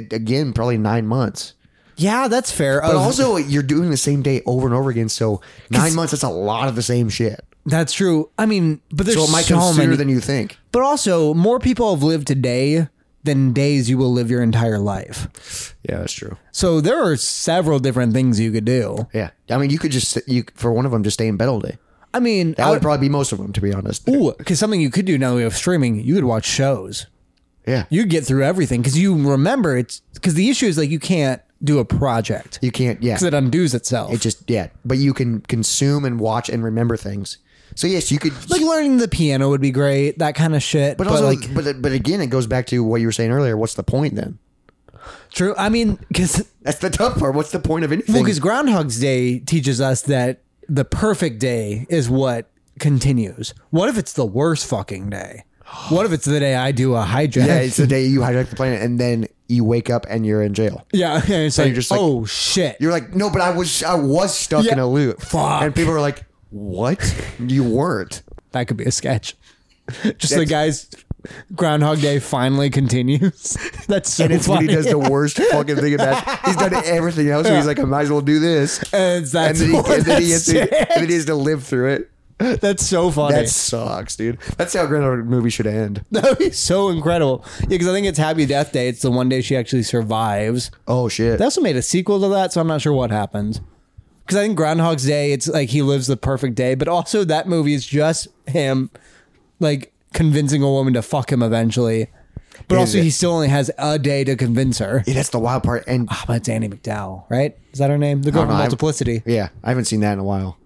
Speaker 1: 9 months.
Speaker 2: Yeah, that's fair.
Speaker 1: But also, you're doing the same day over and over again. So 9 months, that's a lot of the same shit.
Speaker 2: That's true. I mean, but there's
Speaker 1: So it might
Speaker 2: so
Speaker 1: come sooner
Speaker 2: many.
Speaker 1: than you think.
Speaker 2: But also, more people have lived today than days you will live your entire life.
Speaker 1: Yeah, that's true.
Speaker 2: So there are several different things you could do.
Speaker 1: Yeah. I mean, you could just, for one of them, just stay in bed all day.
Speaker 2: I mean,
Speaker 1: That would probably be most of them, to be honest.
Speaker 2: ooh, because something you could do now that we have streaming, you could watch shows.
Speaker 1: Yeah.
Speaker 2: You get through everything because you remember it's because the issue is like you can't do a project
Speaker 1: You can't, yeah.
Speaker 2: because it undoes itself.
Speaker 1: It just, yeah. But you can consume and watch and remember things. So, yes, you could.
Speaker 2: like learning the piano would be great, that kind of shit.
Speaker 1: But also,
Speaker 2: like,
Speaker 1: but again, it goes back to what you were saying earlier. What's the point then?
Speaker 2: true. I mean, because
Speaker 1: That's the tough part. What's the point of anything?
Speaker 2: Groundhog's Day teaches us that the perfect day is what continues. What if it's the worst fucking day? What if it's the day I do a hijack?
Speaker 1: Yeah, it's the day you hijack the planet and then you wake up and you're in jail.
Speaker 2: Yeah, and it's like,
Speaker 1: you're just like-
Speaker 2: oh shit.
Speaker 1: You're like, no, but I was stuck
Speaker 2: Yeah.
Speaker 1: in a loop.
Speaker 2: Fuck.
Speaker 1: And people are like, what? You weren't.
Speaker 2: That could be a sketch. Just the guy's Groundhog Day finally continues. That's so
Speaker 1: And it's when
Speaker 2: funny.
Speaker 1: he does the worst fucking thing in that. He's done everything else. So he's like, I might as well do this.
Speaker 2: And that's
Speaker 1: then
Speaker 2: what
Speaker 1: he has to live through it.
Speaker 2: That's so funny.
Speaker 1: That sucks, dude. That's how a Groundhog movie should end.
Speaker 2: That would be so incredible. Yeah, because I think it's Happy Death Day. It's the one day she actually survives.
Speaker 1: Oh, shit.
Speaker 2: They also made a sequel to that, so I'm not sure what happens. Because I think Groundhog's Day, it's like he lives the perfect day, but also that movie is just him, like, convincing a woman to fuck him eventually. But also, he still only has a day to convince her.
Speaker 1: Yeah, that's the wild part. And
Speaker 2: But it's Annie McDowell, right? Is that her name? The girl
Speaker 1: I don't
Speaker 2: from
Speaker 1: know.
Speaker 2: Multiplicity.
Speaker 1: yeah, I haven't seen that in a while.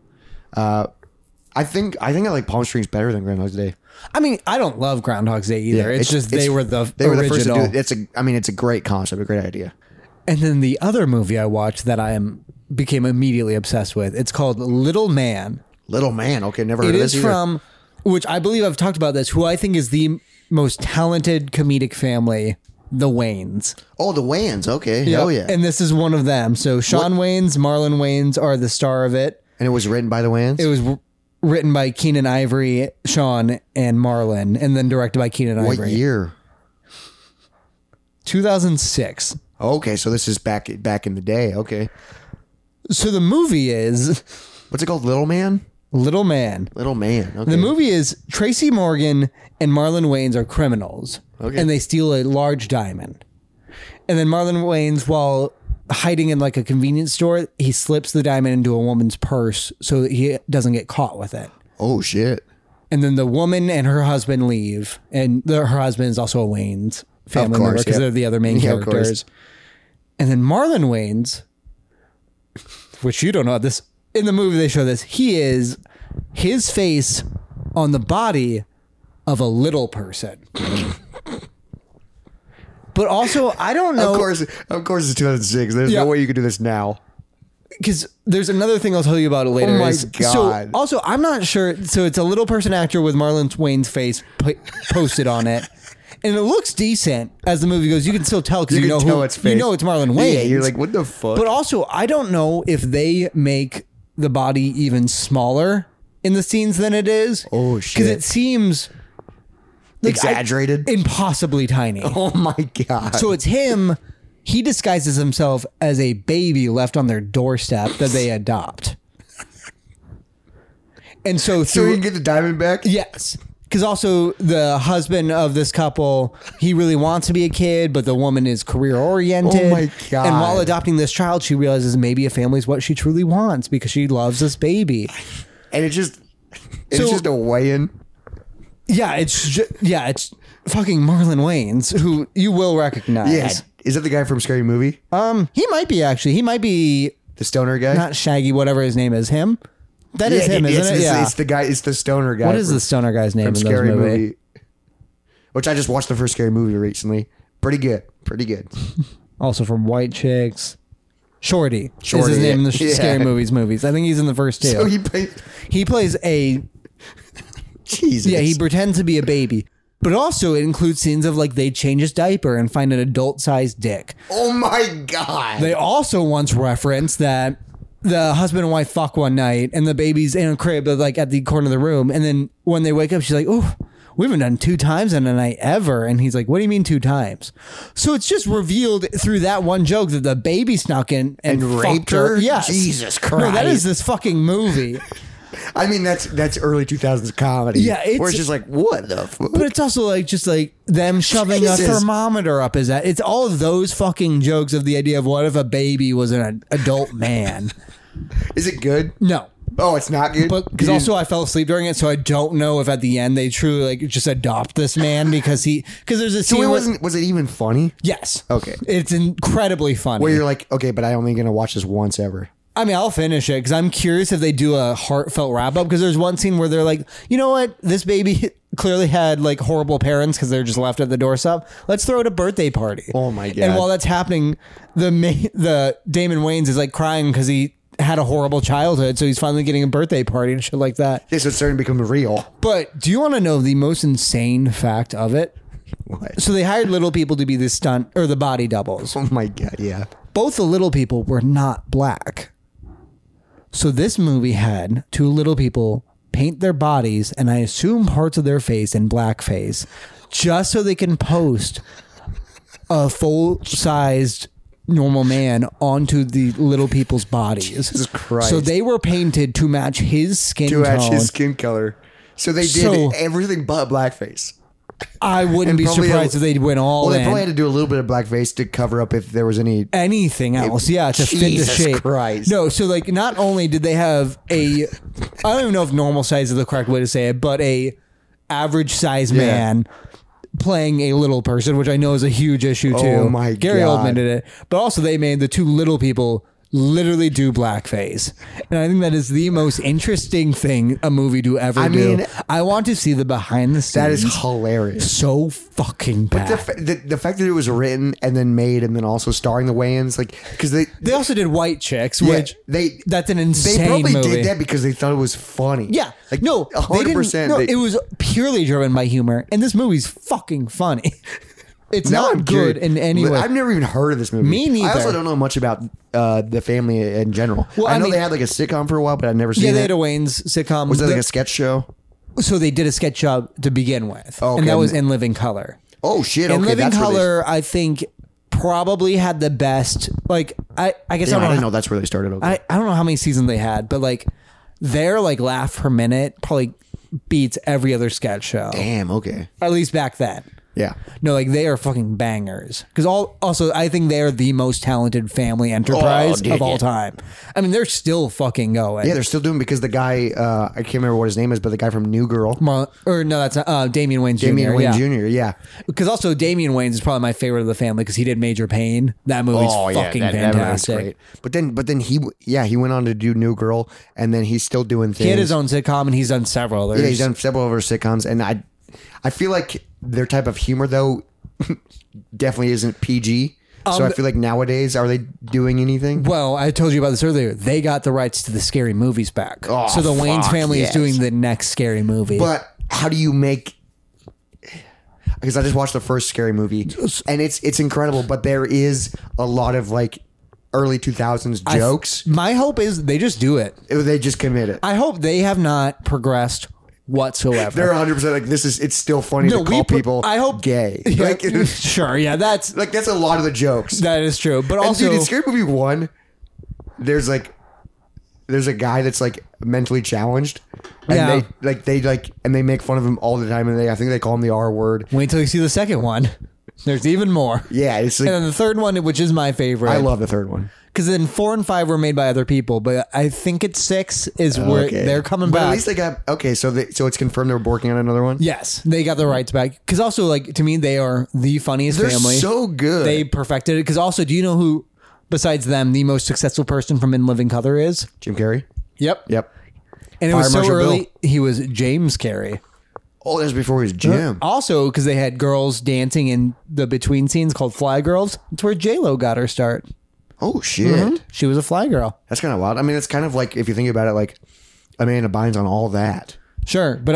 Speaker 1: I think I like Palm Springs better than Groundhog's Day.
Speaker 2: I mean, I don't love Groundhog's Day either. It's just they were the original.
Speaker 1: first to do it. It's a great concept, a great idea.
Speaker 2: And then the other movie I watched that became immediately obsessed with, it's called Little Man.
Speaker 1: Little Man. Okay, never heard
Speaker 2: It
Speaker 1: of
Speaker 2: is
Speaker 1: this either.
Speaker 2: from, which I believe I've talked about this, who I think is the most talented comedic family, the Wayans.
Speaker 1: Oh, the Wayans. Okay, hell yeah.
Speaker 2: And this is one of them. So Sean Wayans, Marlon Wayans are the star of it.
Speaker 1: And it was written by the Wayans.
Speaker 2: It was written by Keenan Ivory, Sean, and Marlon, and then directed by Keenan
Speaker 1: What
Speaker 2: Ivory.
Speaker 1: year?
Speaker 2: 2006.
Speaker 1: Okay, so this is back in the day. Okay,
Speaker 2: So the movie is
Speaker 1: what's it called? Little Man.
Speaker 2: Little Man.
Speaker 1: Little Man. Okay.
Speaker 2: The movie is Tracy Morgan and Marlon Wayans are criminals.
Speaker 1: Okay.
Speaker 2: And they steal a large diamond. And then Marlon Wayans, while hiding in like a convenience store, he slips the diamond into a woman's purse so that he doesn't get caught with it.
Speaker 1: Oh shit.
Speaker 2: And then the woman and her husband leave. And her husband is also a Wayans family
Speaker 1: course,
Speaker 2: member because
Speaker 1: yeah.
Speaker 2: they're the other main
Speaker 1: Yeah, of course.
Speaker 2: characters. And then Marlon Wayans, which you don't know this, in the movie they show this, he is his face on the body of a little person. But also, I don't know.
Speaker 1: Of course, it's 2006. There's
Speaker 2: Yeah.
Speaker 1: no way you could do this now.
Speaker 2: Because there's another thing I'll tell you about it later.
Speaker 1: Oh my
Speaker 2: So
Speaker 1: God.
Speaker 2: also, I'm not sure. So it's a little person actor with Marlon Wayans' face posted on it. And it looks decent as the movie goes. You can still tell because
Speaker 1: You
Speaker 2: you
Speaker 1: can
Speaker 2: know
Speaker 1: tell
Speaker 2: who
Speaker 1: it's fake.
Speaker 2: you know it's Marlon Wayans.
Speaker 1: Yeah, you're like, what the fuck?
Speaker 2: But also, I don't know if they make the body even smaller in the scenes than it is.
Speaker 1: Oh, shit.
Speaker 2: Because it seems like
Speaker 1: Exaggerated?
Speaker 2: impossibly tiny.
Speaker 1: Oh my god.
Speaker 2: So it's him. He disguises himself as a baby left on their doorstep that they adopt. And so
Speaker 1: so
Speaker 2: through
Speaker 1: you can get the diamond back?
Speaker 2: yes. Because also the husband of this couple, he really wants to be a kid, but the woman is career oriented.
Speaker 1: Oh my God.
Speaker 2: And while adopting this child, she realizes maybe a family is what she truly wants because she loves this baby.
Speaker 1: And it's
Speaker 2: So-
Speaker 1: just a weigh-in.
Speaker 2: it's fucking Marlon Wayans, who you will recognize.
Speaker 1: Yeah. Is that the guy from Scary Movie?
Speaker 2: He might be actually. He might be
Speaker 1: The stoner guy?
Speaker 2: not Shaggy, whatever his name is. Him. That is him, isn't it? Yeah.
Speaker 1: It's the guy. It's the stoner guy.
Speaker 2: What is the stoner guy's name in
Speaker 1: from
Speaker 2: this
Speaker 1: Scary
Speaker 2: movie?
Speaker 1: Movie? Which I just watched the first Scary Movie recently. Pretty good.
Speaker 2: Also from White Chicks. Shorty is
Speaker 1: Shorty,
Speaker 2: his name in the
Speaker 1: yeah.
Speaker 2: Scary Movies. I think he's in the first two.
Speaker 1: So
Speaker 2: He plays a
Speaker 1: Jesus.
Speaker 2: yeah. He pretends to be a baby, but also it includes scenes of like they change his diaper and find an adult-sized dick.
Speaker 1: Oh my god.
Speaker 2: They also once referenced that the husband and wife fuck one night and the baby's in a crib like at the corner of the room, and then when they wake up, she's like, "Oh, we haven't done 2 times in a night ever." And he's like, "What do you mean 2 times?" So it's just revealed through that one joke that the baby snuck in and
Speaker 1: raped
Speaker 2: fucked her.
Speaker 1: her?
Speaker 2: Yes.
Speaker 1: Jesus
Speaker 2: No, that
Speaker 1: Christ.
Speaker 2: is this fucking movie.
Speaker 1: I mean, that's early 2000s comedy.
Speaker 2: Yeah, it's-
Speaker 1: where it's just like, what the fuck?
Speaker 2: But it's also like just like them shoving a
Speaker 1: Jesus.
Speaker 2: thermometer up his ass. It's all of those fucking jokes of the idea of what if a baby was an adult man.
Speaker 1: Is it good?
Speaker 2: No.
Speaker 1: Oh, it's not good.
Speaker 2: But because also I fell asleep during it, so I don't know if at the end they truly like just adopt this man because there's a scene.
Speaker 1: so it
Speaker 2: where-
Speaker 1: was it even funny?
Speaker 2: Yes.
Speaker 1: Okay.
Speaker 2: It's incredibly funny.
Speaker 1: Where you're like, okay, but I'm only gonna watch this once ever.
Speaker 2: I mean, I'll finish it because I'm curious if they do a heartfelt wrap up. Because there's one scene where they're like, you know what, this baby clearly had like horrible parents because they're just left at the doorstep. Let's throw it a birthday party.
Speaker 1: Oh my God.
Speaker 2: And while that's happening, the Damon Wayans is like crying because he had a horrible childhood, so he's finally getting a birthday party and shit like that.
Speaker 1: This is starting to become real.
Speaker 2: But do you want to know the most insane fact of it?
Speaker 1: What?
Speaker 2: So they hired little people to be the stunt or the body doubles.
Speaker 1: Oh my god, yeah.
Speaker 2: Both the little people were not black. So this movie had 2 little people paint their bodies and I assume parts of their face in blackface just so they can post a full-sized normal man onto the little people's bodies.
Speaker 1: Jesus Christ.
Speaker 2: So they were painted to match his skin
Speaker 1: To
Speaker 2: tone.
Speaker 1: match his skin color. So they did
Speaker 2: So-
Speaker 1: everything but blackface.
Speaker 2: I wouldn't
Speaker 1: And
Speaker 2: be
Speaker 1: probably
Speaker 2: surprised if they went all
Speaker 1: Well, they
Speaker 2: in.
Speaker 1: probably had to do a little bit of blackface to cover up if there was any.
Speaker 2: Anything else, yeah, to fit the
Speaker 1: Jesus
Speaker 2: shape.
Speaker 1: Christ.
Speaker 2: No, so like not only did they have I don't even know if normal size is the correct way to say it, but a average size man playing a little person, which I know is a huge issue too.
Speaker 1: Oh my
Speaker 2: Gary
Speaker 1: God.
Speaker 2: Oldman did it, but also they made the 2 little people literally do blackface, and I think that is the most interesting thing a movie to ever do.
Speaker 1: mean,
Speaker 2: I want to see the behind the scenes.
Speaker 1: That is hilarious.
Speaker 2: so fucking bad.
Speaker 1: The fact that it was written and then made and then also starring the Wayans, like, because
Speaker 2: They also did White Chicks,
Speaker 1: Yeah,
Speaker 2: which
Speaker 1: they-
Speaker 2: that's an
Speaker 1: they
Speaker 2: insane
Speaker 1: probably
Speaker 2: movie.
Speaker 1: did that because they thought it was funny.
Speaker 2: Yeah,
Speaker 1: like
Speaker 2: no, they didn't-
Speaker 1: 100%.
Speaker 2: No, it was purely driven by humor, and this movie's fucking funny. It's
Speaker 1: Now
Speaker 2: not
Speaker 1: I'm
Speaker 2: good
Speaker 1: curious.
Speaker 2: in any way.
Speaker 1: I've never even heard of this movie.
Speaker 2: Me neither.
Speaker 1: I also don't know much about the family in general.
Speaker 2: Well,
Speaker 1: I know
Speaker 2: mean-
Speaker 1: they had like a sitcom for a while, but I've never seen
Speaker 2: Yeah, they
Speaker 1: it.
Speaker 2: had a Wayne's sitcom.
Speaker 1: Was that like a sketch show?
Speaker 2: So they did a sketch job to begin with,
Speaker 1: Oh, okay.
Speaker 2: and that was In Living Color.
Speaker 1: Oh shit!
Speaker 2: In
Speaker 1: Okay,
Speaker 2: Living
Speaker 1: that's where they-
Speaker 2: Color, I think probably had the best. Like I guess
Speaker 1: Damn, I
Speaker 2: I don't
Speaker 1: didn't
Speaker 2: know.
Speaker 1: know that's where they started. Okay.
Speaker 2: I don't know how many seasons they had, but like their like laugh per minute probably beats every other sketch show.
Speaker 1: Damn. Okay.
Speaker 2: At least back then.
Speaker 1: Yeah.
Speaker 2: No, like they are fucking bangers. Because also, I think they are the most talented family enterprise
Speaker 1: dude,
Speaker 2: of all
Speaker 1: yeah.
Speaker 2: time. I mean, they're still fucking going.
Speaker 1: Yeah, they're still doing because the guy I can't remember what his name is, but the guy from New Girl,
Speaker 2: Or no, that's Damian Wayans Jr.
Speaker 1: Damian Wayne
Speaker 2: yeah.
Speaker 1: Jr. Yeah.
Speaker 2: Because also Damian Wayans is probably my favorite of the family because he did Major Pain. That movie's fucking
Speaker 1: that movie's
Speaker 2: fantastic.
Speaker 1: great. But then he went on to do New Girl, and then he's still doing things.
Speaker 2: He had his own sitcom and he's done several others.
Speaker 1: Yeah, he's done several other sitcoms, and I feel like their type of humor though definitely isn't PG. So I feel like nowadays, are they doing anything?
Speaker 2: Well, I told you about this earlier. They got the rights to the Scary Movies back.
Speaker 1: Oh,
Speaker 2: so the Wayans
Speaker 1: fuck,
Speaker 2: family
Speaker 1: yes.
Speaker 2: is doing the next Scary Movie.
Speaker 1: But how do you make? Because I just watched the first Scary Movie, and it's incredible. But there is a lot of like early 2000s jokes.
Speaker 2: My hope is they just do it.
Speaker 1: They just commit it.
Speaker 2: I hope they have not progressed whatsoever.
Speaker 1: They're 100% like this is. It's still funny to call people.
Speaker 2: I hope
Speaker 1: gay.
Speaker 2: Yeah,
Speaker 1: Like,
Speaker 2: sure, yeah, that's
Speaker 1: that's a lot of the jokes.
Speaker 2: that is true. But
Speaker 1: And
Speaker 2: also,
Speaker 1: dude, in Scary Movie 1, there's a guy that's like mentally challenged, and
Speaker 2: Yeah.
Speaker 1: they make fun of him all the time, and I think they call him the R word.
Speaker 2: wait till you see the second one. There's even more.
Speaker 1: Yeah, it's like,
Speaker 2: And then the third one, which is my favorite.
Speaker 1: I love the third one.
Speaker 2: Because then 4 and 5 were made by other people, but I think it's 6 is where
Speaker 1: Okay.
Speaker 2: they're coming
Speaker 1: But
Speaker 2: back.
Speaker 1: at least they got so it's confirmed they're working on another one.
Speaker 2: Yes, they got the rights back. Because also, like, to me, they are the funniest
Speaker 1: They're
Speaker 2: family.
Speaker 1: so good.
Speaker 2: They perfected it. Because also, do you know who, besides them, the most successful person from In Living Color is?
Speaker 1: Jim Carrey.
Speaker 2: Yep.
Speaker 1: Yep.
Speaker 2: And it
Speaker 1: Fire
Speaker 2: was so
Speaker 1: Marshal
Speaker 2: early, he was James Carrey.
Speaker 1: Oh, that was before he was Jim.
Speaker 2: Also, because they had girls dancing in the between scenes called Fly Girls. That's where J-Lo got her start.
Speaker 1: Oh shit.
Speaker 2: She was a fly girl.
Speaker 1: That's kind of wild. I mean, it's kind of like if you think about it, like Amanda Bynes on all that,
Speaker 2: Sure, but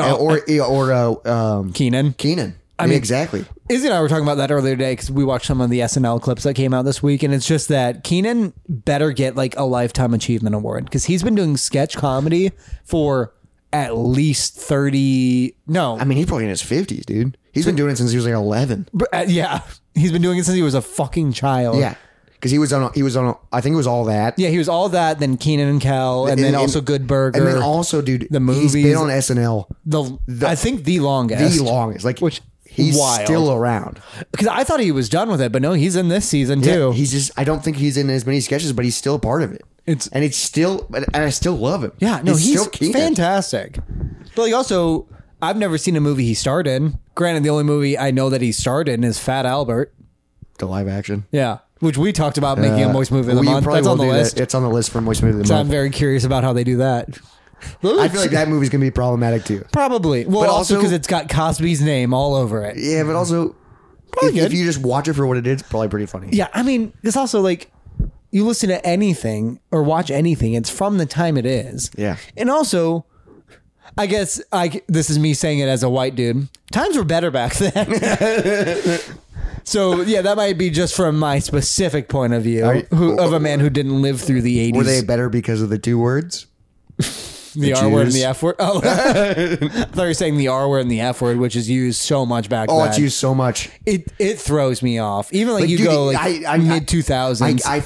Speaker 1: Keenan.
Speaker 2: Keenan.
Speaker 1: I mean, exactly.
Speaker 2: Izzy and I were talking about that earlier today because we watched some of the SNL clips that came out this week, and it's just that Keenan better get like a Lifetime Achievement Award because he's been doing sketch comedy for at least 30. No,
Speaker 1: I mean, he's probably in his 50s, dude. He's been doing it since he was like 11.
Speaker 2: yeah, he's been doing it since he was a fucking child.
Speaker 1: Yeah, because he was on. I think it was All That.
Speaker 2: Yeah, he was All That, then Keenan and Kel, and then also Good Burger.
Speaker 1: And then also, dude,
Speaker 2: the
Speaker 1: he's
Speaker 2: movies.
Speaker 1: been on SNL
Speaker 2: I think the longest.
Speaker 1: the longest. Like,
Speaker 2: Which
Speaker 1: he's
Speaker 2: wild.
Speaker 1: still around.
Speaker 2: Because I thought he was done with it, but no, he's in this season too.
Speaker 1: Yeah, he's just. I don't think he's in as many sketches, but he's still a part of it. And I still love him.
Speaker 2: Yeah, no, he's
Speaker 1: still Keenan.
Speaker 2: fantastic. But like also, I've never seen a movie he starred in. Granted, the only movie I know that he starred in is Fat Albert.
Speaker 1: The live action.
Speaker 2: Yeah, which we talked about making a Moist Movie of the
Speaker 1: we
Speaker 2: Month.
Speaker 1: probably
Speaker 2: That's on the
Speaker 1: will do
Speaker 2: list.
Speaker 1: that. It's on the list for Moist Movie of the
Speaker 2: So I'm
Speaker 1: Month.
Speaker 2: very curious about how they do that.
Speaker 1: I feel like that movie's gonna be problematic too.
Speaker 2: Probably. Well,
Speaker 1: But
Speaker 2: also
Speaker 1: also-
Speaker 2: because it's got Cosby's name all over it.
Speaker 1: Yeah, but also,
Speaker 2: Probably
Speaker 1: if
Speaker 2: good.
Speaker 1: you just watch it for what it is, it's probably pretty funny.
Speaker 2: Yeah, I mean, it's also like you listen to anything or watch anything, it's from the time it is.
Speaker 1: Yeah.
Speaker 2: And also, I guess this is me saying it as a white dude. Times were better back then. So, yeah, that might be just from my specific point of view of a man who didn't live through the 80s.
Speaker 1: Were they better because of the two words?
Speaker 2: the R word and
Speaker 1: Jews?
Speaker 2: the F word? Oh, I thought you were saying the R word and the F word, which is used so much back then.
Speaker 1: Oh, it's used so much.
Speaker 2: It throws me off. Even like you
Speaker 1: dude,
Speaker 2: go like mid 2000s.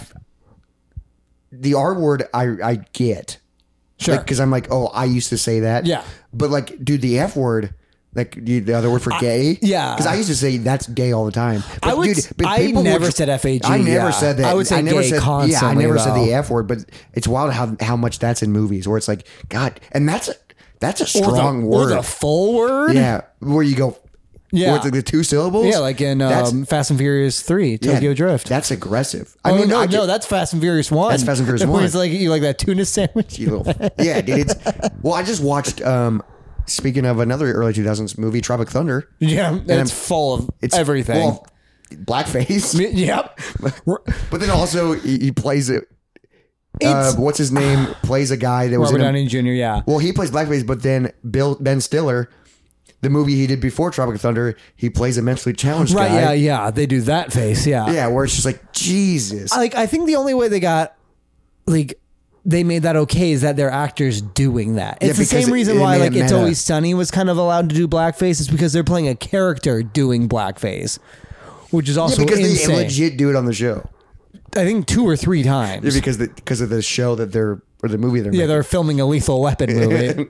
Speaker 1: The R word I get.
Speaker 2: Sure.
Speaker 1: Because I'm like, oh, I used to say that.
Speaker 2: Yeah.
Speaker 1: But like, dude, the F word, like the other word for gay.
Speaker 2: yeah.
Speaker 1: Because I used to say that's gay all the time. But
Speaker 2: I
Speaker 1: people
Speaker 2: never
Speaker 1: would-
Speaker 2: said FAG.
Speaker 1: I never
Speaker 2: yeah.
Speaker 1: said that.
Speaker 2: I would say
Speaker 1: never
Speaker 2: gay
Speaker 1: said,
Speaker 2: constantly.
Speaker 1: Yeah, I never said
Speaker 2: though.
Speaker 1: the F word, but it's wild how much that's in movies where it's like, God, and that's a strong
Speaker 2: or
Speaker 1: word.
Speaker 2: the full word.
Speaker 1: Yeah, where you go.
Speaker 2: Yeah.
Speaker 1: where it's like the two syllables.
Speaker 2: Yeah, like in Fast and Furious 3, Tokyo Drift.
Speaker 1: That's aggressive.
Speaker 2: No, that's Fast and Furious 1.
Speaker 1: That's Fast and Furious
Speaker 2: Where
Speaker 1: 1.
Speaker 2: it's like you like that tuna sandwich.
Speaker 1: You little, yeah, dude. Well, I just watched. Speaking of another early 2000s movie, Tropic Thunder.
Speaker 2: Yeah, it's full of everything.
Speaker 1: Well, blackface.
Speaker 2: Yep.
Speaker 1: But then also he plays it. What's his name? Plays a guy that was
Speaker 2: Robert
Speaker 1: in a,
Speaker 2: Downey Jr. Yeah.
Speaker 1: Well, he plays blackface, but then Ben Stiller, the movie he did before Tropic Thunder, he plays a mentally challenged
Speaker 2: Right.
Speaker 1: guy.
Speaker 2: Yeah. They do that face. Yeah.
Speaker 1: Yeah, where it's just like Jesus.
Speaker 2: Like I think the only way they got like they made that okay is that they're actors doing that. It's the
Speaker 1: because
Speaker 2: same reason
Speaker 1: it
Speaker 2: why
Speaker 1: made
Speaker 2: like
Speaker 1: it
Speaker 2: It's
Speaker 1: meta.
Speaker 2: Always Sunny was kind of allowed to do blackface. It's because they're playing a character doing blackface, which is also
Speaker 1: because
Speaker 2: insane.
Speaker 1: they legit do it on the show.
Speaker 2: I think 2 or 3 times.
Speaker 1: Yeah, because of the show that they're or the movie they're
Speaker 2: Yeah,
Speaker 1: making,
Speaker 2: they're filming a Lethal Weapon movie.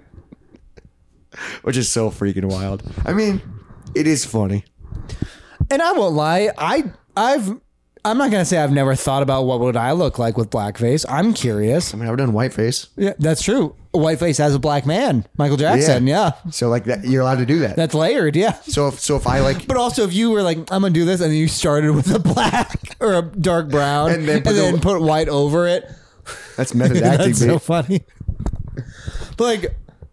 Speaker 1: which is so freaking wild. I mean, it is funny.
Speaker 2: And I won't lie, I'm not gonna say I've never thought about what would I look like with blackface. I'm curious.
Speaker 1: I mean, I've done whiteface,
Speaker 2: Yeah, that's true. Whiteface as a black man, Michael Jackson. Yeah,
Speaker 1: so like that, you're allowed to do that.
Speaker 2: that's layered. Yeah.
Speaker 1: So if I like,
Speaker 2: But also, if you were like, I'm gonna do this, and then you started with a black or a dark brown,
Speaker 1: And then
Speaker 2: put white over it,
Speaker 1: that's method acting.
Speaker 2: that's so
Speaker 1: Babe.
Speaker 2: funny. But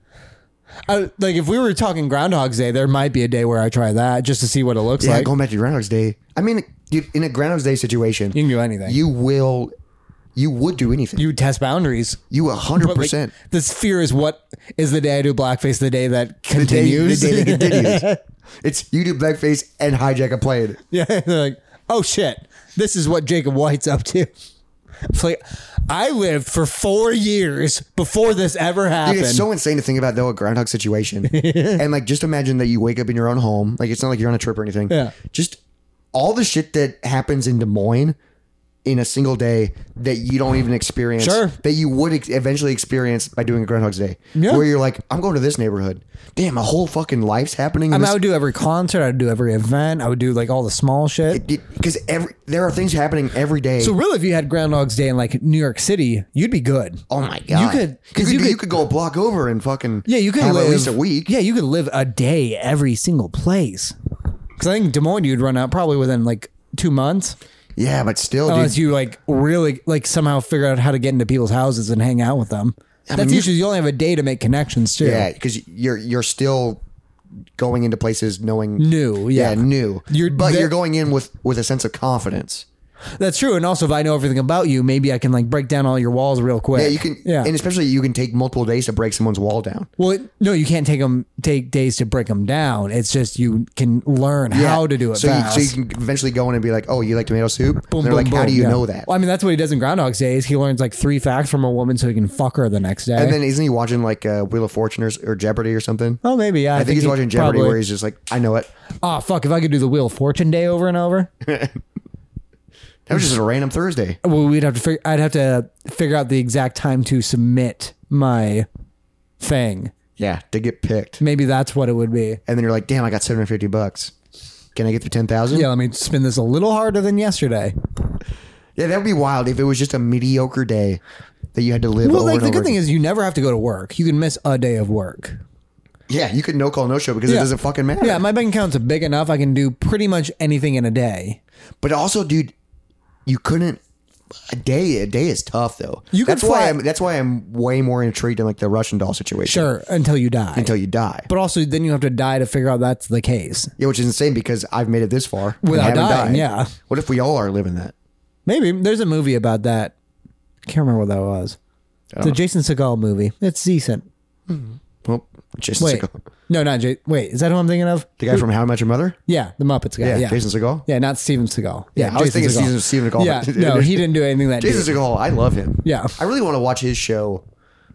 Speaker 2: like if we were talking Groundhog's Day, there might be a day where I try that just to see what it looks
Speaker 1: Yeah,
Speaker 2: like.
Speaker 1: going back to Groundhog's Day. I mean, dude, in a Groundhog's Day situation,
Speaker 2: You can do anything.
Speaker 1: You would do anything.
Speaker 2: You test boundaries.
Speaker 1: You
Speaker 2: But,
Speaker 1: 100%.
Speaker 2: like, this fear is what is the day I do blackface, the day that
Speaker 1: The day
Speaker 2: continues.
Speaker 1: that continues. It's you do blackface and hijack a plane.
Speaker 2: Yeah, they're like, oh shit, this is what Jacob White's up to. It's like, I lived for 4 years before this ever happened.
Speaker 1: Dude, it's so insane to think about though a groundhog situation. And like just imagine that you wake up in your own home. Like it's not like you're on a trip or anything.
Speaker 2: Yeah.
Speaker 1: Just all the shit that happens in Des Moines in a single day that you don't even experience,
Speaker 2: Sure.
Speaker 1: that you would eventually experience by doing a Groundhog's Day.
Speaker 2: Yeah.
Speaker 1: Where you're like, I'm going to this neighborhood. Damn, a whole fucking life's happening.
Speaker 2: I mean, I would do every concert. I would do every event. I would do like all the small shit.
Speaker 1: Because there are things happening every day.
Speaker 2: So really, if you had Groundhog's Day in like New York City, you'd be good.
Speaker 1: Oh my god! You could go a block over and fucking
Speaker 2: You could
Speaker 1: have
Speaker 2: live
Speaker 1: at least a week.
Speaker 2: Yeah, you could live a day every single place. Because I think Des Moines you'd run out probably within like 2 months,
Speaker 1: Yeah, but still,
Speaker 2: unless
Speaker 1: dude.
Speaker 2: you like really like somehow figure out how to get into people's houses and hang out with them.
Speaker 1: I
Speaker 2: That's
Speaker 1: mean,
Speaker 2: usually you only have a day to make connections too.
Speaker 1: Yeah, because you're still going into places knowing
Speaker 2: New, yeah.
Speaker 1: new.
Speaker 2: You're
Speaker 1: going in with a sense of confidence.
Speaker 2: That's true. And also, if I know everything about you, maybe I can like break down all your walls real quick.
Speaker 1: Yeah, you can.
Speaker 2: Yeah.
Speaker 1: And especially you can take multiple days to break someone's wall down.
Speaker 2: Well, no, you can't take days to break them down. It's just you can learn how to do it
Speaker 1: so
Speaker 2: fast.
Speaker 1: You can eventually go in and be like, "Oh, you like tomato soup?"
Speaker 2: Boom,
Speaker 1: and they're
Speaker 2: boom,
Speaker 1: like, "How
Speaker 2: boom.
Speaker 1: do you
Speaker 2: Yeah.
Speaker 1: know that?"
Speaker 2: Well, I mean, that's what he does in Groundhog's Day. Is he learns like 3 facts from a woman so he can fuck her the next day.
Speaker 1: And then isn't he watching like Wheel of Fortune or Jeopardy or something?
Speaker 2: Oh, maybe. Yeah,
Speaker 1: I think he's watching Jeopardy where he's just like, "I know it."
Speaker 2: Oh, fuck. If I could do the Wheel of Fortune day over and over.
Speaker 1: That was just a random Thursday.
Speaker 2: Well, I'd have to figure out the exact time to submit my thing.
Speaker 1: Yeah, to get picked.
Speaker 2: Maybe that's what it would be.
Speaker 1: And then you're like, "Damn, I got $750. Can I get to 10,000?"
Speaker 2: Yeah, let me spin this a little harder than yesterday.
Speaker 1: Yeah, that would be wild if it was just a mediocre day that you had to live.
Speaker 2: Well,
Speaker 1: over
Speaker 2: like
Speaker 1: and
Speaker 2: the
Speaker 1: over
Speaker 2: good thing
Speaker 1: again.
Speaker 2: is you never have to go to work. You can miss a day of work.
Speaker 1: Yeah, you could no call, no show because it
Speaker 2: Yeah.
Speaker 1: doesn't fucking matter.
Speaker 2: Yeah, my bank account's big enough. I can do pretty much anything in a day.
Speaker 1: But also, dude, you couldn't. A day is tough though.
Speaker 2: You could fly-
Speaker 1: That's why I'm way more intrigued in like the Russian doll situation.
Speaker 2: Sure, until you die.
Speaker 1: Until you die.
Speaker 2: But also, then you have to die to figure out that's the case.
Speaker 1: Yeah, which is insane because I've made it this far and
Speaker 2: Without
Speaker 1: haven't
Speaker 2: dying,
Speaker 1: died.
Speaker 2: yeah.
Speaker 1: What if we all are living that?
Speaker 2: Maybe there's a movie about that. I can't remember what that was. It's a Jason Segel movie. It's decent.
Speaker 1: Well, Jason
Speaker 2: Wait,
Speaker 1: Segel.
Speaker 2: no, not Jason. Wait, is that who I'm thinking of?
Speaker 1: The guy from How I Met Your Mother?
Speaker 2: Yeah, the Muppets guy. Yeah,
Speaker 1: Jason Segel.
Speaker 2: Yeah, not Steven Seagal. Yeah,
Speaker 1: I was
Speaker 2: Jason
Speaker 1: thinking
Speaker 2: Segel.
Speaker 1: Steven Seagal.
Speaker 2: Yeah, no, he didn't do anything that.
Speaker 1: Jason
Speaker 2: deep.
Speaker 1: Segel, I love him.
Speaker 2: Yeah.
Speaker 1: I really want to watch his show.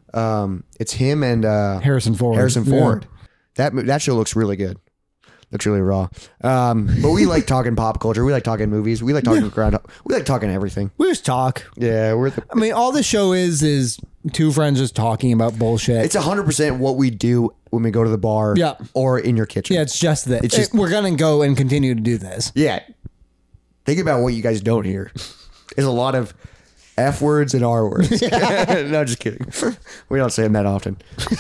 Speaker 1: It's him and
Speaker 2: Harrison Ford.
Speaker 1: Harrison Ford. That show looks really good. Looks really raw. But we like talking pop culture. We like talking movies. We like talking we like talking everything.
Speaker 2: We just talk.
Speaker 1: Yeah,
Speaker 2: I mean, all the show is two friends just talking about bullshit.
Speaker 1: it's 100% what we do when we go to the bar.
Speaker 2: Yeah.
Speaker 1: Or in your kitchen.
Speaker 2: Yeah, it's just that.
Speaker 1: It's just-
Speaker 2: We're gonna go and continue to do this.
Speaker 1: Yeah. Think about what you guys don't hear. There's a lot of F words and R words. No, just kidding. We don't say them that often.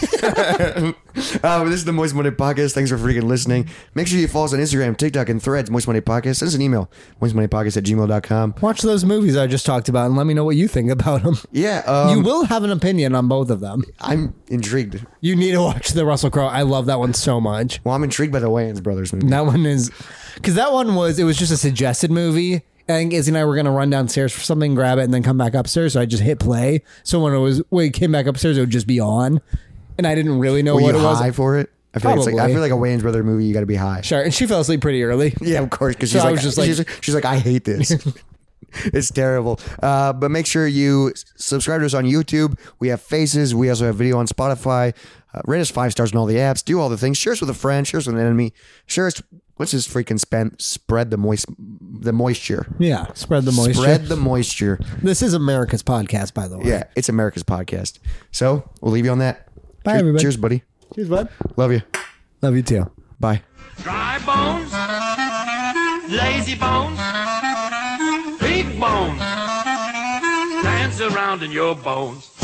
Speaker 1: This is the Moist Monday Podcast. Thanks for freaking listening. Make sure you follow us on Instagram, TikTok, and Threads, Moist Monday Podcast. Send us an email, moistmoneypodcast@gmail.com.
Speaker 2: Watch those movies I just talked about and let me know what you think about them.
Speaker 1: Yeah.
Speaker 2: You will have an opinion on both of them.
Speaker 1: I'm intrigued.
Speaker 2: You need to watch the Russell Crowe. I love that one so much.
Speaker 1: Well, I'm intrigued by the Wayans Brothers movie.
Speaker 2: That one is because it was just a suggested movie. I think Izzy and I were gonna run downstairs for something, grab it, and then come back upstairs. So I just hit play. So when we came back upstairs, it would just be on, and I didn't really know
Speaker 1: Were
Speaker 2: what
Speaker 1: you
Speaker 2: it was.
Speaker 1: high for it? I feel
Speaker 2: Probably.
Speaker 1: like a Wayans Brother movie. You got to be high.
Speaker 2: Sure, and she fell asleep pretty early.
Speaker 1: Yeah, of course. Because
Speaker 2: So I was just like-
Speaker 1: she's like, I hate this. It's terrible. But make sure you subscribe to us on YouTube. We have faces. We also have video on Spotify. Rate us 5 stars on all the apps. Do all the things. Share us with a friend. Share us with an enemy. Share us. What's this freaking spread the moisture.
Speaker 2: Yeah, spread the moisture.
Speaker 1: Spread the moisture.
Speaker 2: This is America's podcast, by the way.
Speaker 1: Yeah, it's America's podcast. So we'll leave you on that.
Speaker 2: Bye,
Speaker 1: Cheers,
Speaker 2: everybody.
Speaker 1: Cheers, buddy.
Speaker 2: Cheers, bud.
Speaker 1: Love you.
Speaker 2: Love you too.
Speaker 1: Bye.
Speaker 3: Dry bones, lazy bones, big bones, dance around in your bones.